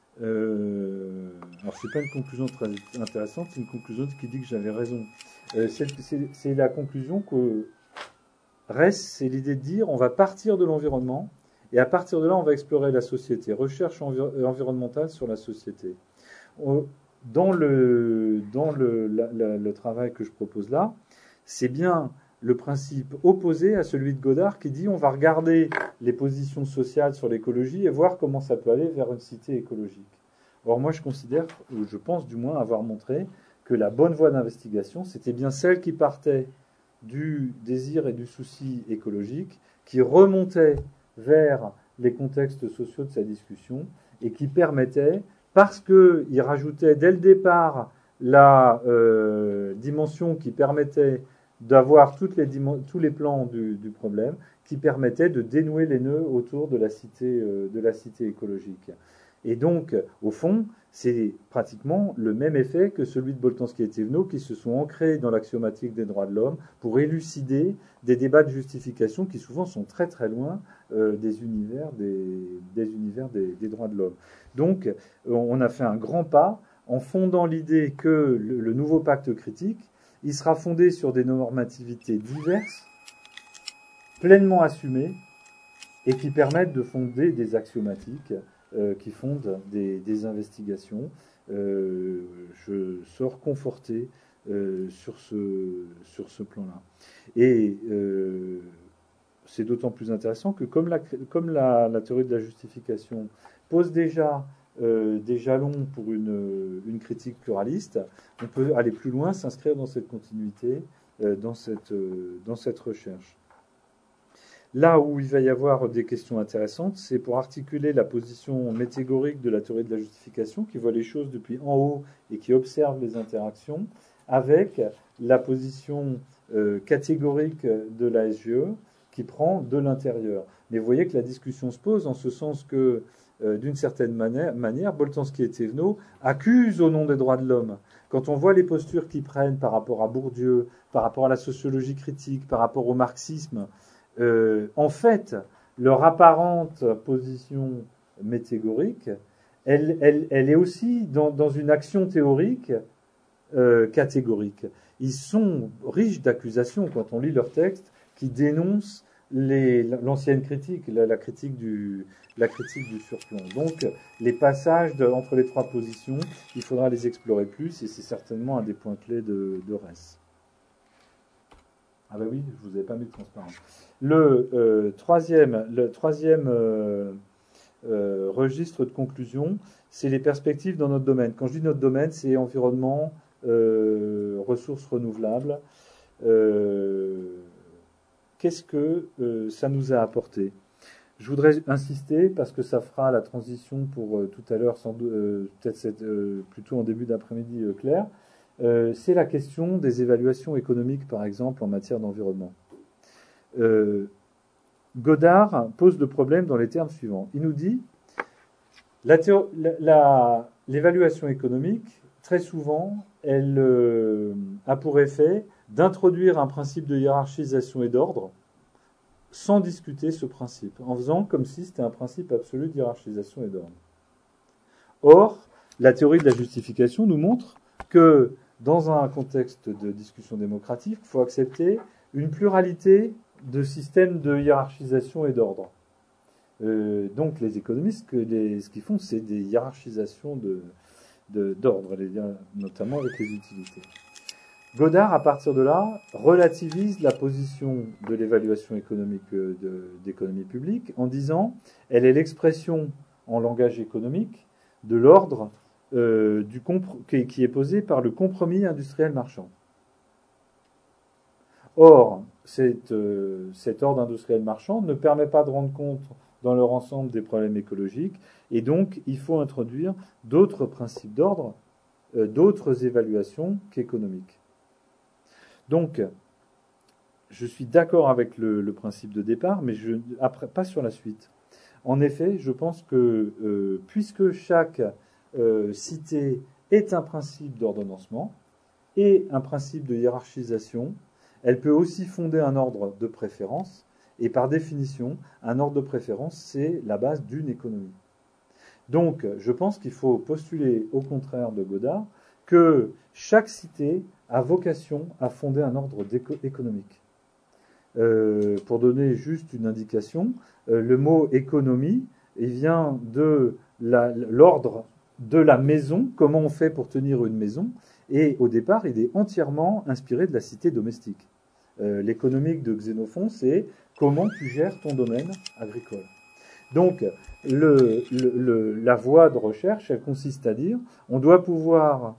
alors c'est pas une conclusion très intéressante, c'est une conclusion qui dit que j'avais raison. C'est la conclusion que Reiss, c'est l'idée de dire on va partir de l'environnement et à partir de là on va explorer la société, recherche environnementale sur la société. Dans le travail que je propose là, c'est bien le principe opposé à celui de Godard qui dit on va regarder les positions sociales sur l'écologie et voir comment ça peut aller vers une cité écologique. Or moi je considère, ou je pense du moins avoir montré, que la bonne voie d'investigation c'était bien celle qui partait du désir et du souci écologique, qui remontait vers les contextes sociaux de sa discussion et qui permettait, parce qu'il rajoutait dès le départ la dimension qui permettait d'avoir tous les plans du problème, qui permettait de dénouer les nœuds autour de la cité écologique. Et donc, au fond, c'est pratiquement le même effet que celui de Boltanski et Thévenot qui se sont ancrés dans l'axiomatique des droits de l'homme pour élucider des débats de justification qui souvent sont très très loin des univers des droits de l'homme. Donc, on a fait un grand pas en fondant l'idée que le nouveau pacte critique, il sera fondé sur des normativités diverses, pleinement assumées, et qui permettent de fonder des axiomatiques qui fondent des investigations. Je sors conforté sur ce plan-là. Et c'est d'autant plus intéressant que comme la théorie de la justification pose déjà des jalons pour une critique pluraliste, on peut aller plus loin, s'inscrire dans cette continuité, dans cette recherche. Là où il va y avoir des questions intéressantes, c'est pour articuler la position métégorique de la théorie de la justification, qui voit les choses depuis en haut et qui observe les interactions, avec la position catégorique de la SGE, qui prend de l'intérieur. Mais vous voyez que la discussion se pose en ce sens que, d'une certaine manière, Boltanski et Thévenot accusent au nom des droits de l'homme. Quand on voit les postures qu'ils prennent par rapport à Bourdieu, par rapport à la sociologie critique, par rapport au marxisme, en fait, leur apparente position métégorique, elle est aussi dans une action théorique catégorique. Ils sont riches d'accusations quand on lit leurs textes qui dénoncent l'ancienne critique, la critique du surplomb. Donc, les passages entre les trois positions, il faudra les explorer plus et c'est certainement un des points clés de Reiss. Ah ben oui, je vous avais pas mis de transparence. Le troisième registre de conclusion, c'est les perspectives dans notre domaine. Quand je dis notre domaine, c'est environnement, ressources renouvelables. Qu'est-ce que ça nous a apporté? Je voudrais insister, parce que ça fera la transition pour tout à l'heure, peut-être plutôt en début d'après-midi clair, c'est la question des évaluations économiques, par exemple, en matière d'environnement. Godard pose le problème dans les termes suivants. Il nous dit, l'évaluation économique, très souvent, elle a pour effet d'introduire un principe de hiérarchisation et d'ordre, sans discuter ce principe, en faisant comme si c'était un principe absolu de hiérarchisation et d'ordre. Or, la théorie de la justification nous montre que, dans un contexte de discussion démocratique, il faut accepter une pluralité de systèmes de hiérarchisation et d'ordre. Donc, les économistes, ce qu'ils font, c'est des hiérarchisations d'ordre, notamment avec les utilités. Godard, à partir de là, relativise la position de l'évaluation économique d'économie publique en disant elle est l'expression en langage économique de l'ordre qui est posé par le compromis industriel marchand. Or, cet ordre industriel marchand ne permet pas de rendre compte dans leur ensemble des problèmes écologiques, et donc il faut introduire d'autres principes d'ordre, d'autres évaluations qu'économiques. Donc, je suis d'accord avec le principe de départ, mais pas sur la suite. En effet, je pense que puisque chaque cité est un principe d'ordonnancement et un principe de hiérarchisation, elle peut aussi fonder un ordre de préférence, et par définition, un ordre de préférence, c'est la base d'une économie. Donc, je pense qu'il faut postuler, au contraire de Godard, que chaque cité a vocation à fonder un ordre économique. Pour donner juste une indication, le mot économie, il vient de l'ordre de la maison, comment on fait pour tenir une maison, et au départ, il est entièrement inspiré de la cité domestique. L'économique de Xénophon, c'est comment tu gères ton domaine agricole. Donc, la voie de recherche, elle consiste à dire, on doit pouvoir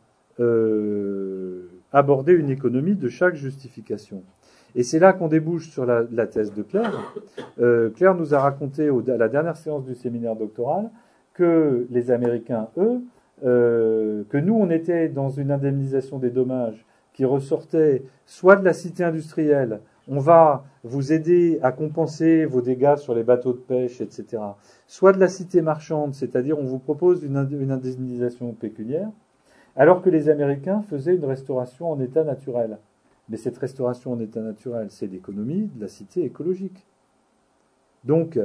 aborder une économie de chaque justification. Et c'est là qu'on débouche sur la thèse de Claire. Claire nous a raconté à la dernière séance du séminaire doctoral que les Américains, eux, que nous, on était dans une indemnisation des dommages qui ressortait soit de la cité industrielle, on va vous aider à compenser vos dégâts sur les bateaux de pêche, etc., soit de la cité marchande, c'est-à-dire on vous propose une indemnisation pécuniaire, alors que les Américains faisaient une restauration en état naturel. Mais cette restauration en état naturel, c'est l'économie de la cité écologique. Donc,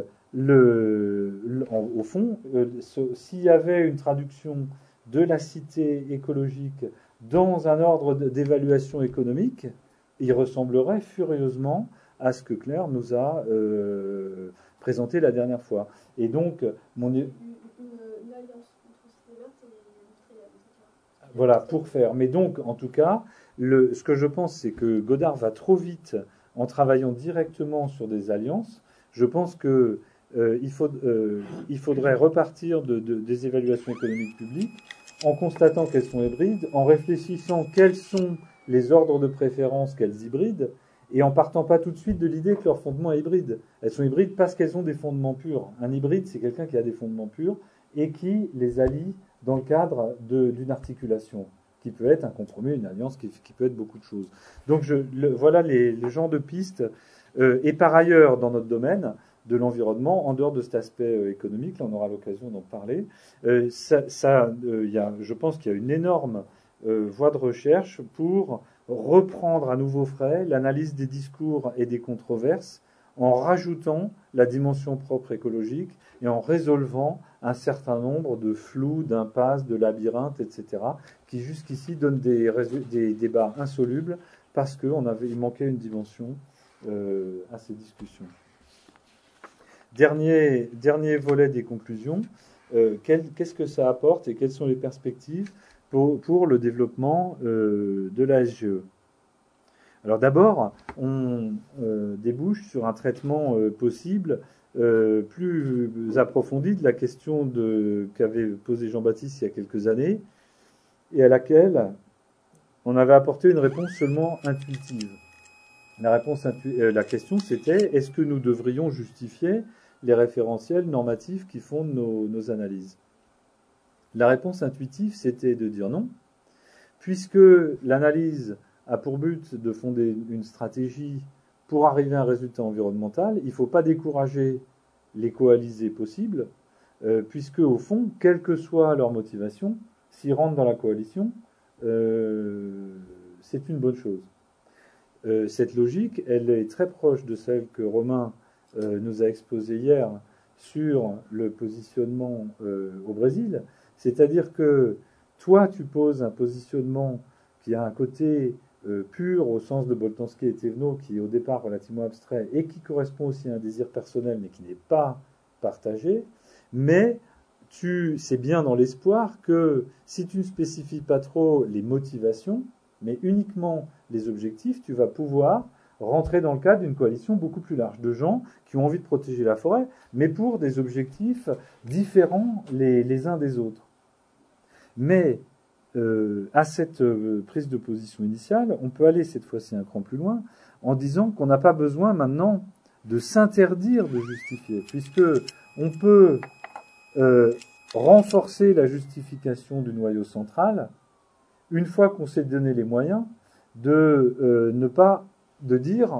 au fond, s'il y avait une traduction de la cité écologique dans un ordre d'évaluation économique, il ressemblerait furieusement à ce que Claire nous a présenté la dernière fois. Et donc, une alliance entre cité verte et industrielle. Voilà, pour faire. Mais donc, en tout cas, ce que je pense, c'est que Godard va trop vite en travaillant directement sur des alliances. Je pense que il faudrait repartir des évaluations économiques publiques en constatant qu'elles sont hybrides, en réfléchissant quels sont les ordres de préférence qu'elles hybrident, et en partant pas tout de suite de l'idée que leur fondement est hybride. Elles sont hybrides parce qu'elles ont des fondements purs. Un hybride, c'est quelqu'un qui a des fondements purs et qui les allie dans le cadre d'une articulation, qui peut être un compromis, une alliance, qui peut être beaucoup de choses. Donc voilà les genres de pistes. Et par ailleurs, dans notre domaine de l'environnement, en dehors de cet aspect économique, là on aura l'occasion d'en parler, je pense qu'il y a une énorme voie de recherche pour reprendre à nouveau frais l'analyse des discours et des controverses en rajoutant la dimension propre écologique et en résolvant un certain nombre de flous, d'impasses, de labyrinthes, etc., qui jusqu'ici donnent des débats insolubles parce qu'il manquait une dimension à ces discussions. Dernier volet des conclusions, qu'est-ce que ça apporte et quelles sont les perspectives pour le développement de la SGE. Alors d'abord, on débouche sur un traitement possible plus approfondi de la question qu'avait posée Jean-Baptiste il y a quelques années, et à laquelle on avait apporté une réponse seulement intuitive. La question c'était, est-ce que nous devrions justifier les référentiels normatifs qui fondent nos analyses? La réponse intuitive c'était de dire non, puisque l'analyse a pour but de fonder une stratégie pour arriver à un résultat environnemental, il ne faut pas décourager les coalisés possibles, puisque au fond, quelle que soit leur motivation, s'ils rentrent dans la coalition, c'est une bonne chose. Cette logique, elle est très proche de celle que Romain nous a exposée hier sur le positionnement au Brésil, c'est-à-dire que toi, tu poses un positionnement qui a un côté pur au sens de Boltanski et Thévenot, qui est au départ relativement abstrait et qui correspond aussi à un désir personnel, mais qui n'est pas partagé. Mais c'est bien dans l'espoir que si tu ne spécifies pas trop les motivations, mais uniquement les objectifs, tu vas pouvoir rentrer dans le cadre d'une coalition beaucoup plus large de gens qui ont envie de protéger la forêt, mais pour des objectifs différents les uns des autres. Mais à cette prise de position initiale, on peut aller cette fois-ci un cran plus loin en disant qu'on n'a pas besoin maintenant de s'interdire de justifier, puisque on peut renforcer la justification du noyau central une fois qu'on s'est donné les moyens de ne pas de dire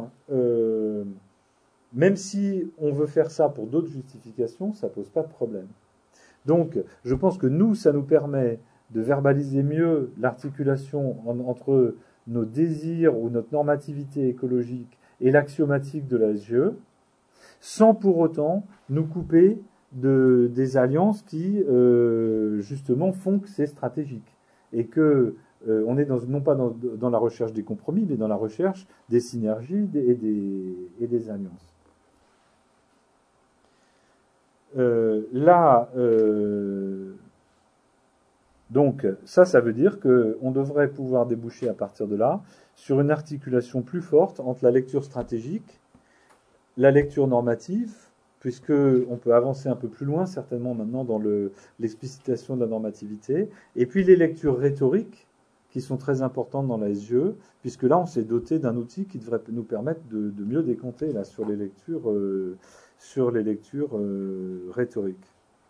même si on veut faire ça pour d'autres justifications, ça pose pas de problème. Donc, je pense que nous, ça nous permet de verbaliser mieux l'articulation entre nos désirs ou notre normativité écologique et l'axiomatique de la SGE, sans pour autant nous couper des alliances qui, justement, font que c'est stratégique. Et que on est non pas dans la recherche des compromis, mais dans la recherche des synergies et des alliances. Donc ça veut dire qu'on devrait pouvoir déboucher à partir de là sur une articulation plus forte entre la lecture stratégique, la lecture normative, puisque on peut avancer un peu plus loin certainement maintenant dans l'explicitation de la normativité, et puis les lectures rhétoriques qui sont très importantes dans la SGE, puisque là on s'est doté d'un outil qui devrait nous permettre de mieux décompter là sur les lectures rhétoriques.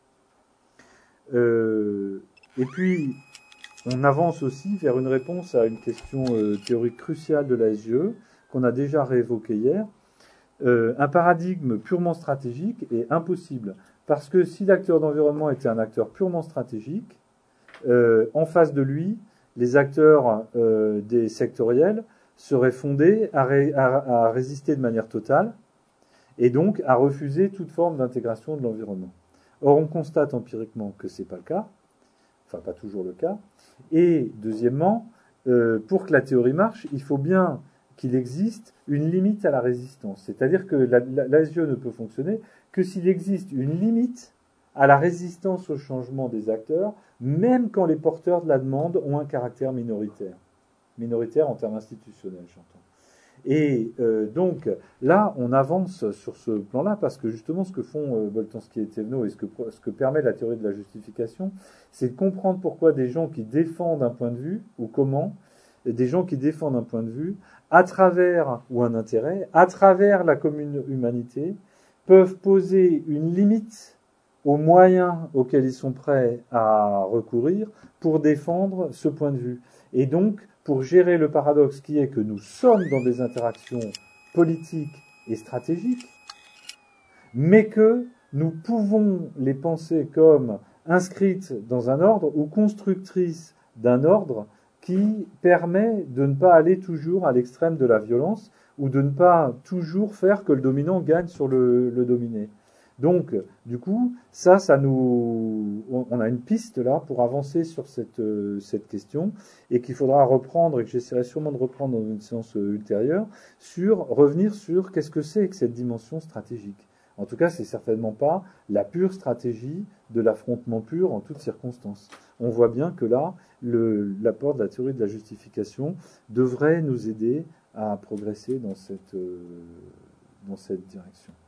Et puis, on avance aussi vers une réponse à une question théorique cruciale de la SGE, qu'on a déjà réévoquée hier. Un paradigme purement stratégique est impossible, parce que si l'acteur d'environnement était un acteur purement stratégique, en face de lui, les acteurs des sectoriels seraient fondés à résister de manière totale, et donc à refuser toute forme d'intégration de l'environnement. Or, on constate empiriquement que ce n'est pas le cas, enfin pas toujours le cas, et deuxièmement, pour que la théorie marche, il faut bien qu'il existe une limite à la résistance, c'est-à-dire que la SGE ne peut fonctionner que s'il existe une limite à la résistance au changement des acteurs, même quand les porteurs de la demande ont un caractère minoritaire en termes institutionnels, j'entends. Et donc là, on avance sur ce plan-là parce que justement, ce que font Boltanski et Thévenot et ce que permet la théorie de la justification, c'est de comprendre pourquoi des gens qui défendent un point de vue ou comment des gens qui défendent un point de vue à travers ou un intérêt, à travers la commune humanité, peuvent poser une limite aux moyens auxquels ils sont prêts à recourir pour défendre ce point de vue. Et donc, pour gérer le paradoxe qui est que nous sommes dans des interactions politiques et stratégiques, mais que nous pouvons les penser comme inscrites dans un ordre ou constructrices d'un ordre qui permet de ne pas aller toujours à l'extrême de la violence ou de ne pas toujours faire que le dominant gagne sur le dominé. Donc, du coup, on a une piste là pour avancer sur cette question et qu'il faudra reprendre et que j'essaierai sûrement de reprendre dans une séance ultérieure revenir sur qu'est-ce que c'est que cette dimension stratégique. En tout cas, c'est certainement pas la pure stratégie de l'affrontement pur en toutes circonstances. On voit bien que là, l'apport de la théorie de la justification devrait nous aider à progresser dans cette direction.